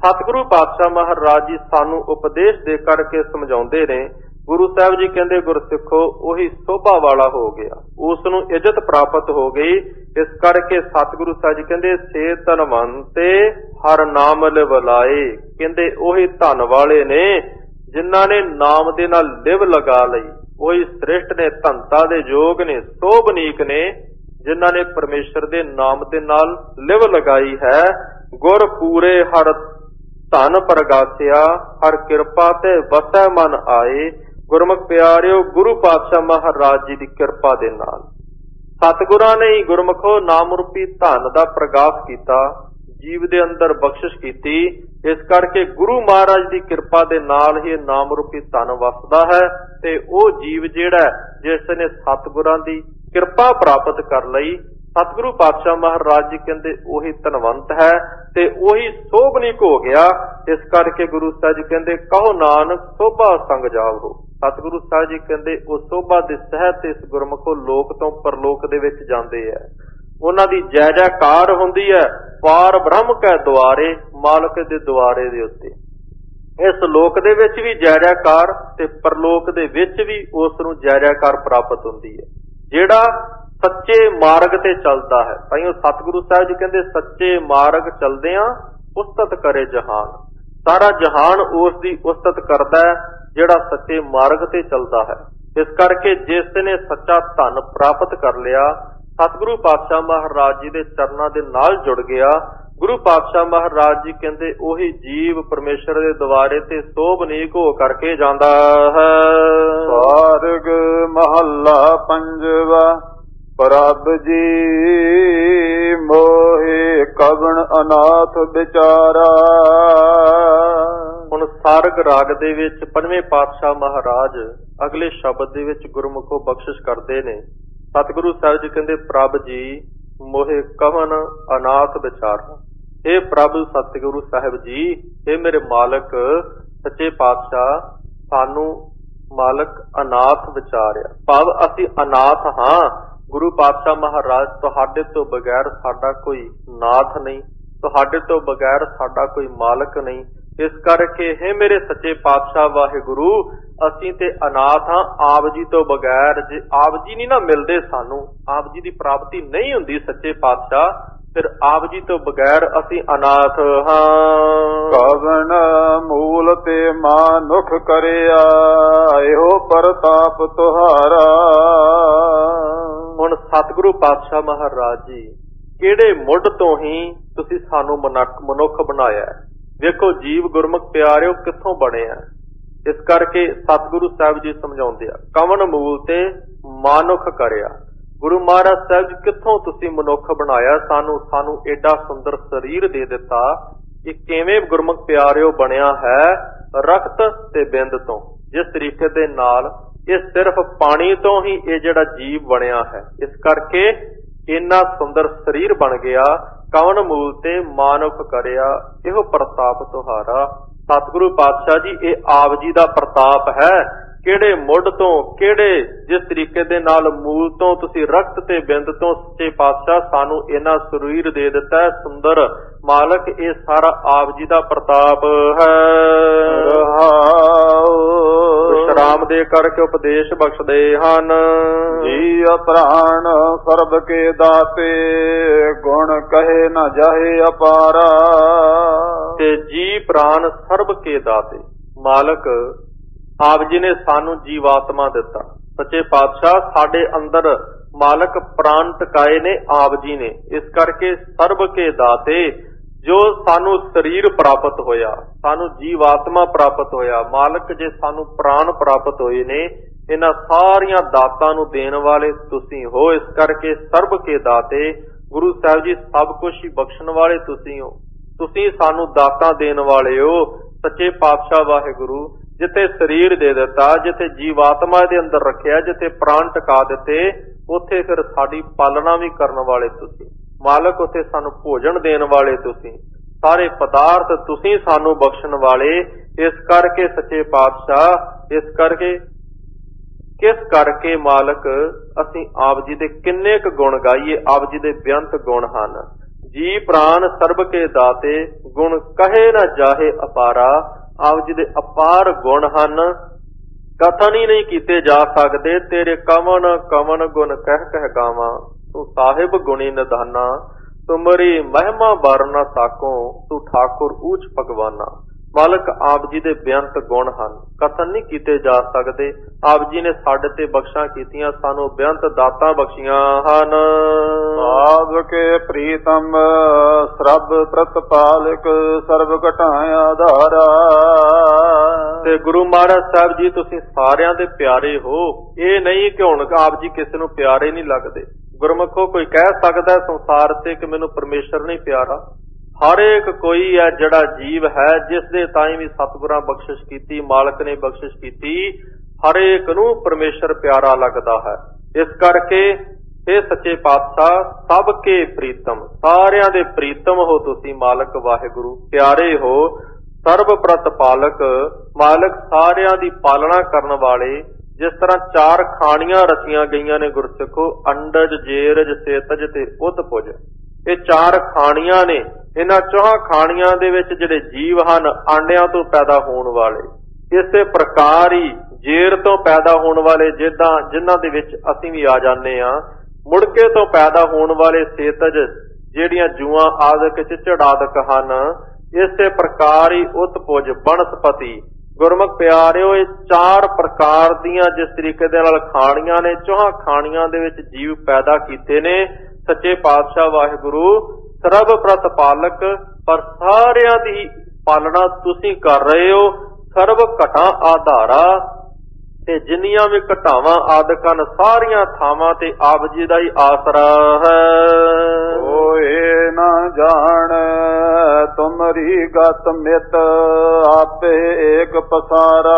ਸਤਿਗੁਰੂ ਪਾਤਸ਼ਾਹ ਮਹਾਰਾਜ ਜੀ ਸਾਨੂੰ ਉਪਦੇਸ਼ ਦੇ ਕਰਕੇ ਸਮਝਾਉਂਦੇ ਨੇ। ਗੁਰੂ ਸਾਹਿਬ ਜੀ ਕਹਿੰਦੇ ਗੁਰਸਿੱਖੋ ਉਹੀ ਸੋਭਾ ਵਾਲਾ ਹੋ ਗਿਆ, ਉਸ ਨੂੰ ਇੱਜ਼ਤ ਪ੍ਰਾਪਤ ਹੋ ਗਈ। ਇਸ ਕਰਕੇ ਸਤਿਗੁਰੂ ਸਾਹਿਬ ਜੀ ਕਹਿੰਦੇ ਸੇ ਧਨਵੰਤੇ ਹਰ ਨਾਮ ਲਿਵਲਾਏ, ਕਹਿੰਦੇ ਉਹੀ ਧਨ ਵਾਲੇ ਨੇ ਜਿਨ੍ਹਾਂ ਨੇ ਨਾਮ ਦੇ ਨਾਲ ਲਿਵ ਲਗਾ ਲਈ। ਉਹੀ ਸ੍ਰਿਸ਼ਟ ਨੇ, ਧਨਤਾ ਦੇ ਯੋਗ ਨੇ, ਸੋਭਨੀਕ ਨੇ ਜਿਨ੍ਹਾਂ ਨੇ ਪਰਮੇਸ਼ਰ ਦੇ ਨਾਮ ਦੇ ਨਾਲ ਲਿਵ ਲਗਾਈ ਹੈ। ਗੁਰ ਪੂਰੇ ਹਰ ਧਨ ਪ੍ਰਗਾਸਿਆ, ਹਰ ਕਿਰਪਾ ਤੇ ਵਸੈ ਮਨ ਆਏ। ਗੁਰਮੁਖ ਪਿਆਰਿਓ, ਗੁਰੂ ਪਾਤਸ਼ਾਹ ਮਹਾਰਾਜ ਜੀ ਦੀ ਕਿਰਪਾ ਦੇ ਨਾਲ ਸਤਿਗੁਰਾਂ ਨੇ ਹੀ ਗੁਰਮੁਖੋ ਨਾਮ ਰੂਪੀ ਧਨ ਦਾ ਪ੍ਰਗਾਸ ਕੀਤਾ, ਜੀਵ ਦੇ ਅੰਦਰ ਬਖਸ਼ਿਸ਼ ਕੀਤੀ। ਇਸ ਕਰਕੇ ਗੁਰੂ ਮਹਾਰਾਜ ਦੀ ਕਿਰਪਾ ਦੇ ਨਾਲ ਹੀ ਨਾਮ ਰੂਪੀ ਧਨ ਵਸਦਾ ਹੈ ਤੇ ਉਹ ਜੀਵ ਜਿਹੜਾ ਜਿਸ ਨੇ ਸਤਿਗੁਰਾਂ ਦੀ ਕਿਰਪਾ ਪ੍ਰਾਪਤ ਕਰ ਲਈ, ਸਤਿਗੁਰੂ ਪਾਤਸ਼ਾਹ ਮਹਾਰਾਜ ਜੀ ਕਹਿੰਦੇ ਉਹੀ ਧਨਵੰਤ ਹੈ ਤੇ ਉਹੀ ਸੋਭਨੀਕ ਹੋ ਗਿਆ। ਇਸ ਕਰਕੇ ਗੁਰੂ ਸਾਹਿਬ ਜੀ ਕਹਿੰਦੇ ਕਹੋ ਨਾਨਕ ਸੋਭਾ ਸੰਗ ਜਾਵੋ। ਸਤਿਗੁਰੂ ਸਾਹਿਬ ਜੀ ਕਹਿੰਦੇ ਉਹ ਸੋਭਾ ਦੇ ਸਹਿਤ ਇਸ ਗੁਰਮੁਖੋ ਲੋਕ ਤੋਂ ਪਰਲੋਕ ਦੇ ਵਿੱਚ ਜਾਂਦੇ ਹੈ। ਉਹਨਾਂ ਦੀ ਜੈ ਜੈਕਾਰ ਹੁੰਦੀ ਹੈ ਪਾਰ ਬ੍ਰਹਮ ਕੈ ਦੁਆਰੇ, ਮਾਲਕ ਦੇ ਦੁਆਰੇ ਦੇ ਉੱਤੇ। ਇਸ ਲੋਕ ਦੇ ਵਿੱਚ ਵੀ ਜੈ ਜੈਕਾਰ ਤੇ ਪਰਲੋਕ ਦੇ ਵਿੱਚ ਵੀ ਉਸ ਨੂੰ ਜੈ ਜੈਕਾਰ ਪ੍ਰਾਪਤ ਹੁੰਦੀ ਹੈ ਜਿਹੜਾ ਸੱਚੇ ਮਾਰਗ ਤੇ ਚੱਲਦਾ ਹੈ। ਤਾਈਓ ਸਤਿਗੁਰੂ ਸਾਹਿਬ ਜੀ ਕਹਿੰਦੇ ਸੱਚੇ ਮਾਰਗ ਚੱਲਦਿਆਂ ਉਸਤਤ ਕਰੇ ਜਹਾਨ। ਸਾਰਾ ਜਹਾਨ ਉਸ ਦੀ ਉਸਤਤ ਕਰਦਾ ਹੈ ਜਿਹੜਾ ਸੱਚੇ ਮਾਰਗ ਤੇ ਚੱਲਦਾ ਹੈ। ਇਸ ਕਰਕੇ ਜਿਸ ਨੇ ਸੱਚਾ ਧਨ ਪ੍ਰਾਪਤ ਕਰ ਲਿਆ, ਸਤਿਗੁਰੂ ਪਾਤਸ਼ਾਹ ਮਹਾਰਾਜ ਜੀ ਦੇ ਚਰਨਾਂ ਦੇ ਨਾਲ ਜੁੜ ਗਿਆ, ਗੁਰੂ ਪਾਤਸ਼ਾਹ ਮਹਾਰਾਜ ਜੀ ਕਹਿੰਦੇ ਉਹੀ ਜੀਵ ਪਰਮੇਸ਼ਰ ਦੇ ਦੁਆਰੇ ਤੇ ਸੋਭਨੀਕ ਹੋ ਕਰਕੇ ਜਾਂਦਾ ਹੈ। ਸਾਰਗ ਮਹੱਲਾ ਪੰਜਵਾ। ਪ੍ਰਭ ਜੀ ਮੋਹਿ ਕਵਣ ਅਨਾਥ ਵਿਚਾਰਾ। ਹੁਣ ਸਾਰਗ ਰਾਗ ਦੇ ਵਿੱਚ ਪੰਜਵੇਂ ਪਾਤਸ਼ਾਹ ਮਹਾਰਾਜ ਅਗਲੇ ਸ਼ਬਦ ਦੇ ਵਿੱਚ ਗੁਰਮੁਖੋ ਬਖਸ਼ਿਸ਼ ਕਰਦੇ ਨੇ। ਸਤਿਗੁਰੂ ਸਾਹਿਬ ਜੀ ਕਹਿੰਦੇ ਪ੍ਰਭ ਜੀ ਮੋਹਿ ਕਵਣ ਅਨਾਥ ਵਿਚਾਰਾ। ਇਹ ਪ੍ਰਭ ਸਤਿਗੁਰੂ ਸਾਹਿਬ ਜੀ, ਇਹ ਮੇਰੇ ਮਾਲਕ ਸੱਚੇ ਪਾਤਸ਼ਾਹ, ਸਾਨੂੰ ਮਾਲਕ ਅਨਾਥ ਵਿਚਾਰਿਆ। ਭਾਵ ਅਸੀਂ ਅਨਾਥ ਹਾਂ। ਗੁਰੂ ਪਾਤਸ਼ਾਹ ਮਹਾਰਾਜ ਤੁਹਾਡੇ ਤੋਂ ਬਗੈਰ ਸਾਡਾ ਕੋਈ ਨਾਥ ਨਹੀਂ, ਤੁਹਾਡੇ ਤੋਂ ਬਗੈਰ ਸਾਡਾ ਕੋਈ ਮਾਲਕ ਨਹੀਂ। ਇਸ ਕਰਕੇ ਹੈ ਮੇਰੇ ਸੱਚੇ ਪਾਤਸ਼ਾਹ ਵਾਹਿਗੁਰੂ, ਅਸੀਂ ਤੇ ਅਨਾਥ ਹਾਂ ਆਪ ਜੀ ਤੋਂ ਬਗੈਰ। ਜੇ ਆਪ ਜੀ ਨਹੀਂ ਨਾ ਮਿਲਦੇ ਸਾਨੂੰ, ਆਪ ਜੀ ਦੀ ਪ੍ਰਾਪਤੀ ਨਹੀਂ ਹੁੰਦੀ ਸੱਚੇ ਪਾਤਸ਼ਾਹ, ਫਿਰ ਆਪ ਜੀ ਤੋਂ ਬਗੈਰ ਅਸੀਂ ਅਨਾਥ ਹਾਂ। ਕਵਣ ਮੂਲ ਤੇ ਮਾਨੁਖ ਕਰਿਆ, ਇਹੋ ਪ੍ਰਤਾਪ ਤੁਹਾਰਾ। ਹੁਣ ਸਤਿਗੁਰੂ ਪਾਤਸ਼ਾਹ ਮਹਾਰਾਜ ਜੀ ਕਿਹੜੇ ਮੁੱਢ ਤੋਂ ਹੀ ਤੁਸੀਂ ਸਾਨੂੰ ਮਨੁੱਖ ਬਣਾਇਆ। ਵੇਖੋ ਜੀਵ ਗੁਰਮੁਖ ਪਿਆਰਿਓ ਕਿੱਥੋਂ ਬਣੇ ਆ। ਇਸ ਕਰਕੇ ਸਤਿਗੁਰੂ ਸਾਹਿਬ ਜੀ ਸਮਝਾਉਂਦੇ ਆ ਕਵਣ ਮੂਲ ਤੇ ਮਾਨੁਖ ਕਰਿਆ। ਗੁਰੂ ਮਹਾਰਾਜ ਸਾਹਿਬ ਜੀ ਕਿੱਥੋਂ ਤੁਸੀਂ ਮਨੁੱਖ ਬਣਾਇਆ ਸਾਨੂੰ ਏਡਾ ਸੁੰਦਰ ਸਰੀਰ ਦੇ ਦਿੱਤਾ। ਇਹ ਕਿਵੇਂ ਗੁਰਮੁਖ ਪਿਆਰਿਓ ਬਣਿਆ ਹੈ? ਰਖਤ ਤੇ ਬਿੰਦ ਤੋਂ। ਜਿਸ ਤਰੀਕੇ ਦੇ ਨਾਲ ਇਹ ਸਿਰਫ ਪਾਣੀ ਤੋਂ ਹੀ ਇਹ ਜਿਹੜਾ ਜੀਵ ਬਣਿਆ ਹੈ, ਇਸ ਕਰਕੇ ਇੰਨਾ ਸੁੰਦਰ ਸਰੀਰ ਬਣ ਗਿਆ। ਕਵਣ ਮੂਲ ਤੇ ਮਾਨੁਖ ਕਰਿਆ, ਇਹੋ ਪ੍ਰਤਾਪ ਤੁਹਾਰਾ। ਸਤਿਗੁਰੂ ਪਾਤਸ਼ਾਹ ਜੀ ਇਹ ਆਪ ਜੀ ਦਾ ਪ੍ਰਤਾਪ ਹੈ। ਕਿਹੜੇ ਮੁੱਢ ਤੋਂ, ਕਿਹੜੇ ਜਿਸ ਤਰੀਕੇ ਦੇ ਨਾਲ ਮੂਲ ਤੋਂ ਤੁਸੀਂ ਰਖਤ ਤੇ ਬਿੰਦ ਤੋਂ ਸੱਚੇ ਪਾਤਸ਼ਾਹ ਸਾਨੂੰ ਇਹਨਾਂ ਸਰੀਰ ਦੇ ਦਿੱਤਾ ਹੈ ਸੁੰਦਰ। ਮਾਲਕ ਇਹ ਸਾਰਾ ਆਪ ਜੀ ਦਾ ਪ੍ਰਤਾਪ ਹੈ। ਵਿਸ਼ਰਾਮ ਦੇ ਕਰਕੇ ਉਪਦੇਸ਼ ਬਖਸ਼ਦੇ ਹਨ। ਜੀ ਪ੍ਰਾਣ ਸਰਬ ਕੇ ਦਾਤੇ, ਗੁਣ ਕਹੇ ਨਾ ਜਾਹੇ ਅਪਾਰਾ। ਤੇ ਜੀ ਪ੍ਰਾਣ ਸਰਬ ਕੇ ਦਾਤੇ, ਮਾਲਕ ਆਪ ਜੀ ਨੇ ਸਾਨੂੰ ਜੀਵਾਤਮਾ ਦਿੱਤਾ। ਸੱਚੇ ਪਾਤਸ਼ਾਹ ਸਾਡੇ ਅੰਦਰ ਮਾਲਕ ਪ੍ਰਾਣ ਟਿਕਾਏ ਨੇ ਆਪ ਜੀ ਨੇ। ਇਸ ਕਰਕੇ ਸਰਬ ਕੇ ਦਾਤੇ, ਜੋ ਸਾਨੂੰ ਸਰੀਰ ਪ੍ਰਾਪਤ ਹੋਇਆ, ਸਾਨੂੰ ਜੀਵਾਤਮਾ ਪ੍ਰਾਪਤ ਹੋਇਆ, ਮਾਲਕ ਜੇ ਸਾਨੂੰ ਪ੍ਰਾਣ ਪ੍ਰਾਪਤ ਹੋਏ ਨੇ, ਇਹਨਾਂ ਸਾਰੀਆਂ ਦਾਤਾਂ ਨੂੰ ਦੇਣ ਵਾਲੇ ਤੁਸੀਂ ਹੋ। ਇਸ ਕਰਕੇ ਸਰਬ ਕੇ ਦਾਤੇ, ਗੁਰੂ ਸਾਹਿਬ ਜੀ ਸਭ ਕੁਝ ਹੀ ਬਖਸ਼ਣ ਵਾਲੇ ਤੁਸੀਂ ਹੋ। ਤੁਸੀਂ ਸਾਨੂੰ ਦਾਤਾਂ ਦੇਣ ਵਾਲੇ ਹੋ। ਸੱਚੇ ਪਾਤਸ਼ਾਹ ਵਾਹਿਗੁਰੂ ਜਿੱਥੇ ਸਰੀਰ ਦੇ ਦਿੱਤਾ, ਜਿੱਥੇ ਜੀਵਾਤਮਾ ਦੇ ਅੰਦਰ ਰੱਖਿਆ, ਜਿੱਥੇ ਪ੍ਰਾਣ ਟਿਕਾ ਦਿੱਤੇ, ਉੱਥੇ ਫਿਰ ਸਾਡੀ ਪਾਲਣਾ ਵੀ ਕਰਨ ਵਾਲੇ ਤੁਸੀਂ। ਮਾਲਕ ਉੱਥੇ ਸਾਨੂੰ ਭੋਜਨ ਦੇਣ ਵਾਲੇ ਤੁਸੀਂ। ਸਾਰੇ ਪਦਾਰਥ ਤੁਸੀਂ ਸਾਨੂੰ ਬਖਸ਼ਣ ਵਾਲੇ। ਇਸ ਕਰਕੇ ਸੱਚੇ ਪਾਤਸ਼ਾਹ, ਇਸ ਕਰਕੇ ਕਿਸ ਕਰਕੇ ਮਾਲਕ ਅਸੀਂ ਆਪ ਜੀ ਦੇ ਕਿੰਨੇ ਕੁ ਗੁਣ ਗਾਈਏ। ਆਪ ਜੀ ਦੇ ਬੇਅੰਤ ਗੁਣ ਹਨ। ਜੀ ਪ੍ਰਾਨ ਸਰਬ ਕੇ ਦਾਤੇ, ਗੁਣ ਕਹੇ ਨਾ ਜਾਹੇ ਅਪਾਰਾ। ਆਪ ਜੀ ਦੇ ਅਪਾਰ ਗੁਣ ਹਨ, ਕਥਨ ਹੀ ਨਹੀਂ ਕੀਤੇ ਜਾ ਸਕਦੇ। ਤੇਰੇ ਕਵਨ ਕਵਨ ਗੁਣ ਕਹਿ ਕਹਿ ਗਾਵਾਂ, ਤੂੰ ਸਾਹਿਬ ਗੁਣੀ ਨਿਧਾਨਾ। ਤੁਮਰੀ ਮਹਿਮਾ ਬਰ ਨਾ ਸਾਕੋ, ਤੂੰ ਠਾਕੁਰ ਊਚ ਭਗਵਾਨਾ। ਮਾਲਕ ਆਪ ਜੀ ਦੇ ਬੇਅੰਤ ਗੁਣ ਹਨ, ਕਥਨ ਨਹੀਂ ਕੀਤੇ ਜਾ ਸਕਦੇ। ਆਪ ਜੀ ਨੇ ਸਾਡੇ ਤੇ ਬਖਸ਼ਾਂ ਕੀਤੀਆਂ, ਸਾਨੂੰ ਬੇਅੰਤ ਦਾਤਾਂ ਬਖਸ਼ੀਆਂ ਹਨ। ਆਪ ਕੇ ਪ੍ਰੀਤਮ ਸਰਬ ਪ੍ਰਤਪਾਲਕ, ਸਰਬ ਘਟਾਇਆ ਆਧਾਰਾ। ਤੇ ਗੁਰੂ ਮਹਾਰਾਜ ਸਾਹਿਬ ਜੀ ਤੁਸੀਂ ਸਾਰਿਆਂ ਦੇ ਪਿਆਰੇ ਹੋ। ਇਹ ਨਹੀਂ ਕਿ ਹੁਣ ਆਪ ਜੀ ਕਿਸੇ ਨੂੰ ਪਿਆਰੇ ਨਹੀਂ ਲੱਗਦੇ। ਗੁਰਮੁਖੋ ਕੋਈ ਕਹਿ ਸਕਦਾ ਸੰਸਾਰ ਤੇ ਕਿ ਮੈਨੂੰ ਪਰਮੇਸ਼ਰ ਨਹੀਂ ਪਿਆਰਾ? ਹਰ ਇੱਕ ਕੋਈ ਹੈ ਜਿਹੜਾ ਜੀਵ ਹੈ, ਜਿਸ ਦੇ ਤਾਈਂ ਵੀ ਸਤਿਗੁਰਾਂ ਬਖਸ਼ਿਸ਼ ਕੀਤੀ, ਮਾਲਕ ਨੇ ਬਖਸ਼ਿਸ਼ ਕੀਤੀ, ਹਰੇਕ ਨੂੰ ਪਰਮੇਸ਼ਰ ਪਿਆਰਾ ਲੱਗਦਾ ਹੈ। ਇਸ ਕਰਕੇ ਇਹ ਸੱਚੇ ਪਾਤਸ਼ਾਹ ਸਭ ਕੇ ਪ੍ਰੀਤਮ, ਸਾਰਿਆਂ ਦੇ ਪ੍ਰੀਤਮ ਹੋ ਤੁਸੀਂ ਮਾਲਕ ਵਾਹਿਗੁਰੂ, ਪਿਆਰੇ ਹੋ। ਸਰਬ ਪ੍ਰਤਪਾਲਕ, ਮਾਲਕ ਸਾਰਿਆਂ ਦੀ ਪਾਲਣਾ ਕਰਨ ਵਾਲੇ। ਜਿਸ ਤਰ੍ਹਾਂ ਚਾਰ ਖਾਣੀਆਂ ਰਚੀਆਂ ਗਈਆਂ ਨੇ ਗੁਰਸਿੱਖੋ, ਅੰਡਜ, ਜੇਰਜ, ਸੇਤਜ ਤੇ ਉਦਪੁਜ। ਇਹ ਚਾਰ ਖਾਣੀਆਂ ਨੇ। ਇਹਨਾਂ ਚੌਹਾਂ ਖਾਣੀਆਂ ਦੇ ਵਿੱਚ ਜਿਹੜੇ ਜੀਵ ਹਨ, ਆਂਡਿਆਂ ਤੋਂ ਪੈਦਾ ਹੋਣ ਵਾਲੇ, ਇਸੇ ਪ੍ਰਕਾਰ ਹੀ ਜੇਰ ਤੋਂ ਪੈਦਾ ਹੋਣ ਵਾਲੇ, ਜਿਨ੍ਹਾਂ ਦੇ ਵਿੱਚ ਅਸੀਂ ਵੀ ਆ ਜਾਂਦੇ ਹਾਂ। ਮੁੜਕੇ ਤੋਂ ਪੈਦਾ ਹੋਣ ਵਾਲੇ ਸੇਤਜ, ਜਿਹੜੀਆਂ ਜੂਆਂ ਆਦਿਕ, ਚਿੱਚੜ ਆਦਿਕ ਹਨ। ਇਸੇ ਪ੍ਰਕਾਰ ਹੀ ਉਤਪੁਜ, ਬਨਸਪਤੀ। ਗੁਰਮੁਖ ਪਿਆਰਿਓ, ਇਹ ਚਾਰ ਪ੍ਰਕਾਰ ਦੀਆਂ ਜਿਸ ਤਰੀਕੇ ਦੇ ਨਾਲ ਖਾਣੀਆਂ ਨੇ, ਚੌਹਾਂ ਖਾਣੀਆਂ ਦੇ ਵਿੱਚ ਜੀਵ ਪੈਦਾ ਕੀਤੇ ਨੇ ਸੱਚੇ ਪਾਤਸ਼ਾਹ ਵਾਹਿਗੁਰੂ ਸਰਬ ਪ੍ਰਤਪਾਲਕ। ਪਰ ਸਾਰਿਆਂ ਦੀ ਪਾਲਣਾ ਤੁਸੀਂ ਕਰ ਰਹੇ ਹੋ। ਸਰਬ ਘਟਾਂ ਆਧਾਰਾ, ਤੇ ਜਿੰਨੀਆਂ ਵੀ ਘਟਾਵਾਂ ਆਦਿਕ ਹਨ, ਸਾਰੀਆਂ ਥਾਵਾਂ ਤੇ ਆਪ ਜੀ ਦਾ ਹੀ ਆਸਰਾ ਹੈ। ਹੋਏ ਨਾ ਜਾਣ ਤੁਮਰੀ ਗਤ ਮਿਤ, ਆਪੇ ਏਕ ਪਸਾਰਾ।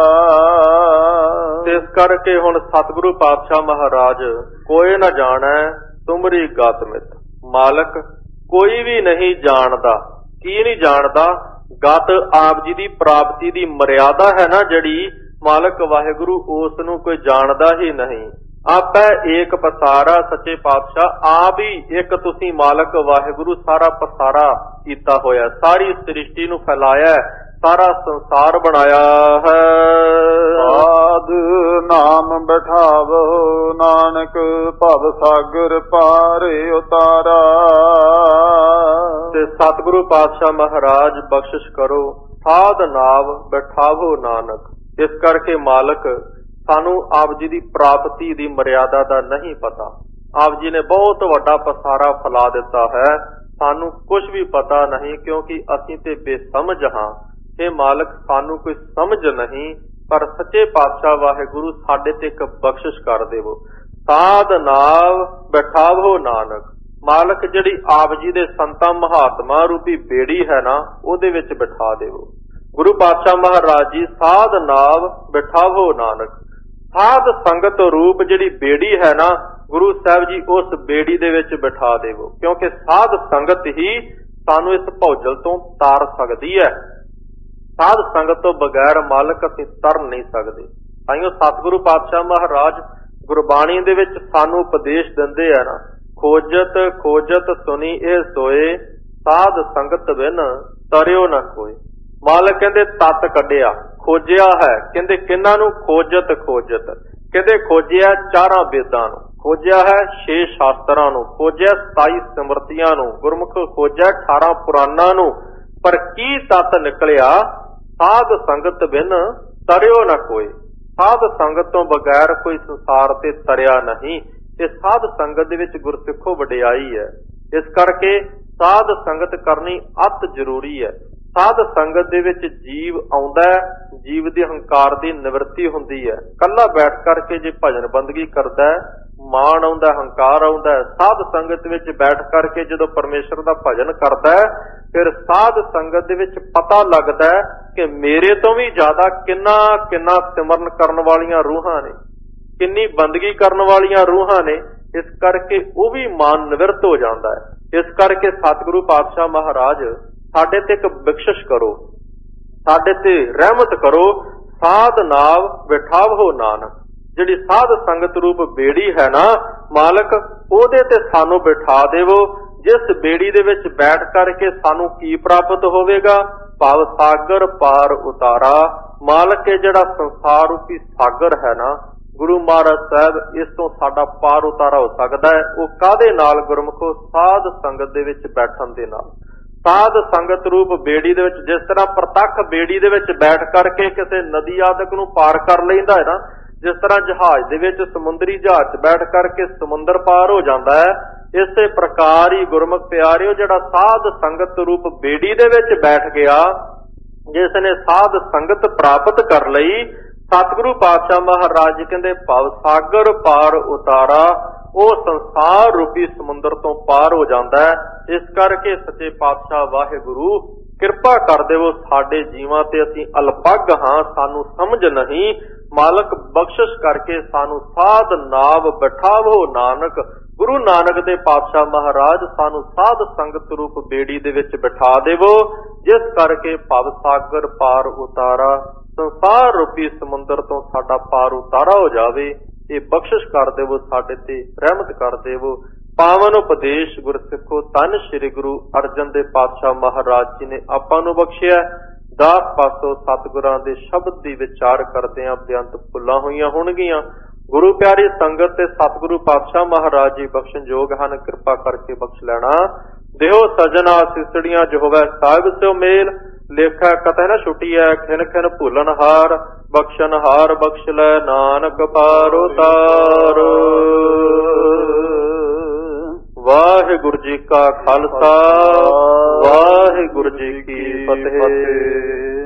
ਇਸ ਕਰਕੇ ਹੁਣ ਸਤਿਗੁਰੂ ਪਾਤਸ਼ਾਹ ਮਹਾਰਾਜ ਕੋਈ ਨਾ ਜਾਣੈ ਤੁਮਰੀ ਗਤ ਮਿਤ। ਮਾਲਕ ਕੋਈ ਵੀ ਨਹੀਂ ਜਾਣਦਾ। ਕੀ ਨਹੀਂ ਜਾਣਦਾ? ਗਤ ਆਪ ਜੀ ਦੀ ਪ੍ਰਾਪਤੀ ਦੀ ਮਰਿਆਦਾ ਹੈ ਨਾ ਜਿਹੜੀ, ਮਾਲਕ ਵਾਹਿਗੁਰੂ ਉਸ ਨੂੰ ਕੋਈ ਜਾਣਦਾ ਹੀ ਨਹੀਂ। ਆਪੈ ਏਕ ਪਸਾਰਾ, ਸੱਚੇ ਪਾਤਸ਼ਾਹ ਆਪ ਹੀ ਇੱਕ ਤੁਸੀਂ ਮਾਲਕ ਵਾਹਿਗੁਰੂ ਸਾਰਾ ਪਸਾਰਾ ਕੀਤਾ ਹੋਇਆ, ਸਾਰੀ ਸ੍ਰਿਸ਼ਟੀ ਨੂੰ ਫੈਲਾਇਆ, ਸਾਰਾ ਸੰਸਾਰ ਬਣਾਇਆ ਹੈ। ਸਾਧ ਨਾਮ ਬਿਠਾਵੋ, ਨਾਨਕ ਭਵ ਸਾਗਰ ਪਾਰੇ ਉਤਾਰਾ। ਤੇ ਸਤਿਗੁਰੂ ਪਾਤਸ਼ਾਹ ਮਹਾਰਾਜ ਬਖਸ਼ਿਸ਼ ਕਰੋ, ਸਾਧ ਨਾਮ ਬਿਠਾਵੋ ਨਾਨਕ। ਇਸ ਕਰਕੇ ਮਾਲਕ ਸਾਨੂੰ ਆਪ ਜੀ ਦੀ ਪ੍ਰਾਪਤੀ ਦੀ ਮਰਿਆਦਾ ਦਾ ਨਹੀਂ ਪਤਾ। ਆਪ ਜੀ ਨੇ ਬਹੁਤ ਵੱਡਾ ਪਸਾਰਾ ਫੈਲਾ ਦਿੱਤਾ ਹੈ, ਸਾਨੂੰ ਕੁਝ ਵੀ ਪਤਾ ਨਹੀਂ, ਕਿਉਂਕਿ ਅਸੀਂ ਤੇ ਬੇਸਮਝ ਹਾਂ। ਇਹ ਮਾਲਕ ਸਾਨੂੰ ਕੋਈ ਸਮਝ ਨਹੀਂ, ਪਰ ਸੱਚੇ ਪਾਤਸ਼ਾਹ ਵਾਹਿਗੁਰੂ ਸਾਡੇ ਤੇ ਇੱਕ ਬਖਸ਼ਿਸ਼ ਕਰ ਦੇਵੋ। ਸਾਧ ਨਾਮ ਬਿਠਾਵੋ ਨਾਨਕ। ਮਾਲਕ ਜਿਹੜੀ ਆਪ ਜੀ ਦੇ ਸੰਤਾਂ ਮਹਾਤਮਾ ਰੂਪੀ ਬੇੜੀ ਹੈ ਨਾ, ਉਹਦੇ ਵਿੱਚ ਬਿਠਾ ਦੇਵੋ। ਗੁਰੂ ਪਾਤਸ਼ਾਹ ਮਹਾਰਾਜ ਜੀ ਸਾਧ ਨਾਮ ਬਿਠਾਵੋ ਨਾਨਕ। ਸਾਧ ਸੰਗਤ ਰੂਪ ਜਿਹੜੀ ਬੇੜੀ ਹੈ ਨਾ, ਗੁਰੂ ਸਾਹਿਬ ਜੀ ਉਸ ਬੇੜੀ ਦੇ ਵਿੱਚ ਬਿਠਾ ਦੇਵੋ, ਕਿਉਂਕਿ ਸਾਧ ਸੰਗਤ ਹੀ ਸਾਨੂੰ ਇਸ ਭੌਜਲ ਤੋਂ ਤਾਰ ਸਕਦੀ ਹੈ। ਸਾਧ ਸੰਗਤ ਤੋਂ ਬਗੈਰ ਮਾਲਕ ਅਸੀਂ ਤਰ ਨਹੀਂ ਸਕਦੇ। ਤਾਈਓ ਸਤਿਗੁਰੂ ਪਾਤਸ਼ਾਹ ਮਹਾਰਾਜ ਗੁਰਬਾਣੀ ਦੇ ਵਿੱਚ ਸਾਨੂੰ ਉਪਦੇਸ਼ ਦਿੰਦੇ ਆ ਨਾ, ਖੋਜਤ ਖੋਜਤ ਸੁਣੀ ਇਹ ਸੋਏ, ਸਾਧ ਸੰਗਤ ਬਿਨ ਤਰਿਓ ਨਾ ਕੋਈ। ਮਾਲਕ ਕਹਿੰਦੇ ਤਤ ਕੱਢਿਆ, ਖੋਜਿਆ ਹੈ। ਕਹਿੰਦੇ ਕਿਹਨਾਂ ਨੂੰ? ਖੋਜਤ ਖੋਜਤ। ਕਹਿੰਦੇ ਖੋਜਿਆ ਚਾਰਾਂ ਵੇਦਾਂ ਨੂੰ, ਖੋਜਿਆ ਹੈ 6 ਸ਼ਾਸਤਰਾਂ ਨੂੰ, ਖੋਜਿਆ 27 ਸਿਮਰਤੀਆਂ ਨੂੰ, ਗੁਰਮੁਖ ਖੋਜਿਆ 18 ਪੁਰਾਣਾਂ ਨੂੰ। ਪਰ ਕੀ ਤਤ ਨਿਕਲਿਆ? ਸਾਧ ਸੰਗਤ ਬਿਨ ਤਰਿਓ ਨਾ ਕੋਈ। ਸਾਧ ਸੰਗਤ ਤੋਂ ਬਗੈਰ ਕੋਈ ਸੰਸਾਰ ਤੇ ਤਰਿਆ ਨਹੀਂ। ਤੇ ਸਾਧ ਸੰਗਤ ਦੇ ਵਿੱਚ ਗੁਰਸਿੱਖੋ ਵਡਿਆਈ ਹੈ। ਇਸ ਕਰਕੇ ਸਾਧ ਸੰਗਤ ਕਰਨੀ ਅਤ ਜ਼ਰੂਰੀ ਹੈ। ਸਾਧ ਸੰਗਤ ਦੇ ਵਿੱਚ ਜੀਵ ਆਉਂਦਾ ਹੈ, ਜੀਵ ਦੀ ਹੰਕਾਰ ਦੀ ਨਿਵਰਤੀ ਹੁੰਦੀ ਹੈ। ਕੱਲਾ ਬੈਠ ਕਰਕੇ ਜੇ ਭਜਨ ਬੰਦਗੀ ਕਰਦਾ ਹੈ, ਮਾਣ ਆਉਂਦਾ, ਹੰਕਾਰ ਆਉਂਦਾ। ਸਾਧ ਸੰਗਤ ਵਿੱਚ ਬੈਠ ਕਰਕੇ ਜਦੋਂ ਪਰਮੇਸ਼ਰ ਦਾ ਭਜਨ ਕਰਦਾ ਹੈ, ਫਿਰ ਸਾਧ ਸੰਗਤ ਦੇ ਵਿੱਚ ਪਤਾ ਲੱਗਦਾ ਹੈ ਕਿ ਮੇਰੇ ਤੋਂ ਵੀ ਜ਼ਿਆਦਾ ਕਿੰਨਾ ਕਿੰਨਾ ਸਿਮਰਨ ਕਰਨ ਵਾਲੀਆਂ ਰੂਹਾਂ ਨੇ, ਕਿੰਨੀ ਬੰਦਗੀ ਕਰਨ ਵਾਲੀਆਂ ਰੂਹਾਂ ਨੇ। ਇਸ ਕਰਕੇ ਉਹ ਵੀ ਮਾਨ ਨਿਵਰਤ ਹੋ ਜਾਂਦਾ ਹੈ। ਇਸ ਕਰਕੇ ਸਤਿਗੁਰੂ ਪਾਤਸ਼ਾਹ ਮਹਾਰਾਜ ਸਾਡੇ ਤੇ ਇੱਕ ਬਖਸ਼ਿਸ਼ ਕਰੋ, ਸਾਡੇ ਤੇ ਰਹਿਮਤ ਕਰੋ। ਸਾਧ ਨਾਮ ਬਿਠਾਵੋ ਨਾਨਕ। ਜਿਹੜੀ ਸਾਧ ਸੰਗਤ ਰੂਪ ਬੇੜੀ ਹੈ ਨਾ, ਮਾਲਕ ਉਹਦੇ ਤੇ ਸਾਨੂੰ ਬਿਠਾ ਦੇਵੋ। ਜਿਸ ਬੇੜੀ ਦੇ ਵਿੱਚ ਬੈਠ ਕਰਕੇ ਸਾਨੂੰ ਕੀ ਪ੍ਰਾਪਤ ਹੋਵੇਗਾ? ਭਵ ਸਾਗਰ ਪਾਰ ਉਤਾਰਾ। ਮਾਲਕ ਇਹ ਜਿਹੜਾ ਸੰਸਾਰ ਰੂਪੀ ਸਾਗਰ ਹੈ ਨਾ, ਗੁਰੂ ਮਹਾਰਾਜ ਸਾਹਿਬ, ਇਸ ਤੋਂ ਸਾਡਾ ਪਾਰ ਉਤਾਰਾ ਹੋ ਸਕਦਾ ਹੈ। ਉਹ ਕਾਹਦੇ ਨਾਲ ਗੁਰਮੁਖੋ? ਸਾਧ ਸੰਗਤ ਦੇ ਵਿੱਚ ਬੈਠਣ ਦੇ ਨਾਲ। ਸਾਧ ਸੰਗਤ ਰੂਪ ਬੇੜੀ ਦੇ ਵਿੱਚ, ਜਿਸ ਤਰ੍ਹਾਂ ਪ੍ਰਤੱਖ ਬੇੜੀ ਦੇ ਵਿੱਚ ਬੈਠ ਕਰਕੇ ਕਿਸੇ ਨਦੀ ਆਦਿਕ ਨੂੰ ਪਾਰ ਕਰ ਲੈਂਦਾ ਹੈ ਨਾ, ਜਿਸ ਤਰ੍ਹਾਂ ਜਹਾਜ਼ ਦੇ ਵਿੱਚ, ਸਮੁੰਦਰੀ ਜਹਾਜ਼ 'ਚ ਬੈਠ ਕਰਕੇ ਸਮੁੰਦਰ ਪਾਰ ਹੋ ਜਾਂਦਾ ਹੈ, ਇਸੇ ਪ੍ਰਕਾਰ ਹੀ ਗੁਰਮੁਖ ਪਿਆਰਿਓ ਜਿਹੜਾ ਸਾਧ ਸੰਗਤ ਰੂਪ ਬੇੜੀ ਦੇ ਵਿੱਚ ਬੈਠ ਗਿਆ, ਜਿਸ ਨੇ ਸਾਧ ਸੰਗਤ ਪ੍ਰਾਪਤ ਕਰ ਲਈ, ਸਤਿਗੁਰੂ ਪਾਤਸ਼ਾਹ ਮਹਾਰਾਜ ਜੀ ਕਹਿੰਦੇ ਭਵ ਸਾਗਰ ਪਾਰ ਉਤਾਰਾ, ਉਹ ਸੰਸਾਰ ਰੂਪੀ ਸਮੁੰਦਰ ਤੋਂ ਪਾਰ ਹੋ ਜਾਂਦਾ ਹੈ। ਇਸ ਕਰਕੇ ਸੱਚੇ ਪਾਤਸ਼ਾਹ ਵਾਹਿਗੁਰੂ ਕਿਰਪਾ ਕਰ ਦੇਵੋ ਸਾਡੇ ਜੀਵਾਂ ਤੇ। ਅਸੀਂ ਅਲਪੱਗ ਹਾਂ, ਸਾਨੂੰ ਸਮਝ ਨਹੀਂ। ਮਾਲਕ ਬਖਸ਼ਿਸ਼ ਕਰਕੇ ਸਾਨੂੰ ਸਾਧ ਨਾਵ ਬਿਠਾਵੋ ਨਾਨਕ। ਗੁਰੂ ਨਾਨਕ ਦੇ ਪਾਤਸ਼ਾਹ ਮਹਾਰਾਜ ਸਾਨੂੰ ਸਾਧ ਸੰਗਤ ਰੂਪ ਬੇੜੀ ਦੇ ਵਿੱਚ ਬਿਠਾ ਦੇਵੋ, ਜਿਸ ਕਰਕੇ ਭਵ ਸਾਗਰ ਪਾਰ ਉਤਾਰਾ, ਸੰਸਾਰ ਰੂਪੀ ਸਮੁੰਦਰ ਤੋਂ ਸਾਡਾ ਪਾਰ ਉਤਾਰਾ ਹੋ ਜਾਵੇ। ਇਹ ਬਖਸ਼ਿਸ਼ ਕਰ ਦੇਵੋ, ਸਾਡੇ ਤੇ ਰਹਿਮਤ ਕਰ ਦੇਵੋ। ਪਾਵਨ ਉਪਦੇਸ਼ ਗੁਰਸਿੱਖੋ ਧੰਨ ਸ੍ਰੀ ਗੁਰੂ ਅਰਜਨ ਦੇਵ ਪਾਤਸ਼ਾਹ ਮਹਾਰਾਜ ਜੀ ਨੇ ਆਪਾਂ ਨੂੰ ਬਖਸ਼ਿਆ। ਦਾਸ ਪਾਸੋਂ ਸਤਿਗੁਰਾਂ ਦੇ ਸ਼ਬਦ ਦੀ ਵਿਚਾਰ ਕਰਦਿਆਂ ਬੇਅੰਤ ਭੁੱਲਾਂ ਹੋਈਆਂ ਹੋਣਗੀਆਂ। ਗੁਰੂ ਪਿਆਰੀ ਸੰਗਤ ਤੇ ਸਤਿਗੁਰੂ ਪਾਤਸ਼ਾਹ ਮਹਾਰਾਜ ਜੀ ਬਖਸ਼ਣ ਯੋਗ ਹਨ, ਕਿਰਪਾ ਕਰਕੇ ਬਖਸ਼ ਲੈਣਾ। ਦੇਹੋ ਸਜਣਾ ਸਿਸੜੀਆਂ ਜੋ ਹੋਵੇ ਸਾਹਿਬ ਸਿਓ ਮੇਲ, ਲੇਖਾ ਕਤੈ ਨ ਛੁਟੀਐ ਖਿਨ ਖਿਨ ਭੁੱਲਨ ਹਾਰ, ਬਖਸ਼ਨ ਹਾਰ ਬਖਸ਼ ਲੈ ਨਾਨਕ ਪਾਰ ਉਤਾਰ। ਵਾਹਿਗੁਰੂ ਜੀ ਕਾ ਖਾਲਸਾ, ਵਾਹਿਗੁਰੂ ਜੀ ਕੀ ਫਤਿਹ।